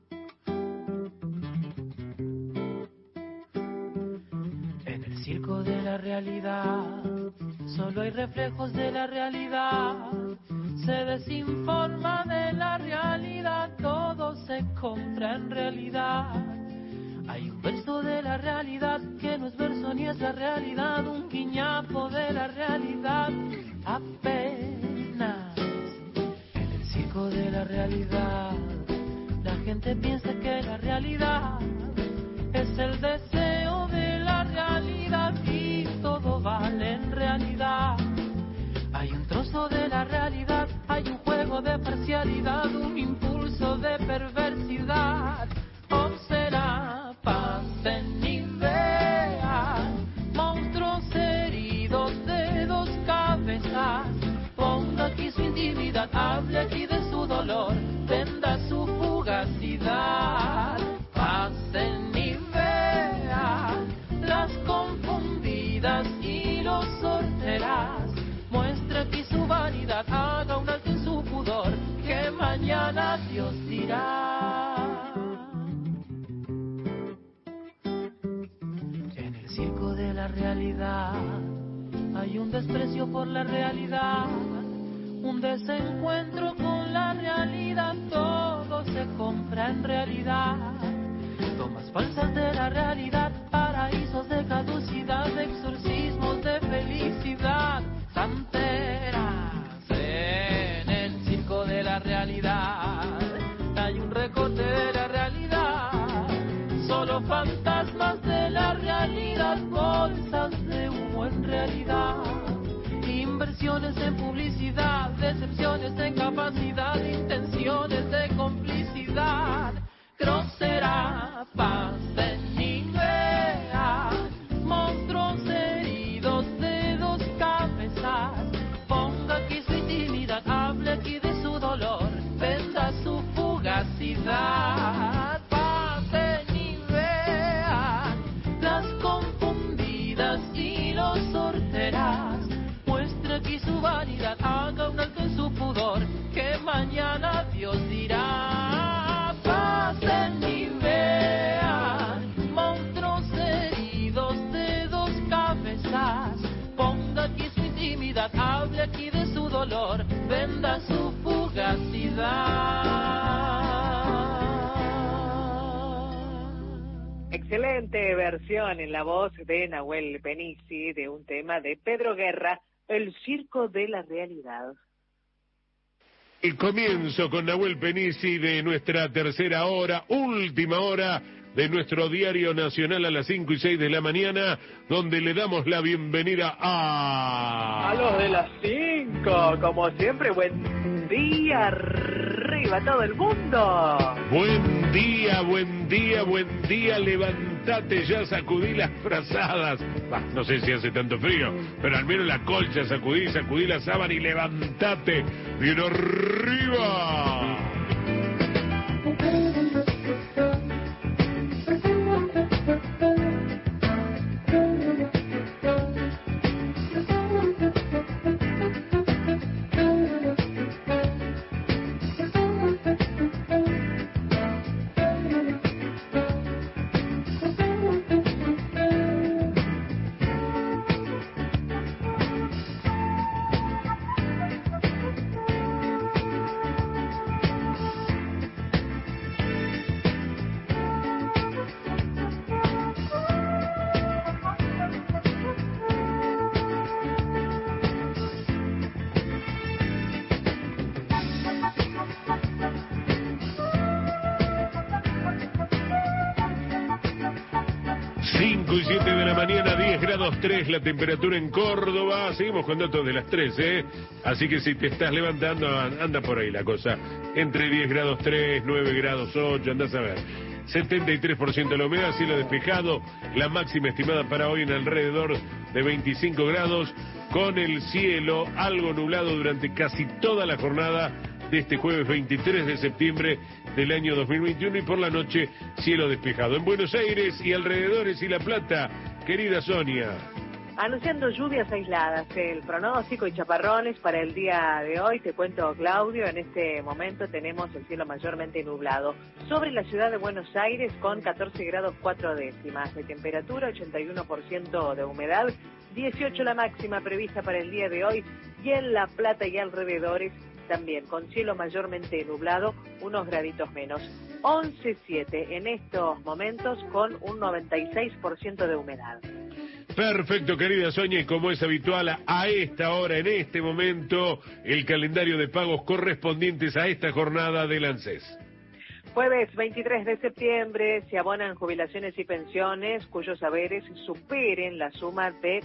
realidad, se desinforma de la realidad, todo se compra en realidad. Hay un verso de la realidad que no es verso ni es la realidad, un guiñapo de la realidad apenas. En el circo de la realidad, la gente piensa que la realidad es el deseo de la realidad y todo vale en realidad. Hay un trozo de la realidad, hay un juego de parcialidad, un impulso de perversidad. ¿O será? Pasen y vean monstruos heridos de dos cabezas. Ponga aquí su intimidad, hable aquí de su dolor, venda su fugacidad. Pasen y vean las confundidas y los sorteras. Muestre aquí su vanidad, haga un alto en su pudor, que mañana Dios dirá. En el circo de la realidad hay un desprecio por la realidad, un desencuentro con la realidad, todo se compra en realidad. Tomas falsas de la realidad, paraísos de caducidad, exorcismos de felicidad, santeras. En el circo de la realidad hay un recorte de la realidad, solo fantasmas de la realidad, bolsas de humo en realidad, inversiones en publicidad, decepciones en capacidad, intenciones de complicidad. Grosera, pasen y vean monstruos heridos de dos cabezas. Ponga aquí su intimidad, hable aquí de su dolor, venda su fugacidad. Pasen y vean las confundidas y los sorteras. Muestre aquí su vanidad, haga un alto en su pudor, que mañana Dios dirá. Pasen y vean monstruos heridos de dos cabezas. Ponga aquí su intimidad, hable aquí de su dolor, venda su fugacidad. Excelente versión en la voz de Nahuel Penici de un tema de Pedro Guerra, El circo de la realidad. El comienzo con Nahuel Penici de nuestra tercera hora, última hora de nuestro diario nacional a las 5 y 6 de la mañana, donde le damos la bienvenida a los de las 5, como siempre, buen día, arriba todo el mundo. Buen día, buen día, buen día, levantate ya, sacudí las frazadas. Bah, no sé si hace tanto frío, pero al menos la colcha sacudí la sábana y levantate bien arriba. 5 y 7 de la mañana, 10 grados 3 la temperatura en Córdoba. Seguimos con datos de las 3, así que si te estás levantando, anda por ahí la cosa. Entre 10 grados 3, 9 grados 8, andás a ver. 73% la humedad, cielo despejado. La máxima estimada para hoy en alrededor de 25 grados, con el cielo algo nublado durante casi toda la jornada de este jueves 23 de septiembre del año 2021, y por la noche cielo despejado. En Buenos Aires y alrededores y La Plata, querida Sonia. Anunciando lluvias aisladas, el pronóstico y chaparrones para el día de hoy. Te cuento, Claudio, en este momento tenemos el cielo mayormente nublado sobre la ciudad de Buenos Aires con 14 grados 4 décimas de temperatura, 81% de humedad, 18 la máxima prevista para el día de hoy y en La Plata y alrededores también con cielo mayormente nublado, unos graditos menos. 11.7 en estos momentos con un 96% de humedad. Perfecto, querida Sonia, y como es habitual a esta hora, en este momento, el calendario de pagos correspondientes a esta jornada del ANSES. Jueves 23 de septiembre se abonan jubilaciones y pensiones cuyos haberes superen la suma de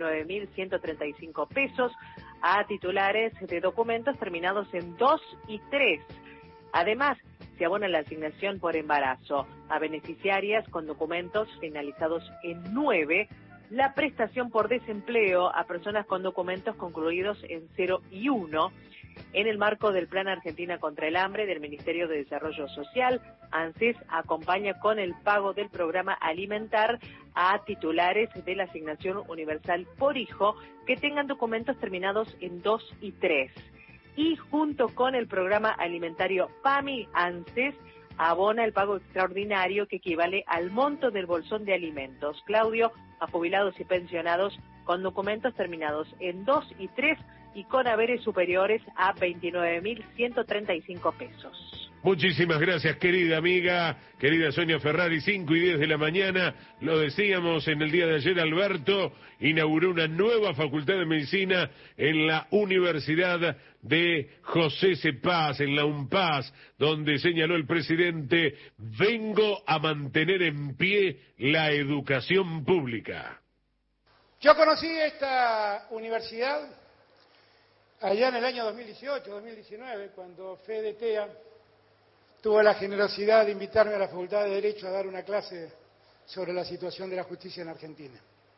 29.135 pesos a titulares de documentos terminados en 2 y 3. Además, se abona la asignación por embarazo a beneficiarias con documentos finalizados en 9, la prestación por desempleo a personas con documentos concluidos en 0 y 1, en el marco del Plan Argentina contra el Hambre del Ministerio de Desarrollo Social. ANSES acompaña con el pago del programa Alimentar a titulares de la asignación universal por hijo que tengan documentos terminados en 2 y 3. Y junto con el programa alimentario PAMI, ANSES abona el pago extraordinario que equivale al monto del bolsón de alimentos, Claudio, a jubilados y pensionados con documentos terminados en 2 y 3 y con haberes superiores a 29.135 pesos. Muchísimas gracias, querida amiga, querida Sonia Ferrari. 5 y 10 de la mañana, lo decíamos en el día de ayer, Alberto inauguró una nueva facultad de medicina en la Universidad de José Cepaz, en la UNPAS, donde señaló el presidente: vengo a mantener en pie la educación pública. Yo conocí esta universidad allá en el año 2018-2019, cuando Fede Tea tuvo la generosidad de invitarme a la Facultad de Derecho a dar una clase sobre la situación de la justicia en Argentina.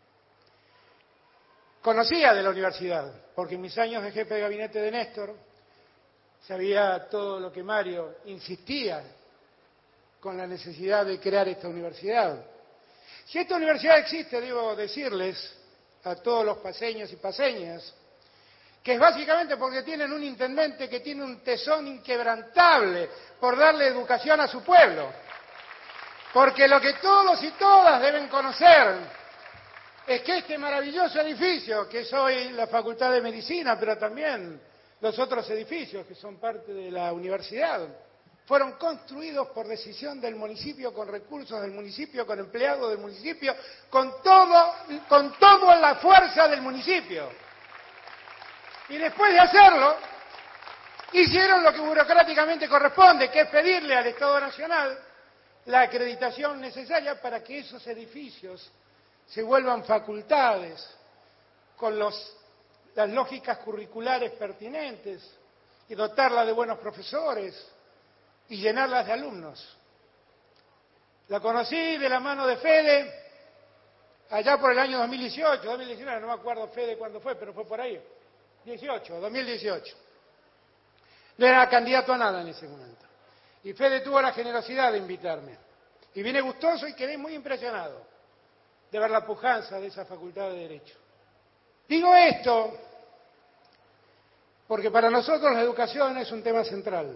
Conocía de la universidad, porque en mis años de jefe de gabinete de Néstor sabía todo lo que Mario insistía con la necesidad de crear esta universidad. Si esta universidad existe, debo decirles a todos los paseños y paseñas, que es básicamente porque tienen un intendente que tiene un tesón inquebrantable por darle educación a su pueblo. Porque lo que todos y todas deben conocer es que este maravilloso edificio, que es hoy la Facultad de Medicina, pero también los otros edificios que son parte de la universidad, fueron construidos por decisión del municipio, con recursos del municipio, con empleados del municipio, con toda la fuerza del municipio. Y después de hacerlo, hicieron lo que burocráticamente corresponde, que es pedirle al Estado Nacional la acreditación necesaria para que esos edificios se vuelvan facultades con las lógicas curriculares pertinentes y dotarlas de buenos profesores y llenarlas de alumnos. La conocí de la mano de Fede allá por el año 2018, 2019, no me acuerdo Fede cuándo fue, pero fue por ahí. 2018. No era candidato a nada en ese momento. Y Fede tuvo la generosidad de invitarme. Y vine gustoso y quedé muy impresionado de ver la pujanza de esa Facultad de Derecho. Digo esto porque para nosotros la educación es un tema central.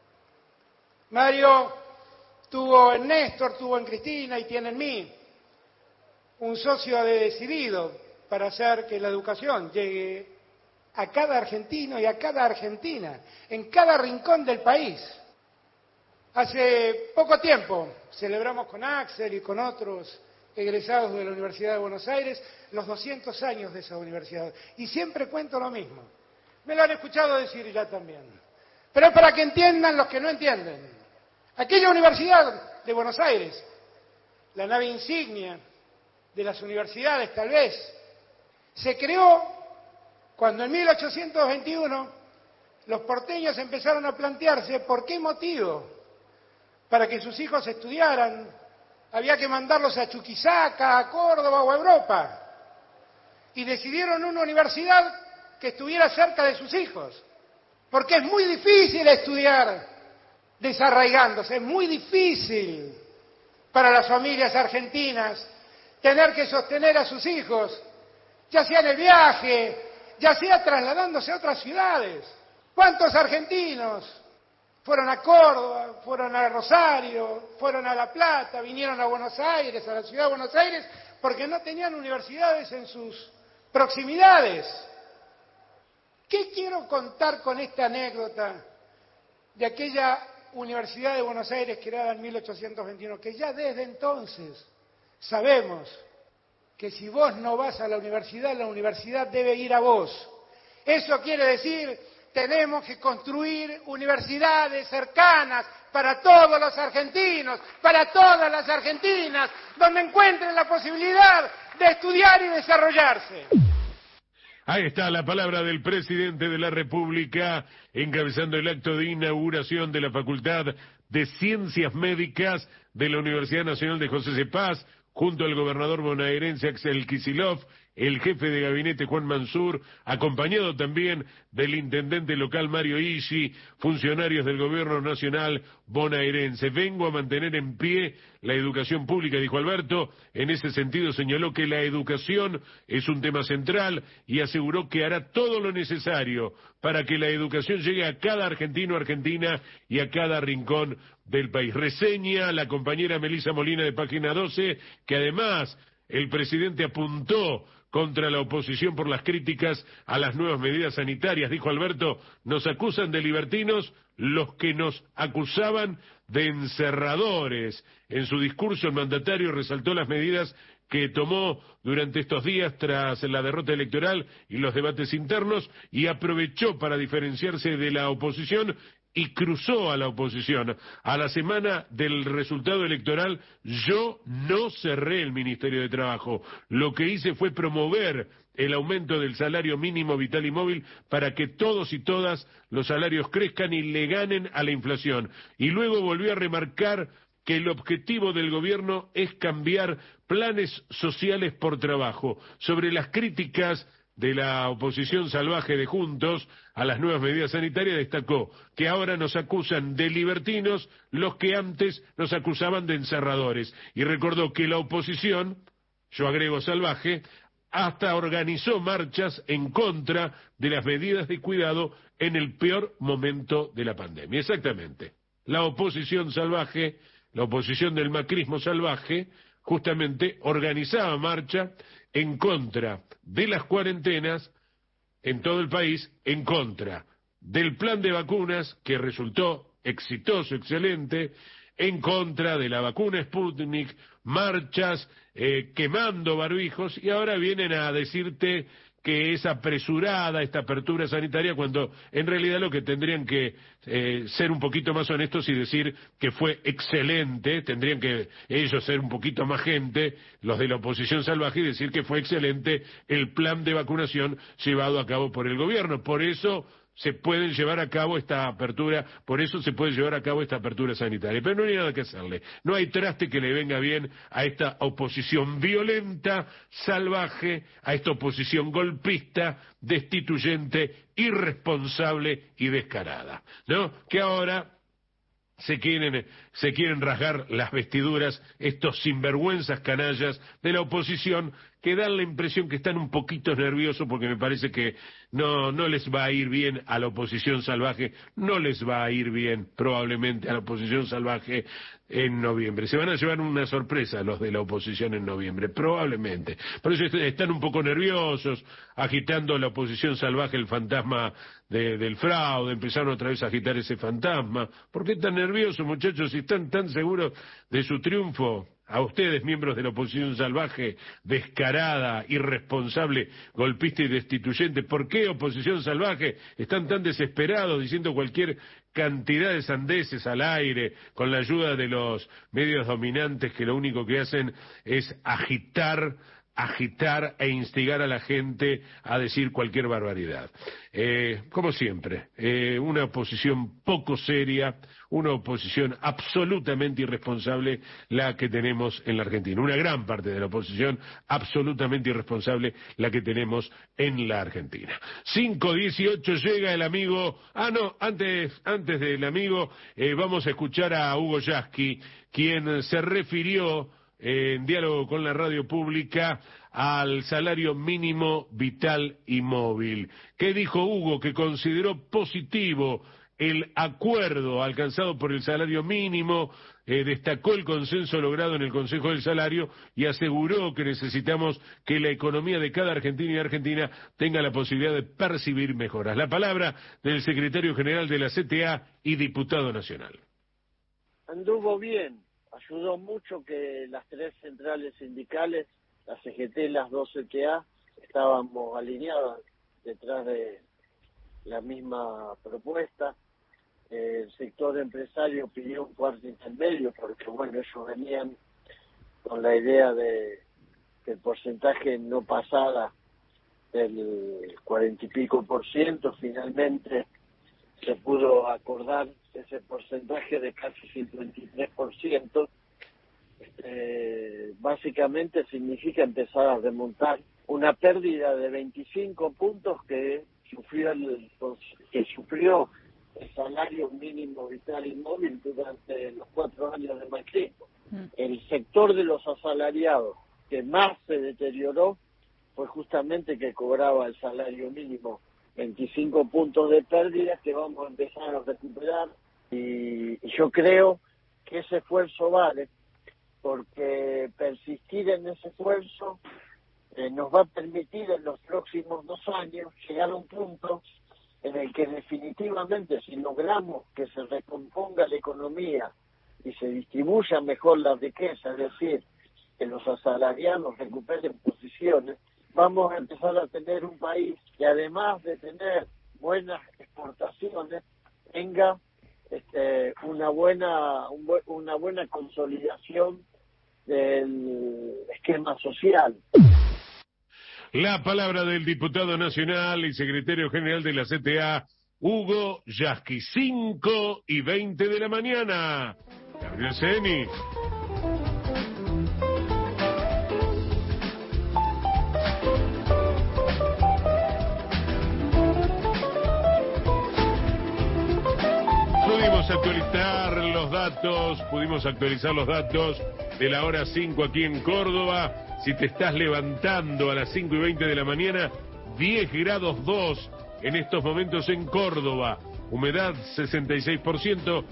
Mario tuvo en Néstor, tuvo en Cristina y tiene en mí un socio decidido para hacer que la educación llegue a cada argentino y a cada argentina, en cada rincón del país. Hace poco tiempo celebramos con Axel y con otros egresados de la Universidad de Buenos Aires los 200 años de esa universidad. Y siempre cuento lo mismo. Me lo han escuchado decir ya también. Pero es para que entiendan los que no entienden. Aquella Universidad de Buenos Aires, la nave insignia de las universidades tal vez, se creó cuando en 1821 los porteños empezaron a plantearse por qué motivo, para que sus hijos estudiaran, había que mandarlos a Chuquisaca, a Córdoba o a Europa. Y decidieron una universidad que estuviera cerca de sus hijos. Porque es muy difícil estudiar desarraigándose, es muy difícil para las familias argentinas tener que sostener a sus hijos, ya sea en el viaje, ya sea trasladándose a otras ciudades. ¿Cuántos argentinos fueron a Córdoba, fueron a Rosario, fueron a La Plata, vinieron a Buenos Aires, a la ciudad de Buenos Aires, porque no tenían universidades en sus proximidades? ¿Qué quiero contar con esta anécdota de aquella Universidad de Buenos Aires creada en 1821? Que ya desde entonces sabemos que si vos no vas a la universidad debe ir a vos. Eso quiere decir, tenemos que construir universidades cercanas para todos los argentinos, para todas las argentinas, donde encuentren la posibilidad de estudiar y desarrollarse. Ahí está la palabra del presidente de la República, encabezando el acto de inauguración de la Facultad de Ciencias Médicas de la Universidad Nacional de José C. Paz, junto al gobernador bonaerense Axel Kicillof, el jefe de gabinete Juan Mansur, acompañado también del intendente local Mario Ishi, funcionarios del gobierno nacional bonaerense. Vengo a mantener en pie la educación pública, dijo Alberto. En ese sentido señaló que la educación es un tema central y aseguró que hará todo lo necesario para que la educación llegue a cada argentino, argentina y a cada rincón del país. Reseña la compañera Melisa Molina de Página 12, que además el presidente apuntó contra la oposición por las críticas a las nuevas medidas sanitarias. Dijo Alberto, nos acusan de libertinos los que nos acusaban de encerradores. En su discurso el mandatario resaltó las medidas que tomó durante estos días tras la derrota electoral y los debates internos y aprovechó para diferenciarse de la oposición y cruzó a la oposición. A la semana del resultado electoral, yo no cerré el Ministerio de Trabajo. Lo que hice fue promover el aumento del salario mínimo vital y móvil para que todos y todas los salarios crezcan y le ganen a la inflación. Y luego volvió a remarcar que el objetivo del gobierno es cambiar planes sociales por trabajo. Sobre las críticas de la oposición salvaje de Juntos a las nuevas medidas sanitarias, destacó que ahora nos acusan de libertinos los que antes nos acusaban de encerradores. Y recordó que la oposición, yo agrego salvaje, hasta organizó marchas en contra de las medidas de cuidado en el peor momento de la pandemia. Exactamente. La oposición salvaje, la oposición del macrismo salvaje, justamente organizaba marcha en contra de las cuarentenas en todo el país, en contra del plan de vacunas que resultó exitoso, excelente, en contra de la vacuna Sputnik, marchas quemando barbijos, y ahora vienen a decirte que es apresurada esta apertura sanitaria, cuando en realidad lo que tendrían que ser un poquito más honestos y decir que fue excelente, tendrían que ellos ser un poquito más gente, los de la oposición salvaje, y decir que fue excelente el plan de vacunación llevado a cabo por el gobierno. Por eso se pueden llevar a cabo esta apertura, por eso se puede llevar a cabo esta apertura sanitaria. Pero no hay nada que hacerle, no hay traste que le venga bien a esta oposición violenta, salvaje, a esta oposición golpista, destituyente, irresponsable y descarada, ¿no? Que ahora se quieren rasgar las vestiduras estos sinvergüenzas canallas de la oposición, que dan la impresión que están un poquito nerviosos porque me parece que no les va a ir bien a la oposición salvaje, no les va a ir bien probablemente a la oposición salvaje en noviembre. Se van a llevar una sorpresa los de la oposición en noviembre, probablemente. Por eso están un poco nerviosos, agitando la oposición salvaje el fantasma del fraude, empezaron otra vez a agitar ese fantasma. ¿Por qué tan nerviosos, muchachos, si están tan seguros de su triunfo? A ustedes, miembros de la oposición salvaje, descarada, irresponsable, golpista y destituyente, ¿por qué oposición salvaje están tan desesperados diciendo cualquier cantidad de sandeces al aire, con la ayuda de los medios dominantes que lo único que hacen es agitar e instigar a la gente a decir cualquier barbaridad? Como siempre, una oposición poco seria, una oposición absolutamente irresponsable la que tenemos en la Argentina. Una gran parte de la oposición absolutamente irresponsable la que tenemos en la Argentina. 5:18 llega el amigo. Antes del amigo, vamos a escuchar a Hugo Yasky, quien se refirió en diálogo con la radio pública al salario mínimo vital y móvil. ¿Qué dijo Hugo? Que consideró positivo el acuerdo alcanzado por el salario mínimo, destacó el consenso logrado en el Consejo del Salario y aseguró que necesitamos que la economía de cada argentino y argentina tenga la posibilidad de percibir mejoras. La palabra del secretario general de la CTA y diputado nacional. Anduvo bien, ayudó mucho que las tres centrales sindicales, la CGT y las dos CTA, estábamos alineadas detrás de la misma propuesta. El sector empresario pidió un cuarto intermedio porque, bueno, ellos venían con la idea de que el porcentaje no pasara del 40 y pico %. Finalmente se pudo acordar ese porcentaje de casi 53%. Básicamente significa empezar a remontar una pérdida de 25 puntos que sufrió el salario mínimo vital y móvil durante los 4 años de macrismo. El sector de los asalariados que más se deterioró fue justamente que cobraba el salario mínimo. 25 puntos de pérdida que vamos a empezar a recuperar, y yo creo que ese esfuerzo vale, porque persistir en ese esfuerzo nos va a permitir en los próximos 2 años llegar a un punto en el que definitivamente, si logramos que se recomponga la economía y se distribuya mejor la riqueza, es decir, que los asalariados recuperen posiciones, vamos a empezar a tener un país que, además de tener buenas exportaciones, tenga una buena consolidación del esquema social. La palabra del diputado nacional y secretario general de la CTA, Hugo Yasky. 5:20 de la mañana. Gabriel Ceni. Pudimos actualizar los datos de la hora 5 aquí en Córdoba. Si te estás levantando a las 5:20 de la mañana, 10 grados 2 en estos momentos en Córdoba. Humedad 66%,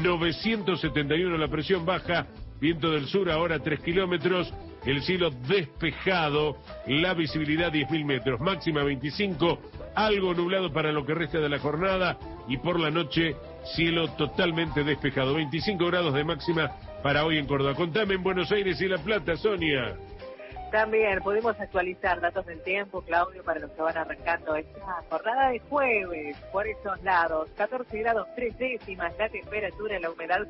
971 la presión baja, viento del sur ahora 3 kilómetros, el cielo despejado, la visibilidad 10.000 metros, máxima 25, algo nublado para lo que resta de la jornada y por la noche cielo totalmente despejado, 25 grados de máxima para hoy en Córdoba. Contame en Buenos Aires y La Plata, Sonia. También pudimos actualizar datos del tiempo, Claudio, para los que van arrancando esta jornada de jueves por esos lados. 14 grados 3 décimas la temperatura, la humedad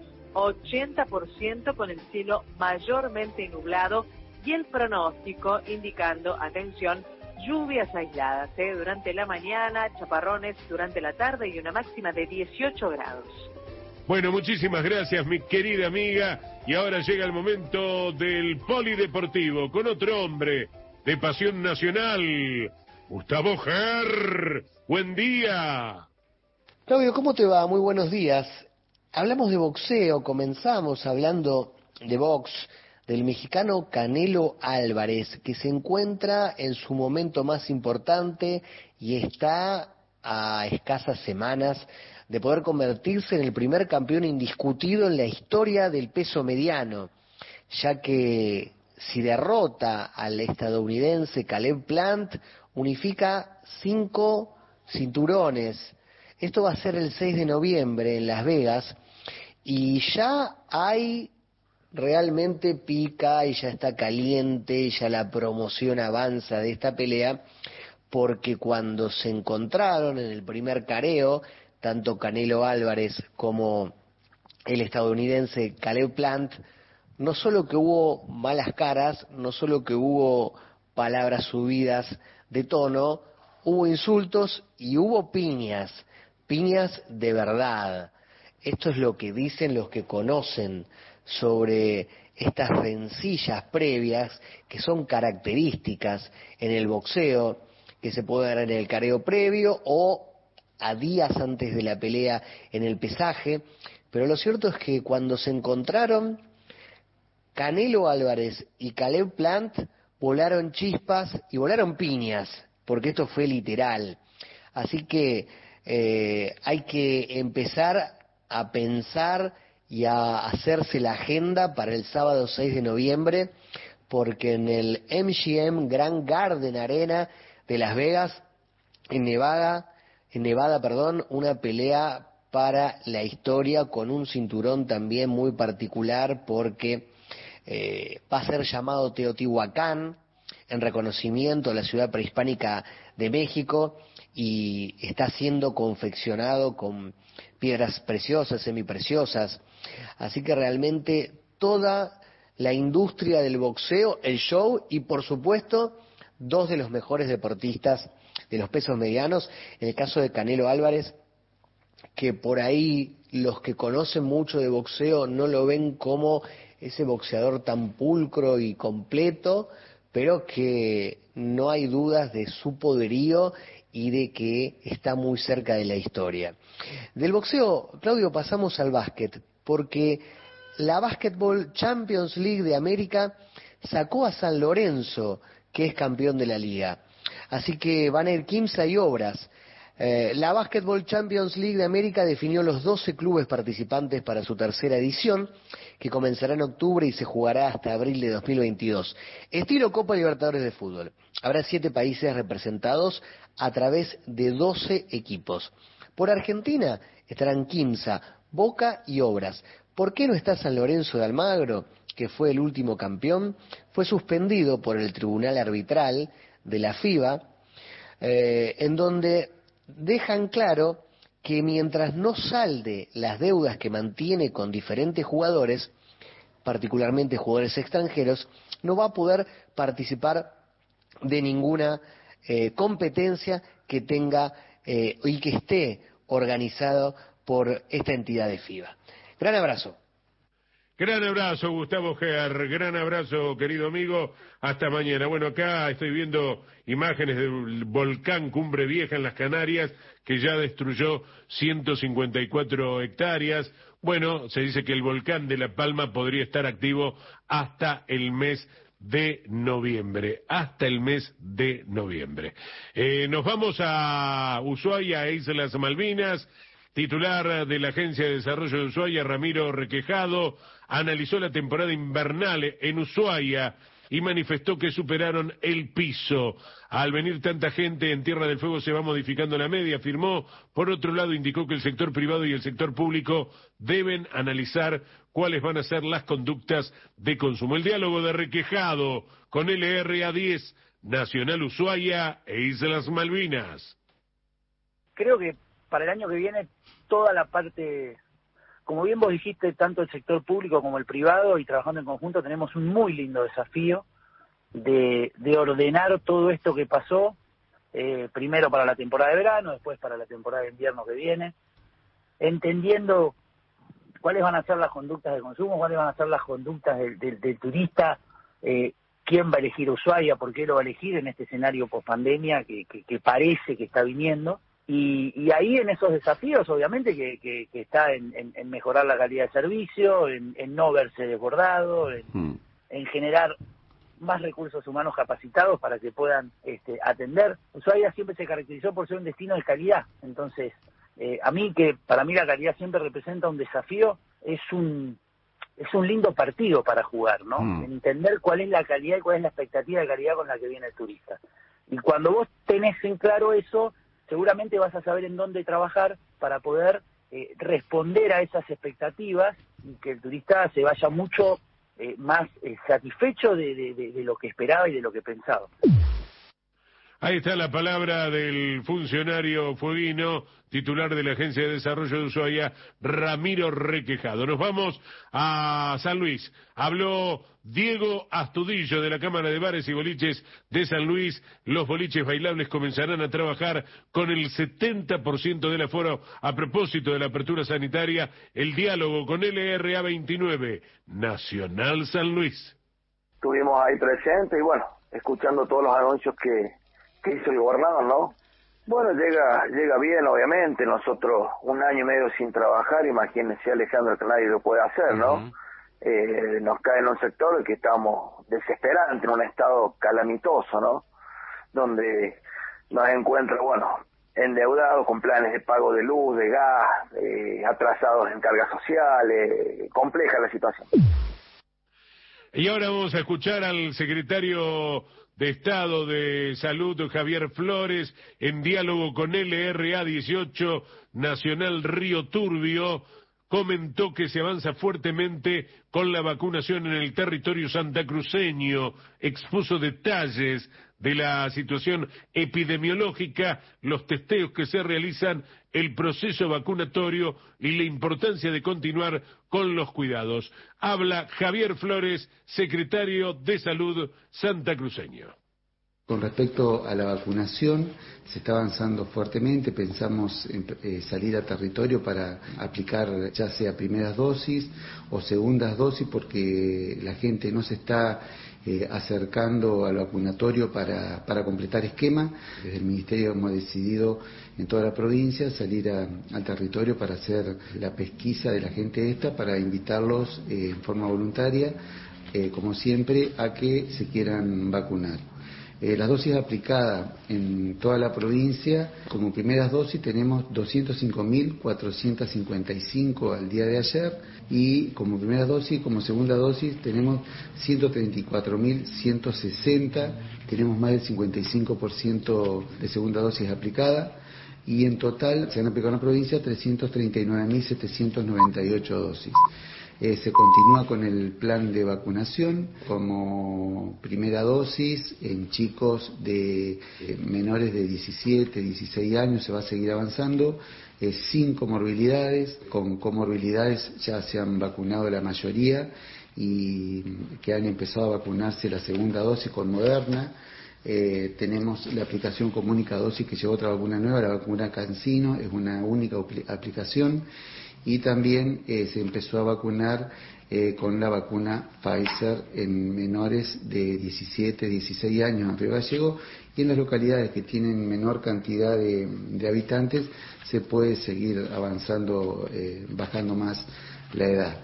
80% con el cielo mayormente nublado y el pronóstico indicando, atención, lluvias aisladas durante la mañana, chaparrones durante la tarde y una máxima de 18 grados. Bueno, muchísimas gracias, mi querida amiga. Y ahora llega el momento del polideportivo con otro hombre de pasión nacional, Gustavo Ger. Buen día. Claudio, ¿cómo te va? Muy buenos días. Hablamos de boxeo, comenzamos hablando de box, del mexicano Canelo Álvarez, que se encuentra en su momento más importante y está a escasas semanas de poder convertirse en el primer campeón indiscutido en la historia del peso mediano, ya que si derrota al estadounidense Caleb Plant, unifica 5 cinturones. Esto va a ser el 6 de noviembre en Las Vegas, y ya hay realmente pica y ya está caliente, ya la promoción avanza de esta pelea, porque cuando se encontraron en el primer careo, tanto Canelo Álvarez como el estadounidense Caleb Plant, no solo que hubo malas caras, no solo que hubo palabras subidas de tono, hubo insultos y hubo piñas de verdad. Esto es lo que dicen los que conocen sobre estas rencillas previas que son características en el boxeo, que se puede dar en el careo previo o a días antes de la pelea en el pesaje. Pero lo cierto es que cuando se encontraron, Canelo Álvarez y Caleb Plant volaron chispas y volaron piñas, porque esto fue literal. Así que hay que empezar a pensar y a hacerse la agenda para el sábado 6 de noviembre, porque en el MGM Grand Garden Arena de Las Vegas, en Nevada, una pelea para la historia con un cinturón también muy particular, porque va a ser llamado Teotihuacán en reconocimiento a la ciudad prehispánica de México, y está siendo confeccionado con piedras preciosas, semipreciosas. Así que realmente toda la industria del boxeo, el show y por supuesto dos de los mejores deportistas de los pesos medianos, en el caso de Canelo Álvarez, que por ahí los que conocen mucho de boxeo no lo ven como ese boxeador tan pulcro y completo, pero que no hay dudas de su poderío y de que está muy cerca de la historia. Del boxeo, Claudio, pasamos al básquet, porque la Basketball Champions League de América sacó a San Lorenzo, que es campeón de la liga. Así que van a ir Quimsa y Obras. La Basketball Champions League de América definió los 12 clubes participantes para su tercera edición, que comenzará en octubre y se jugará hasta abril de 2022. Estilo Copa Libertadores de Fútbol. Habrá 7 países representados a través de 12 equipos. Por Argentina estarán Quimsa, Boca y Obras. ¿Por qué no está San Lorenzo de Almagro, que fue el último campeón? Fue suspendido por el Tribunal Arbitral de la FIBA, en donde dejan claro que mientras no salde las deudas que mantiene con diferentes jugadores, particularmente jugadores extranjeros, no va a poder participar de ninguna competencia que tenga y que esté organizado por esta entidad de FIBA. Gran abrazo. Gran abrazo, Gustavo Ger, gran abrazo, querido amigo, hasta mañana. Bueno, acá estoy viendo imágenes del volcán Cumbre Vieja en las Canarias, que ya destruyó 154 hectáreas. Bueno, se dice que el volcán de La Palma podría estar activo hasta el mes de noviembre, nos vamos a Ushuaia e Islas Malvinas. Titular de la Agencia de Desarrollo de Ushuaia, Ramiro Requejado, analizó la temporada invernal en Ushuaia y manifestó que superaron el piso. Al venir tanta gente en Tierra del Fuego se va modificando la media, afirmó. Por otro lado, indicó que el sector privado y el sector público deben analizar cuáles van a ser las conductas de consumo. El diálogo de Requejado con LRA10, Nacional Ushuaia e Islas Malvinas. Creo que para el año que viene toda la parte, como bien vos dijiste, tanto el sector público como el privado, y trabajando en conjunto, tenemos un muy lindo desafío de ordenar todo esto que pasó, primero para la temporada de verano, después para la temporada de invierno que viene, entendiendo cuáles van a ser las conductas de consumo, cuáles van a ser las conductas del turista, quién va a elegir Ushuaia, por qué lo va a elegir en este escenario post-pandemia que parece que está viniendo. Y ahí en esos desafíos, obviamente, que está en mejorar la calidad de servicio, en no verse desbordado, en generar más recursos humanos capacitados para que puedan atender. Ushuaia siempre se caracterizó por ser un destino de calidad, entonces para mí la calidad siempre representa un desafío, es un lindo partido para jugar, ¿no? Entender cuál es la calidad y cuál es la expectativa de calidad con la que viene el turista. Y cuando vos tenés en claro eso, seguramente vas a saber en dónde trabajar para poder responder a esas expectativas y que el turista se vaya mucho más satisfecho de lo que esperaba y de lo que pensaba. Ahí está la palabra del funcionario fueguino, titular de la Agencia de Desarrollo de Ushuaia, Ramiro Requejado. Nos vamos a San Luis. Habló Diego Astudillo de la Cámara de Bares y Boliches de San Luis. Los boliches bailables comenzarán a trabajar con el 70% del aforo a propósito de la apertura sanitaria. El diálogo con LRA 29, Nacional San Luis. Estuvimos ahí presentes y bueno, escuchando todos los anuncios que hizo el gobernador, ¿no? Bueno, llega bien, obviamente. Nosotros 1 año y medio sin trabajar, imagínense, Alejandro, que nadie lo puede hacer, ¿no? Nos cae en un sector en que estamos desesperantes, en un estado calamitoso, ¿no? Donde nos encuentra, bueno, endeudados con planes de pago de luz, de gas, atrasados en cargas sociales, compleja la situación. Y ahora vamos a escuchar al secretario de Estado de Salud, Javier Flores, en diálogo con LRA 18 Nacional Río Turbio. Comentó que se avanza fuertemente con la vacunación en el territorio santacruceño, expuso detalles de la situación epidemiológica, los testeos que se realizan, el proceso vacunatorio y la importancia de continuar con los cuidados. Habla Javier Flores, secretario de Salud santacruceño. Con respecto a la vacunación, se está avanzando fuertemente, pensamos en salir a territorio para aplicar ya sea primeras dosis o segundas dosis, porque la gente no se está acercando al vacunatorio para completar esquema. Desde el Ministerio hemos decidido en toda la provincia salir al territorio para hacer la pesquisa de la gente esta, para invitarlos en forma voluntaria, como siempre, a que se quieran vacunar. Las dosis aplicadas en toda la provincia, como primeras dosis tenemos 205.455 al día de ayer, y como primera dosis, como segunda dosis tenemos 134.160, tenemos más del 55% de segunda dosis aplicada, y en total se han aplicado en la provincia 339.798 dosis. Se continúa con el plan de vacunación como primera dosis en chicos de menores de 17, 16 años, se va a seguir avanzando, sin comorbilidades. Con comorbilidades ya se han vacunado la mayoría y que han empezado a vacunarse la segunda dosis con Moderna. Tenemos la aplicación con única dosis, que llegó otra vacuna nueva, la vacuna CanSino, es una única aplicación. Y también se empezó a vacunar con la vacuna Pfizer en menores de 17, 16 años en Río Gallego, y en las localidades que tienen menor cantidad de habitantes se puede seguir avanzando, bajando más la edad.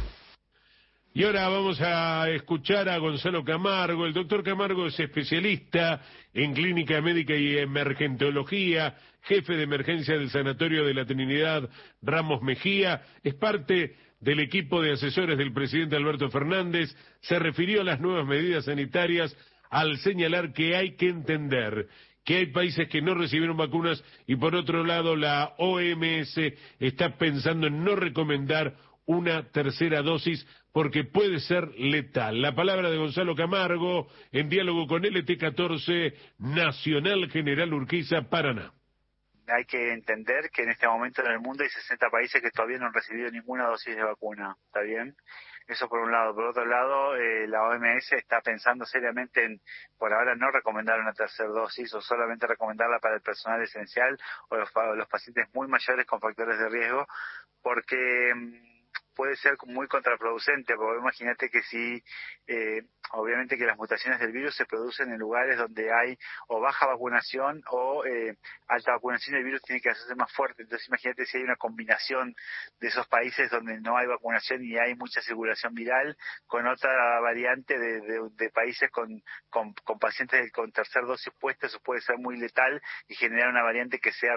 Y ahora vamos a escuchar a Gonzalo Camargo. El doctor Camargo es especialista en clínica médica y emergentología, jefe de emergencia del Sanatorio de la Trinidad Ramos Mejía, es parte del equipo de asesores del presidente Alberto Fernández. Se refirió a las nuevas medidas sanitarias al señalar que hay que entender que hay países que no recibieron vacunas y por otro lado la OMS está pensando en no recomendar una tercera dosis porque puede ser letal. La palabra de Gonzalo Camargo en diálogo con LT14 Nacional General Urquiza, Paraná. Hay que entender que en este momento en el mundo hay 60 países que todavía no han recibido ninguna dosis de vacuna, ¿está bien? Eso por un lado. Por otro lado, la OMS está pensando seriamente en, por ahora, no recomendar una tercera dosis o solamente recomendarla para el personal esencial o los pacientes muy mayores con factores de riesgo, porque puede ser muy contraproducente, porque imagínate que si, obviamente que las mutaciones del virus se producen en lugares donde hay o baja vacunación o alta vacunación, el virus tiene que hacerse más fuerte. Entonces imagínate si hay una combinación de esos países donde no hay vacunación y hay mucha circulación viral con otra variante de países con pacientes con tercera dosis puesta, eso puede ser muy letal y generar una variante que sea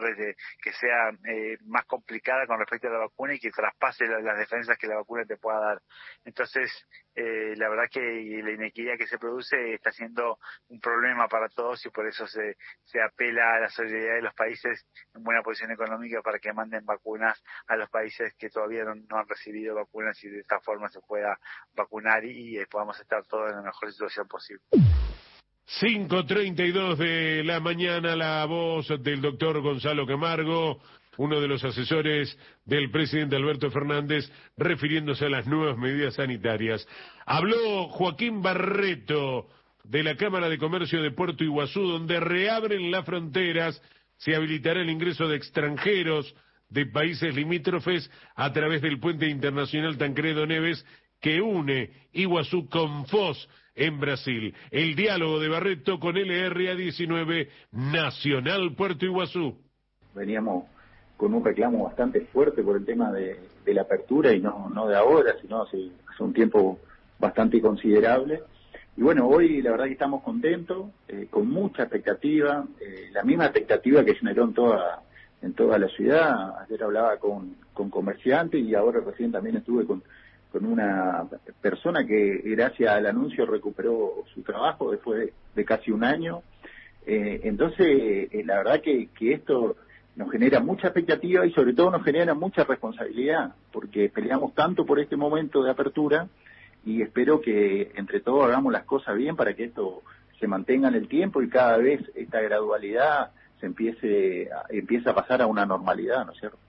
más complicada con respecto a la vacuna y que traspase las defensas que la vacuna te pueda dar. Entonces, la verdad que la inequidad que se produce está siendo un problema para todos y por eso se apela a la solidaridad de los países en buena posición económica para que manden vacunas a los países que todavía no han recibido vacunas y de esta forma se pueda vacunar y podamos estar todos en la mejor situación posible. 5:32 de la mañana, la voz del doctor Gonzalo Camargo, uno de los asesores del presidente Alberto Fernández, refiriéndose a las nuevas medidas sanitarias. Habló Joaquín Barreto de la Cámara de Comercio de Puerto Iguazú, donde reabren las fronteras, se habilitará el ingreso de extranjeros de países limítrofes a través del puente internacional Tancredo Neves que une Iguazú con Foz en Brasil. El diálogo de Barreto con LRA 19 Nacional Puerto Iguazú. Veníamos con un reclamo bastante fuerte por el tema de la apertura y no de ahora, sino hace un tiempo bastante considerable. Y bueno, hoy la verdad que estamos contentos, con mucha expectativa, la misma expectativa que generó en toda la ciudad. Ayer hablaba con comerciantes y ahora recién también estuve con una persona que gracias al anuncio recuperó su trabajo después de casi un año. Entonces, la verdad que esto nos genera mucha expectativa y sobre todo nos genera mucha responsabilidad, porque peleamos tanto por este momento de apertura y espero que entre todos hagamos las cosas bien para que esto se mantenga en el tiempo y cada vez esta gradualidad se empiece a pasar a una normalidad, ¿no es cierto?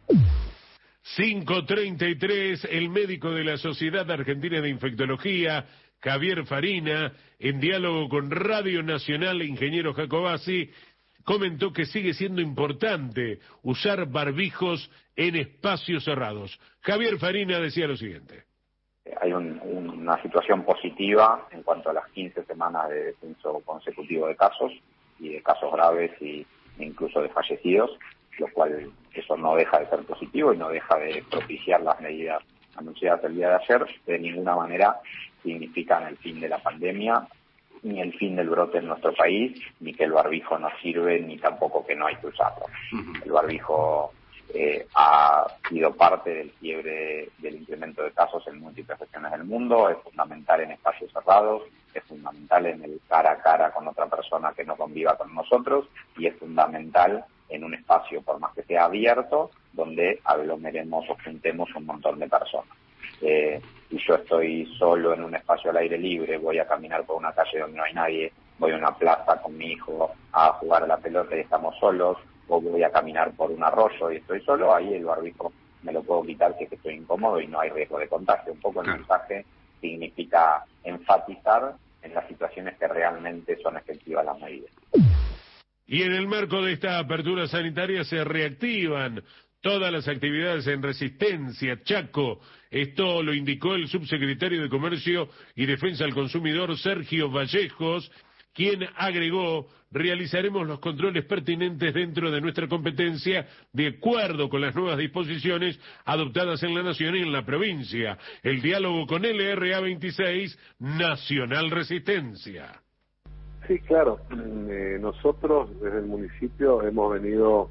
5:33, el médico de la Sociedad Argentina de Infectología, Javier Farina, en diálogo con Radio Nacional, ingeniero Jacobacci, comentó que sigue siendo importante usar barbijos en espacios cerrados. Javier Farina decía lo siguiente. Hay una situación positiva en cuanto a las 15 semanas de descenso consecutivo de casos, y de casos graves e incluso de fallecidos, lo cual eso no deja de ser positivo y no deja de propiciar las medidas anunciadas el día de ayer. De ninguna manera significan el fin de la pandemia, ni el fin del brote en nuestro país, ni que el barbijo no sirve, ni tampoco que no hay que usarlo. El barbijo ha sido parte del quiebre del incremento de casos en múltiples regiones del mundo, es fundamental en espacios cerrados, es fundamental en el cara a cara con otra persona que no conviva con nosotros, y es fundamental en un espacio, por más que sea abierto, donde aglomeremos o juntemos un montón de personas. Si yo estoy solo en un espacio al aire libre, voy a caminar por una calle donde no hay nadie, voy a una plaza con mi hijo a jugar a la pelota y estamos solos, o voy a caminar por un arroyo y estoy solo, ahí el barbijo me lo puedo quitar si es que estoy incómodo y no hay riesgo de contagio. Un poco el mensaje significa enfatizar en las situaciones que realmente son efectivas las medidas. Y en el marco de esta apertura sanitaria se reactivan todas las actividades en Resistencia, Chaco. Esto lo indicó el subsecretario de Comercio y Defensa del Consumidor, Sergio Vallejos, quien agregó: realizaremos los controles pertinentes dentro de nuestra competencia de acuerdo con las nuevas disposiciones adoptadas en la Nación y en la provincia. El diálogo con LRA 26, Nacional Resistencia. Sí, claro. Nosotros desde el municipio hemos venido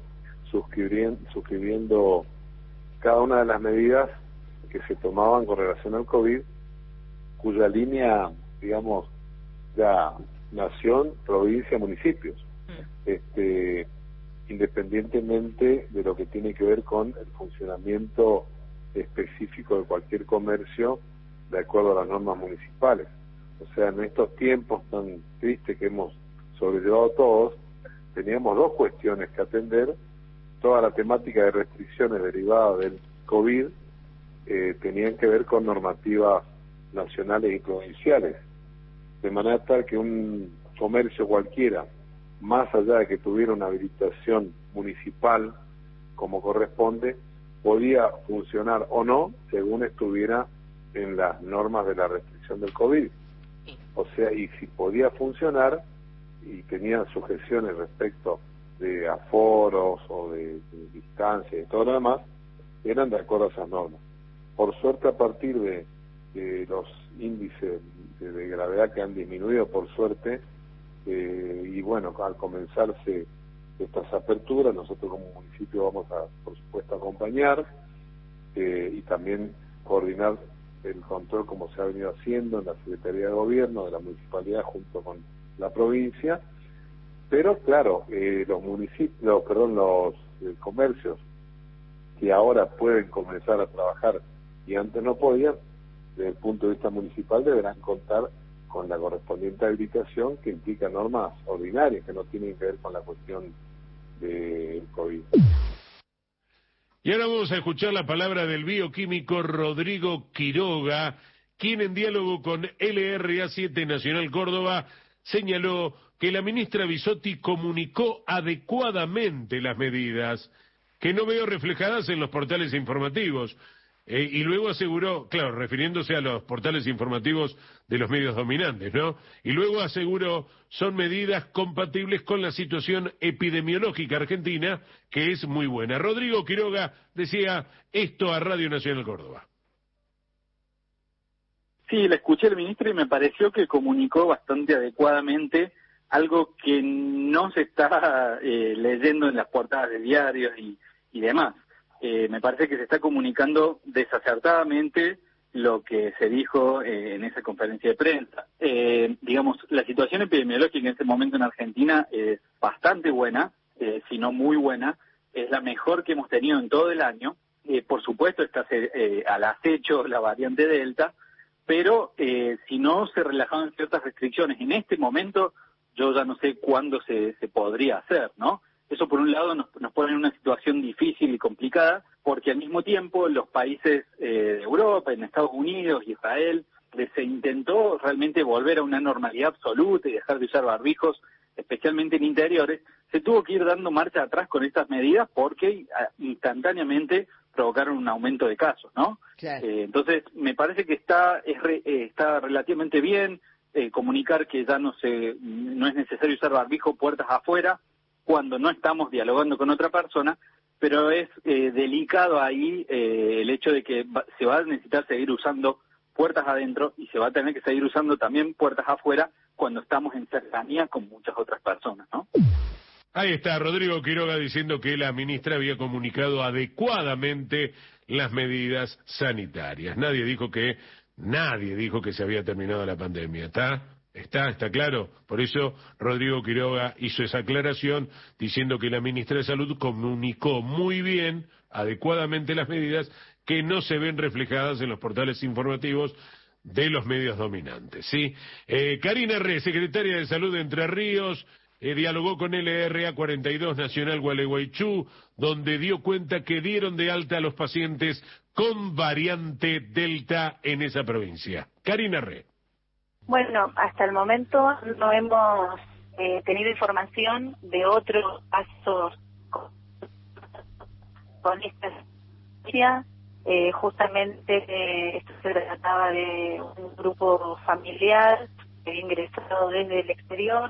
suscribiendo cada una de las medidas que se tomaban con relación al COVID, cuya línea, digamos, ya nación, provincia, municipios, independientemente de lo que tiene que ver con el funcionamiento específico de cualquier comercio de acuerdo a las normas municipales. O sea, en estos tiempos tan tristes que hemos sobrellevado todos, teníamos dos cuestiones que atender. Toda la temática de restricciones derivadas del COVID tenían que ver con normativas nacionales y provinciales, de manera tal que un comercio cualquiera, más allá de que tuviera una habilitación municipal como corresponde, podía funcionar o no según estuviera en las normas de la restricción del COVID. O sea, y si podía funcionar y tenía sujeciones respecto de aforos o de distancia y todo lo demás, eran de acuerdo a esas normas. Por suerte, a partir de los índices de gravedad que han disminuido, por suerte, y bueno, al comenzarse estas aperturas, nosotros como municipio vamos a, por supuesto, acompañar y también coordinar el control como se ha venido haciendo en la Secretaría de Gobierno de la Municipalidad junto con la provincia. Pero claro, los comercios que ahora pueden comenzar a trabajar y antes no podían, desde el punto de vista municipal deberán contar con la correspondiente habilitación que implica normas ordinarias que no tienen que ver con la cuestión del COVID. Y ahora vamos a escuchar la palabra del bioquímico Rodrigo Quiroga, quien en diálogo con LRA 7 Nacional Córdoba señaló que la ministra Bisotti comunicó adecuadamente las medidas, que no veo reflejadas en los portales informativos. Y luego aseguró, claro, refiriéndose a los portales informativos de los medios dominantes, ¿no? Y luego aseguró, son medidas compatibles con la situación epidemiológica argentina, que es muy buena. Rodrigo Quiroga decía esto a Radio Nacional Córdoba. Sí, la escuché al ministro y me pareció que comunicó bastante adecuadamente algo que no se está leyendo en las portadas de diarios y demás. Me parece que se está comunicando desacertadamente lo que se dijo en esa conferencia de prensa. Digamos, la situación epidemiológica en este momento en Argentina es bastante buena, si no muy buena, es la mejor que hemos tenido en todo el año. Por supuesto está al acecho la variante Delta, pero si no se relajaban ciertas restricciones en este momento, yo ya no sé cuándo se podría hacer, ¿no? Eso por un lado nos pone en una situación difícil y complicada, porque al mismo tiempo los países de Europa, en Estados Unidos, Israel, se intentó realmente volver a una normalidad absoluta y dejar de usar barbijos, especialmente en interiores. Se tuvo que ir dando marcha atrás con estas medidas porque instantáneamente provocaron un aumento de casos, ¿no? Claro. Entonces, me parece que está relativamente bien comunicar que ya no es necesario usar barbijo puertas afuera cuando no estamos dialogando con otra persona, pero es delicado ahí el hecho de que se va a necesitar seguir usando puertas adentro y se va a tener que seguir usando también puertas afuera cuando estamos en cercanía con muchas otras personas, ¿no? Ahí está Rodrigo Quiroga diciendo que la ministra había comunicado adecuadamente las medidas sanitarias. Nadie dijo que se había terminado la pandemia. ¿Está claro? Por eso Rodrigo Quiroga hizo esa aclaración diciendo que la ministra de Salud comunicó muy bien, adecuadamente las medidas que no se ven reflejadas en los portales informativos de los medios dominantes, ¿sí? Karina Re, secretaria de Salud de Entre Ríos, dialogó con LRA 42 Nacional Gualeguaychú, donde dio cuenta que dieron de alta a los pacientes con variante Delta en esa provincia. Karina Re. Bueno, hasta el momento no hemos tenido información de otros casos con esta noticia. Justamente esto se trataba de un grupo familiar que había ingresado desde el exterior,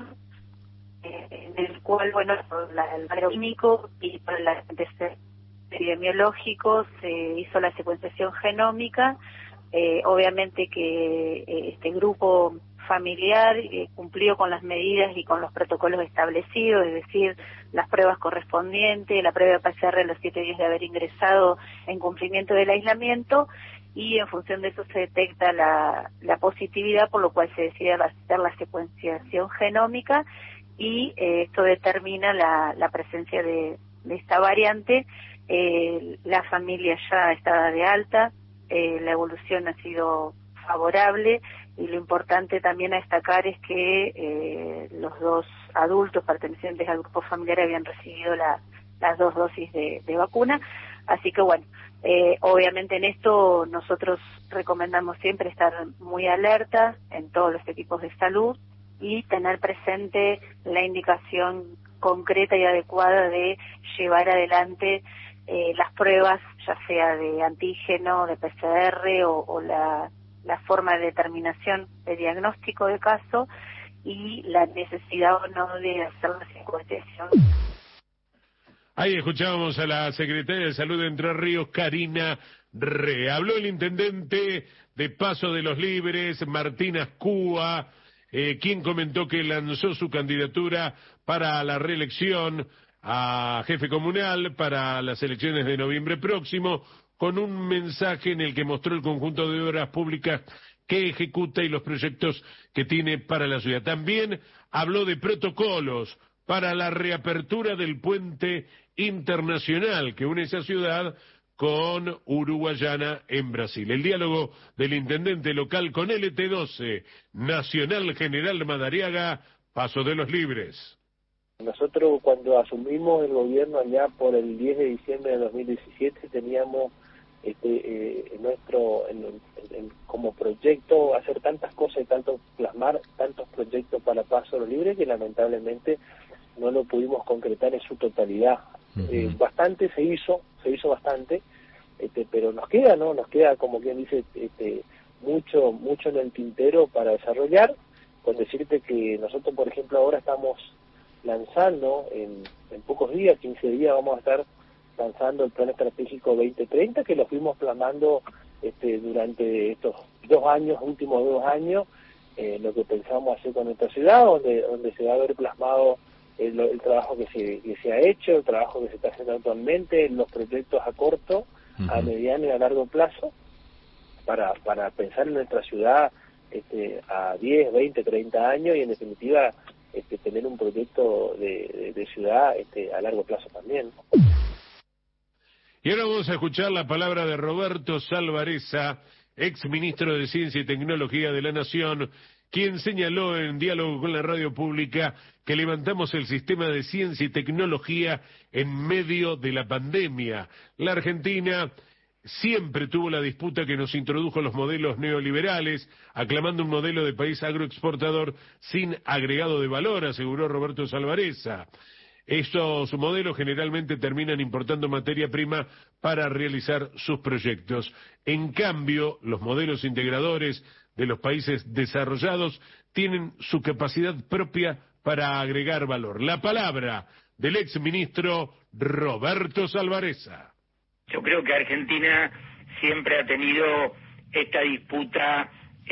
en el cual, bueno, el paro clínico y por el antecedente epidemiológico se hizo la secuenciación genómica. Obviamente que este grupo familiar cumplió con las medidas y con los protocolos establecidos, es decir, las pruebas correspondientes, la prueba PCR a los 7 días de haber ingresado en cumplimiento del aislamiento, y en función de eso se detecta la positividad, por lo cual se decide hacer la secuenciación genómica, y esto determina la presencia de esta variante. La familia ya está de alta, la evolución ha sido favorable, y lo importante también a destacar es que los dos adultos pertenecientes al grupo familiar habían recibido las 2 dosis de vacuna. Así que bueno, obviamente en esto nosotros recomendamos siempre estar muy alerta en todos los equipos de salud y tener presente la indicación concreta y adecuada de llevar adelante las pruebas, ya sea de antígeno, de PCR o la forma de determinación de diagnóstico de caso, y la necesidad o no de hacer la secuenciación. Ahí escuchábamos a la secretaria de Salud de Entre Ríos, Karina Re. Habló el intendente de Paso de los Libres, Martín Azcúa, quien comentó que lanzó su candidatura para la reelección a jefe comunal para las elecciones de noviembre próximo, con un mensaje en el que mostró el conjunto de obras públicas que ejecuta y los proyectos que tiene para la ciudad. También habló de protocolos para la reapertura del puente internacional que une esa ciudad con Uruguayana en Brasil. El diálogo del intendente local con LT12, Nacional General Madariaga, Paso de los Libres. Nosotros cuando asumimos el gobierno allá por el 10 de diciembre de 2017 teníamos como proyecto hacer tantas cosas y plasmar tantos proyectos para Paso de los Libres que lamentablemente no lo pudimos concretar en su totalidad. Bastante se hizo bastante, pero nos queda como quien dice mucho en el tintero para desarrollar. Con decirte que nosotros, por ejemplo, ahora estamos lanzando en pocos días, 15 días, vamos a estar lanzando el Plan Estratégico 2030, que lo fuimos plasmando durante estos últimos 2 años, lo que pensamos hacer con nuestra ciudad, donde se va a ver plasmado el trabajo que se ha hecho, el trabajo que se está haciendo actualmente, los proyectos a corto, a mediano y a largo plazo, para pensar en nuestra ciudad a 10, 20, 30 años y en definitiva tener un proyecto de ciudad a largo plazo también. Y ahora vamos a escuchar la palabra de Roberto Salvarezza, ex ministro de Ciencia y Tecnología de la Nación, quien señaló en diálogo con la radio pública que levantamos el sistema de ciencia y tecnología en medio de la pandemia. La Argentina siempre tuvo la disputa que nos introdujo los modelos neoliberales, aclamando un modelo de país agroexportador sin agregado de valor, aseguró Roberto Salvarezza. Estos modelos generalmente terminan importando materia prima para realizar sus proyectos. En cambio, los modelos integradores de los países desarrollados tienen su capacidad propia para agregar valor. La palabra del exministro Roberto Salvarezza. Yo creo que Argentina siempre ha tenido esta disputa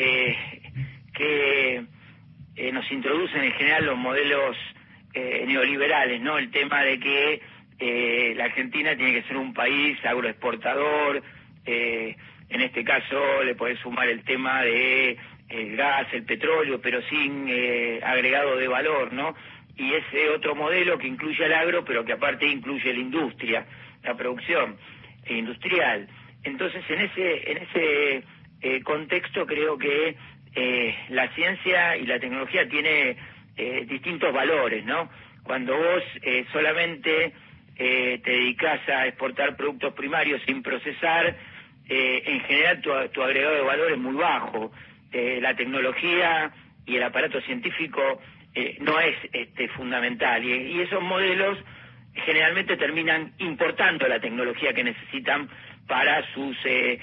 que nos introducen en general los modelos neoliberales, ¿no? El tema de que la Argentina tiene que ser un país agroexportador, en este caso le podés sumar el tema de el gas, el petróleo, pero sin agregado de valor, ¿no? Y ese otro modelo que incluye el agro, pero que aparte incluye la industria, la producción industrial. Entonces, en ese contexto creo que la ciencia y la tecnología tiene distintos valores, ¿no? Cuando vos solamente te dedicás a exportar productos primarios sin procesar, en general tu agregado de valor es muy bajo. La tecnología y el aparato científico no es fundamental, y esos modelos generalmente terminan importando la tecnología que necesitan para sus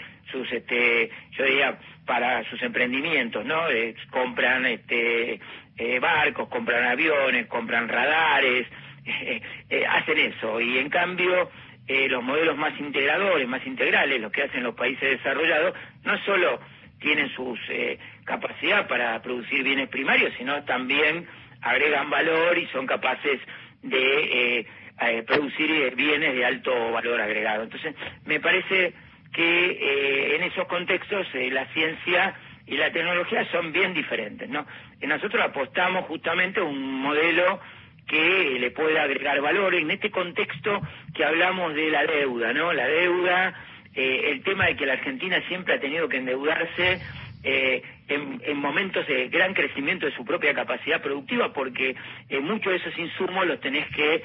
yo diría, para sus emprendimientos, ¿no? Compran barcos, compran aviones, compran radares, hacen eso. Y en cambio los modelos más integradores, más integrales, los que hacen los países desarrollados, no solo tienen sus capacidad para producir bienes primarios, sino también agregan valor y son capaces de producir bienes de alto valor agregado. Entonces, me parece que en esos contextos la ciencia y la tecnología son bien diferentes, ¿no? Nosotros apostamos justamente a un modelo que le pueda agregar valor en este contexto que hablamos de la deuda, ¿no? La deuda, el tema de que la Argentina siempre ha tenido que endeudarse en momentos de gran crecimiento de su propia capacidad productiva, porque muchos de esos insumos los tenés que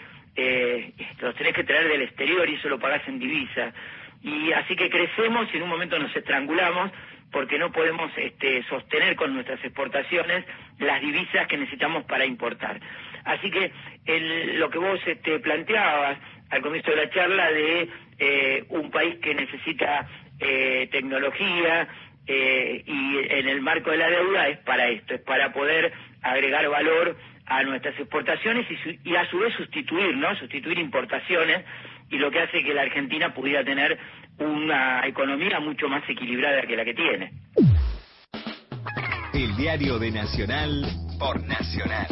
traer del exterior y eso lo pagás en divisa. Y así que crecemos y en un momento nos estrangulamos porque no podemos sostener con nuestras exportaciones las divisas que necesitamos para importar. Así que lo que vos planteabas al comienzo de la charla de un país que necesita tecnología y en el marco de la deuda es para esto, es para poder agregar valor a nuestras exportaciones y a su vez sustituir importaciones, y lo que hace que la Argentina pudiera tener una economía mucho más equilibrada que la que tiene. El diario de Nacional por Nacional.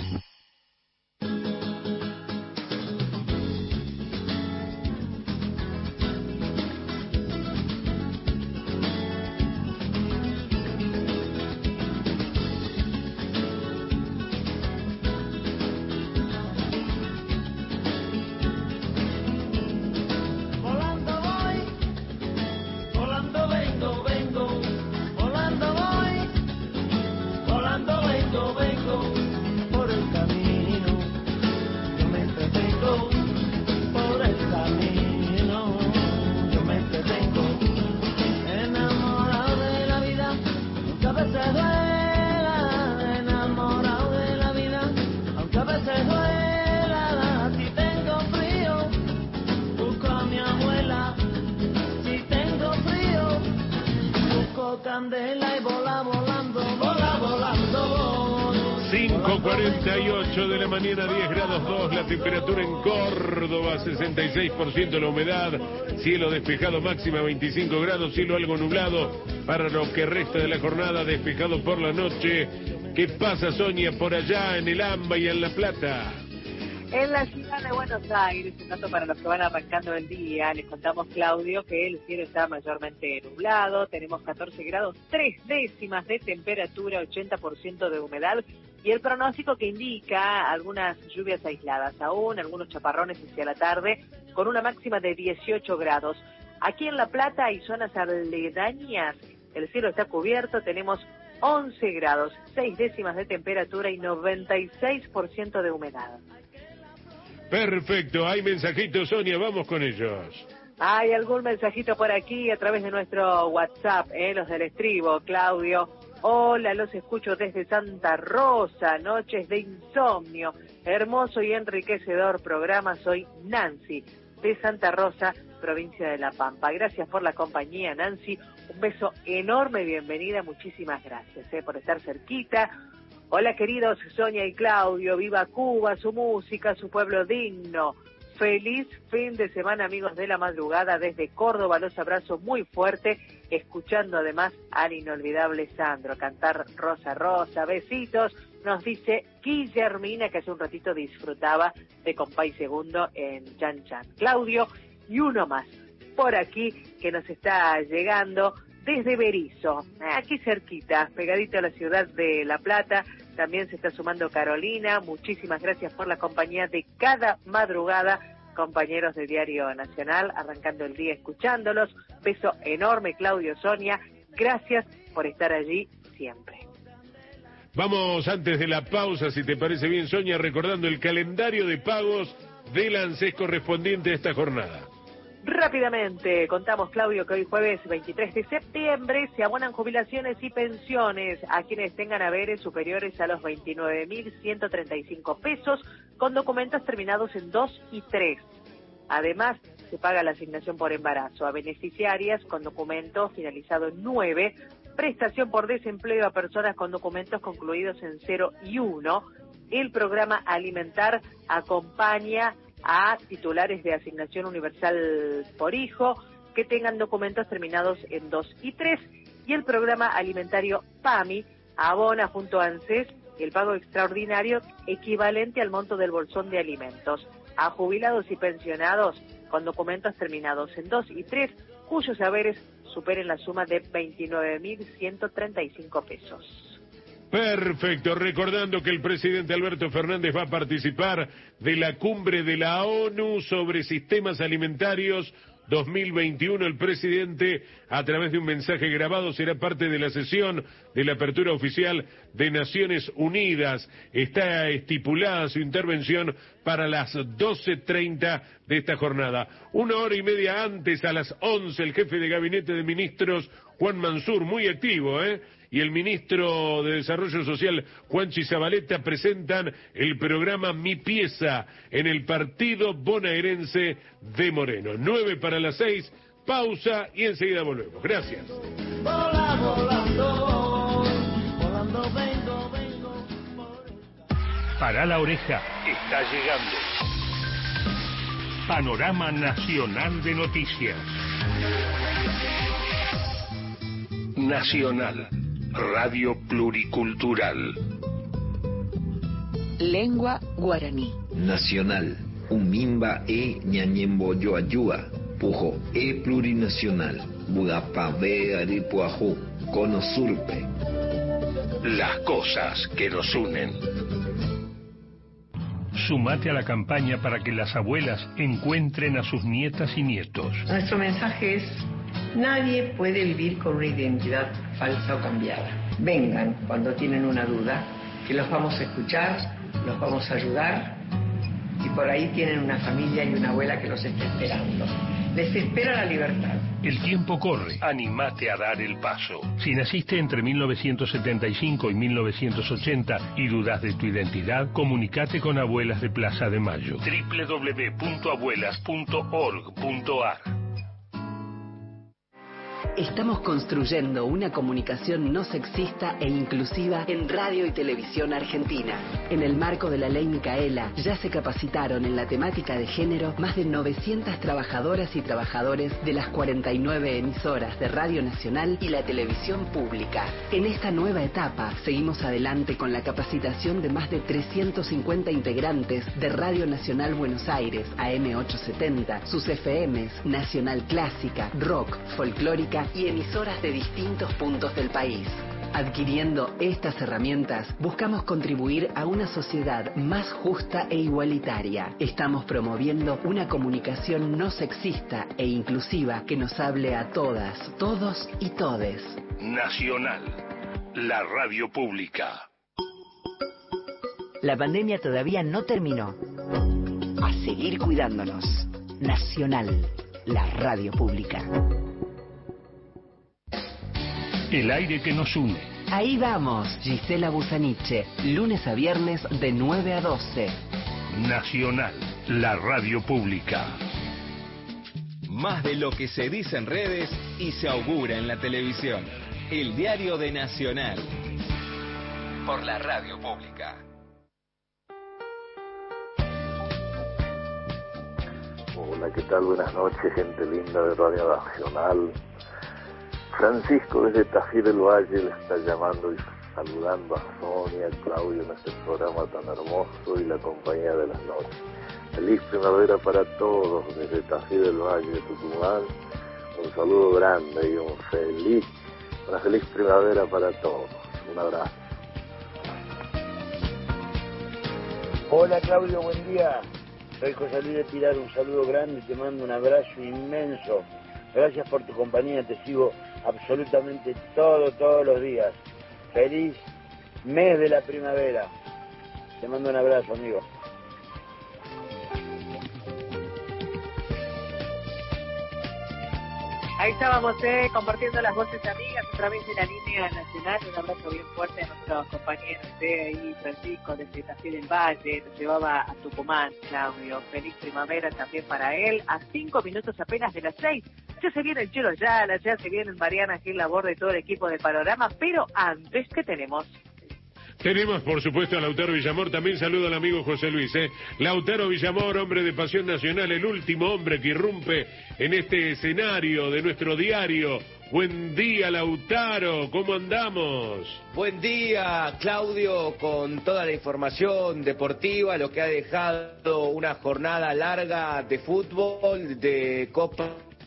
Candela y vola volando, 5:48 de la mañana, 10 grados 2, la temperatura en Córdoba, 66% la humedad, cielo despejado, máxima 25 grados, cielo algo nublado para lo que resta de la jornada, despejado por la noche. ¿Qué pasa, Sonia, por allá en el AMBA y en La Plata? En la ciudad de Buenos Aires, un dato para los que van arrancando el día, les contamos, Claudio, que el cielo está mayormente nublado, tenemos 14 grados, 3 décimas de temperatura, 80% de humedad, y el pronóstico que indica algunas lluvias aisladas aún, algunos chaparrones hacia la tarde, con una máxima de 18 grados. Aquí en La Plata y zonas aledañas, el cielo está cubierto, tenemos 11 grados, 6 décimas de temperatura y 96% de humedad. Perfecto, hay mensajitos, Sonia, vamos con ellos. Hay algún mensajito por aquí a través de nuestro WhatsApp, los del estribo, Claudio. Hola, los escucho desde Santa Rosa, noches de insomnio. Hermoso y enriquecedor programa, soy Nancy, de Santa Rosa, provincia de La Pampa. Gracias por la compañía, Nancy. Un beso enorme, bienvenida, muchísimas gracias por estar cerquita. Hola queridos Sonia y Claudio, viva Cuba, su música, su pueblo digno. Feliz fin de semana, amigos de la madrugada, desde Córdoba, los abrazo muy fuerte, escuchando además al inolvidable Sandro cantar Rosa Rosa, besitos, nos dice Guillermina, que hace un ratito disfrutaba de Compay Segundo en Chan Chan. Claudio, y uno más, por aquí, que nos está llegando desde Berizo, aquí cerquita, pegadito a la ciudad de La Plata. También se está sumando Carolina. Muchísimas gracias por la compañía de cada madrugada, compañeros de Diario Nacional, arrancando el día escuchándolos. Beso enorme, Claudio, Sonia. Gracias por estar allí siempre. Vamos antes de la pausa, si te parece bien, Sonia, recordando el calendario de pagos del ANSES correspondiente a esta jornada. Rápidamente, contamos, Claudio, que hoy jueves 23 de septiembre se abonan jubilaciones y pensiones a quienes tengan haberes superiores a los 29.135 pesos con documentos terminados en 2 y 3. Además, se paga la asignación por embarazo a beneficiarias con documento finalizado en 9, prestación por desempleo a personas con documentos concluidos en 0 y 1. El programa Alimentar acompaña a titulares de asignación universal por hijo que tengan documentos terminados en 2 y 3, y el programa alimentario PAMI abona junto a ANSES el pago extraordinario equivalente al monto del bolsón de alimentos a jubilados y pensionados con documentos terminados en 2 y 3 cuyos haberes superen la suma de 29.135 pesos. Perfecto, recordando que el presidente Alberto Fernández va a participar de la cumbre de la ONU sobre sistemas alimentarios 2021. El presidente, a través de un mensaje grabado, será parte de la sesión de la apertura oficial de Naciones Unidas. Está estipulada su intervención para las 12:30 de esta jornada. 1 hora y media antes, a las 11, el jefe de gabinete de ministros, Juan Mansur, muy activo, y el ministro de Desarrollo Social, Juanchi Zabaleta, presentan el programa Mi Pieza en el partido bonaerense de Moreno. 9 para las 6, pausa y enseguida volvemos. Gracias. Para la oreja, está llegando. Panorama Nacional de Noticias. Nacional. Radio Pluricultural. Lengua guaraní. Nacional. Umimba e ñañemboyoayúa. Pujo e plurinacional. Budapabe aripuajú. Conosurpe. Las cosas que nos unen. Sumate a la campaña para que las abuelas encuentren a sus nietas y nietos. Nuestro mensaje es: nadie puede vivir con una identidad falsa o cambiada. Vengan cuando tienen una duda, que los vamos a escuchar, los vamos a ayudar, y por ahí tienen una familia y una abuela que los está esperando. Les espera la libertad. El tiempo corre. Animate a dar el paso. Si naciste entre 1975 y 1980 y dudas de tu identidad, comunicate con Abuelas de Plaza de Mayo. www.abuelas.org.ar Estamos construyendo una comunicación no sexista e inclusiva en radio y televisión argentina. En el marco de la Ley Micaela, ya se capacitaron en la temática de género más de 900 trabajadoras y trabajadores de las 49 emisoras de Radio Nacional y la televisión pública. En esta nueva etapa, seguimos adelante con la capacitación de más de 350 integrantes de Radio Nacional Buenos Aires, AM870, sus FMs, Nacional Clásica, Rock, Folclórica y emisoras de distintos puntos del país. Adquiriendo estas herramientas, buscamos contribuir a una sociedad más justa e igualitaria. Estamos promoviendo una comunicación no sexista e inclusiva que nos hable a todas, todos y todes. Nacional, la radio pública. La pandemia todavía no terminó. A seguir cuidándonos. Nacional, la radio pública. El aire que nos une. Ahí vamos, Gisela Busaniche, lunes a viernes de 9 a 12. Nacional, la radio pública. Más de lo que se dice en redes y se augura en la televisión. El diario de Nacional. Por la radio pública. Hola, ¿qué tal? Buenas noches, gente linda de Radio Nacional. Francisco desde Tafí del Valle le está llamando y saludando a Sonia, a Claudio en este programa tan hermoso y la compañía de las noches. Feliz primavera para todos desde Tafí del Valle de Tucumán. Un saludo grande y una feliz primavera para todos. Un abrazo. Hola Claudio, buen día. Soy José Luis de Pilar, un saludo grande y te mando un abrazo inmenso. Gracias por tu compañía, te sigo absolutamente todos los días. Feliz mes de la primavera. Te mando un abrazo, amigo. Ahí estábamos compartiendo las voces amigas a través de la línea nacional. Un abrazo bien fuerte a nuestros compañeros ahí, Francisco desde Tafí del Valle, nos llevaba a Tucumán, Claudio. Feliz primavera también para él, a 5 minutos apenas de las 6. Ya se viene el Chelo Ayala, ya se viene Mariana Gil Laborde y todo el equipo de Panorama, pero antes, ¿qué tenemos? Tenemos, por supuesto, a Lautaro Villamor. También saludo al amigo José Luis. Lautaro Villamor, hombre de Pasión Nacional, el último hombre que irrumpe en este escenario de nuestro diario. Buen día, Lautaro, ¿cómo andamos? Buen día, Claudio, con toda la información deportiva, lo que ha dejado una jornada larga de fútbol, de Copa.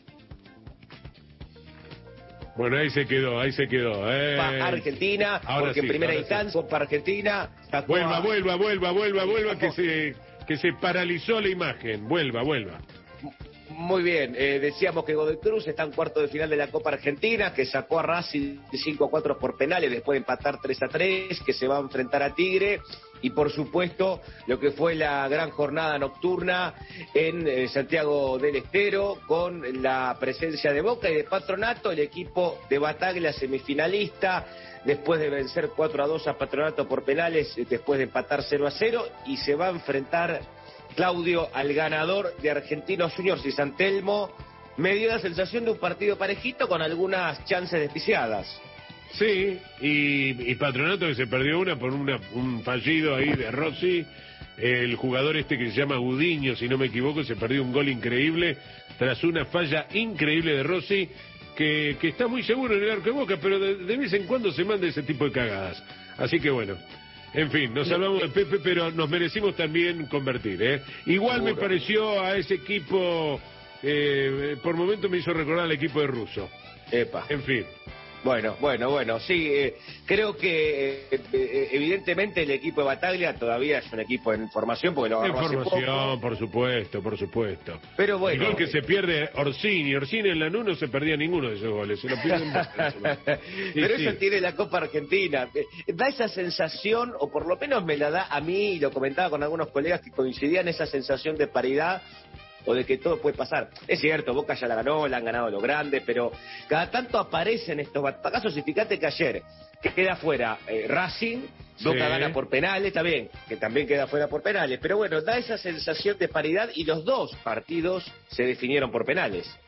Bueno, ahí se quedó. Argentina, ahora porque sí, en primera ahora instancia, Copa Argentina. Vuelva, que se paralizó la imagen. Vuelva. Muy bien, decíamos que Godoy Cruz está en cuarto de final de la Copa Argentina, que sacó a Racing 5-4 por penales, después de empatar 3-3, que se va a enfrentar a Tigre, y por supuesto lo que fue la gran jornada nocturna en Santiago del Estero, con la presencia de Boca y de Patronato, el equipo de Bataglia semifinalista, después de vencer 4-2 a Patronato por penales, después de empatar 0-0, y se va a enfrentar, Claudio, al ganador de Argentinos Juniors y San Telmo. Me dio la sensación de un partido parejito con algunas chances despiciadas. Sí, y Patronato que se perdió una por un fallido ahí de Rossi, el jugador que se llama Gudiño, si no me equivoco, se perdió un gol increíble tras una falla increíble de Rossi, que está muy seguro en el arco de Boca, pero de vez en cuando se manda ese tipo de cagadas. Así que bueno, en fin, nos salvamos de Pepe, pero nos merecimos también convertir, Igual me pareció a ese equipo, por momento me hizo recordar al equipo de Russo. En fin. Bueno, sí, creo que evidentemente el equipo de Bataglia todavía es un equipo en formación, porque lo agarró hace poco. Por supuesto. Pero bueno. El gol que se pierde Orsini en Lanús no se perdía ninguno de esos goles, se lo pierden. Pero eso tiene la Copa Argentina. Da esa sensación, o por lo menos me la da a mí, y lo comentaba con algunos colegas que coincidían, esa sensación de paridad, o de que todo puede pasar. Es cierto, Boca ya la ganó, la han ganado los grandes, pero cada tanto aparecen estos batacazos, y fíjate que ayer queda fuera Racing, Boca gana por penales, está bien, que también queda fuera por penales, pero bueno, da esa sensación de paridad, y los dos partidos se definieron por penales.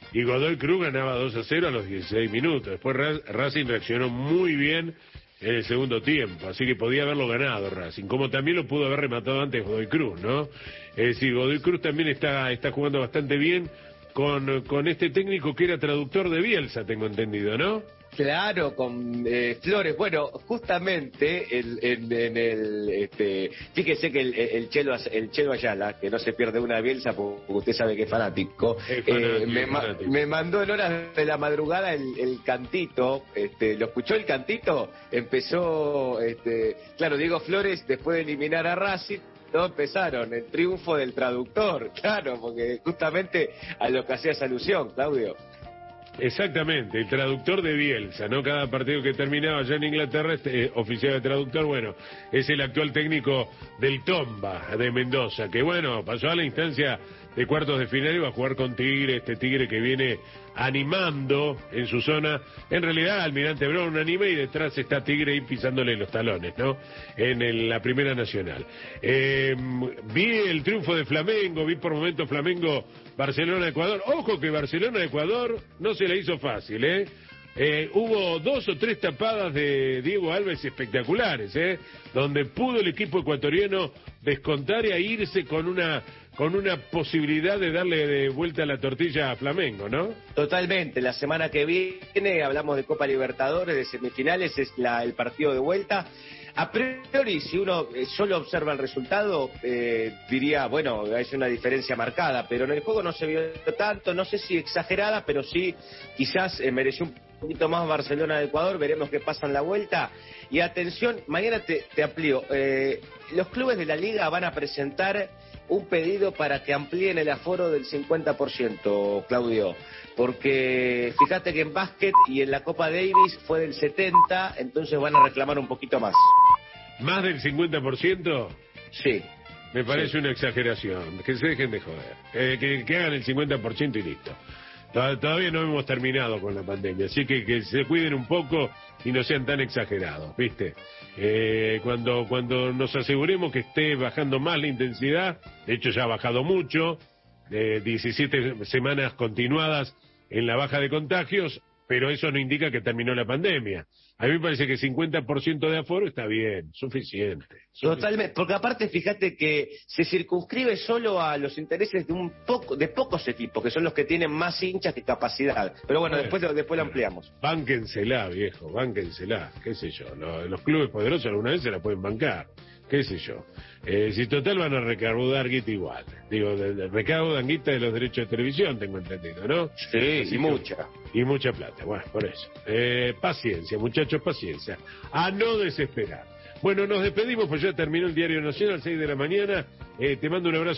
y Godoy Cruz ganaba 2-0 a los 16 minutos. Después Racing reaccionó muy bien en el segundo tiempo, así que podía haberlo ganado Racing, como también lo pudo haber rematado antes Godoy Cruz, ¿no? Es decir, Godoy Cruz también está jugando bastante bien con este técnico que era traductor de Bielsa, tengo entendido, ¿no? Claro, con Flores. Bueno, justamente fíjese que el Chelo Ayala, que no se pierde una Bielsa porque usted sabe que es fanático, me mandó en horas de la madrugada el cantito. ¿Lo escuchó el cantito? Empezó, claro, Diego Flores, después de eliminar a Racing, no empezaron el triunfo del traductor, claro, porque justamente a lo que hacías alusión, Claudio. Exactamente, el traductor de Bielsa, ¿no? Cada partido que terminaba allá en Inglaterra, oficial de traductor, bueno, es el actual técnico del Tomba de Mendoza, que bueno, pasó a la instancia de cuartos de final y va a jugar con Tigre, este Tigre que viene animando en su zona. En realidad, Almirante Brown anima y detrás está Tigre ahí pisándole los talones, ¿no? En la Primera Nacional. Vi el triunfo de Flamengo, vi por momentos Flamengo, Barcelona-Ecuador. Ojo que Barcelona-Ecuador no se la hizo fácil, hubo 2 o 3 tapadas de Diego Alves espectaculares, donde pudo el equipo ecuatoriano descontar y a irse con una posibilidad de darle de vuelta la tortilla a Flamengo, ¿no? Totalmente. La semana que viene hablamos de Copa Libertadores, de semifinales, es el partido de vuelta. A priori, si uno solo observa el resultado, diría, bueno, es una diferencia marcada, pero en el juego no se vio tanto, no sé si exagerada, pero sí, quizás mereció un poquito más Barcelona de Ecuador, veremos qué pasa en la vuelta. Y atención, mañana te amplío, los clubes de la Liga van a presentar un pedido para que amplíen el aforo del 50%, Claudio, porque fíjate que en básquet y en la Copa Davis fue del 70%, entonces van a reclamar un poquito más. ¿Más del 50%? Sí. Me parece una exageración, que se dejen de joder, que hagan el 50% y listo. Todavía no hemos terminado con la pandemia, así que se cuiden un poco y no sean tan exagerados, ¿viste? Cuando nos aseguremos que esté bajando más la intensidad, de hecho ya ha bajado mucho, 17 semanas continuadas en la baja de contagios, pero eso no indica que terminó la pandemia. A mí me parece que 50% de aforo está bien, suficiente. Totalmente, porque aparte fíjate que se circunscribe solo a los intereses de pocos equipos, que son los que tienen más hinchas que capacidad. Pero bueno, después lo ampliamos. Bánquensela, viejo, bánquensela, qué sé yo. Los clubes poderosos alguna vez se la pueden bancar, qué sé yo. Si total van a recaudar guita igual. Digo, recaudan guita de los derechos de televisión, tengo entendido, ¿no? Sí, y mucha. Y mucha plata, bueno, por eso. Paciencia, muchachos, paciencia. A no desesperar. Bueno, nos despedimos, pues ya terminó el Diario Nacional, 6 de la mañana. Te mando un abrazo.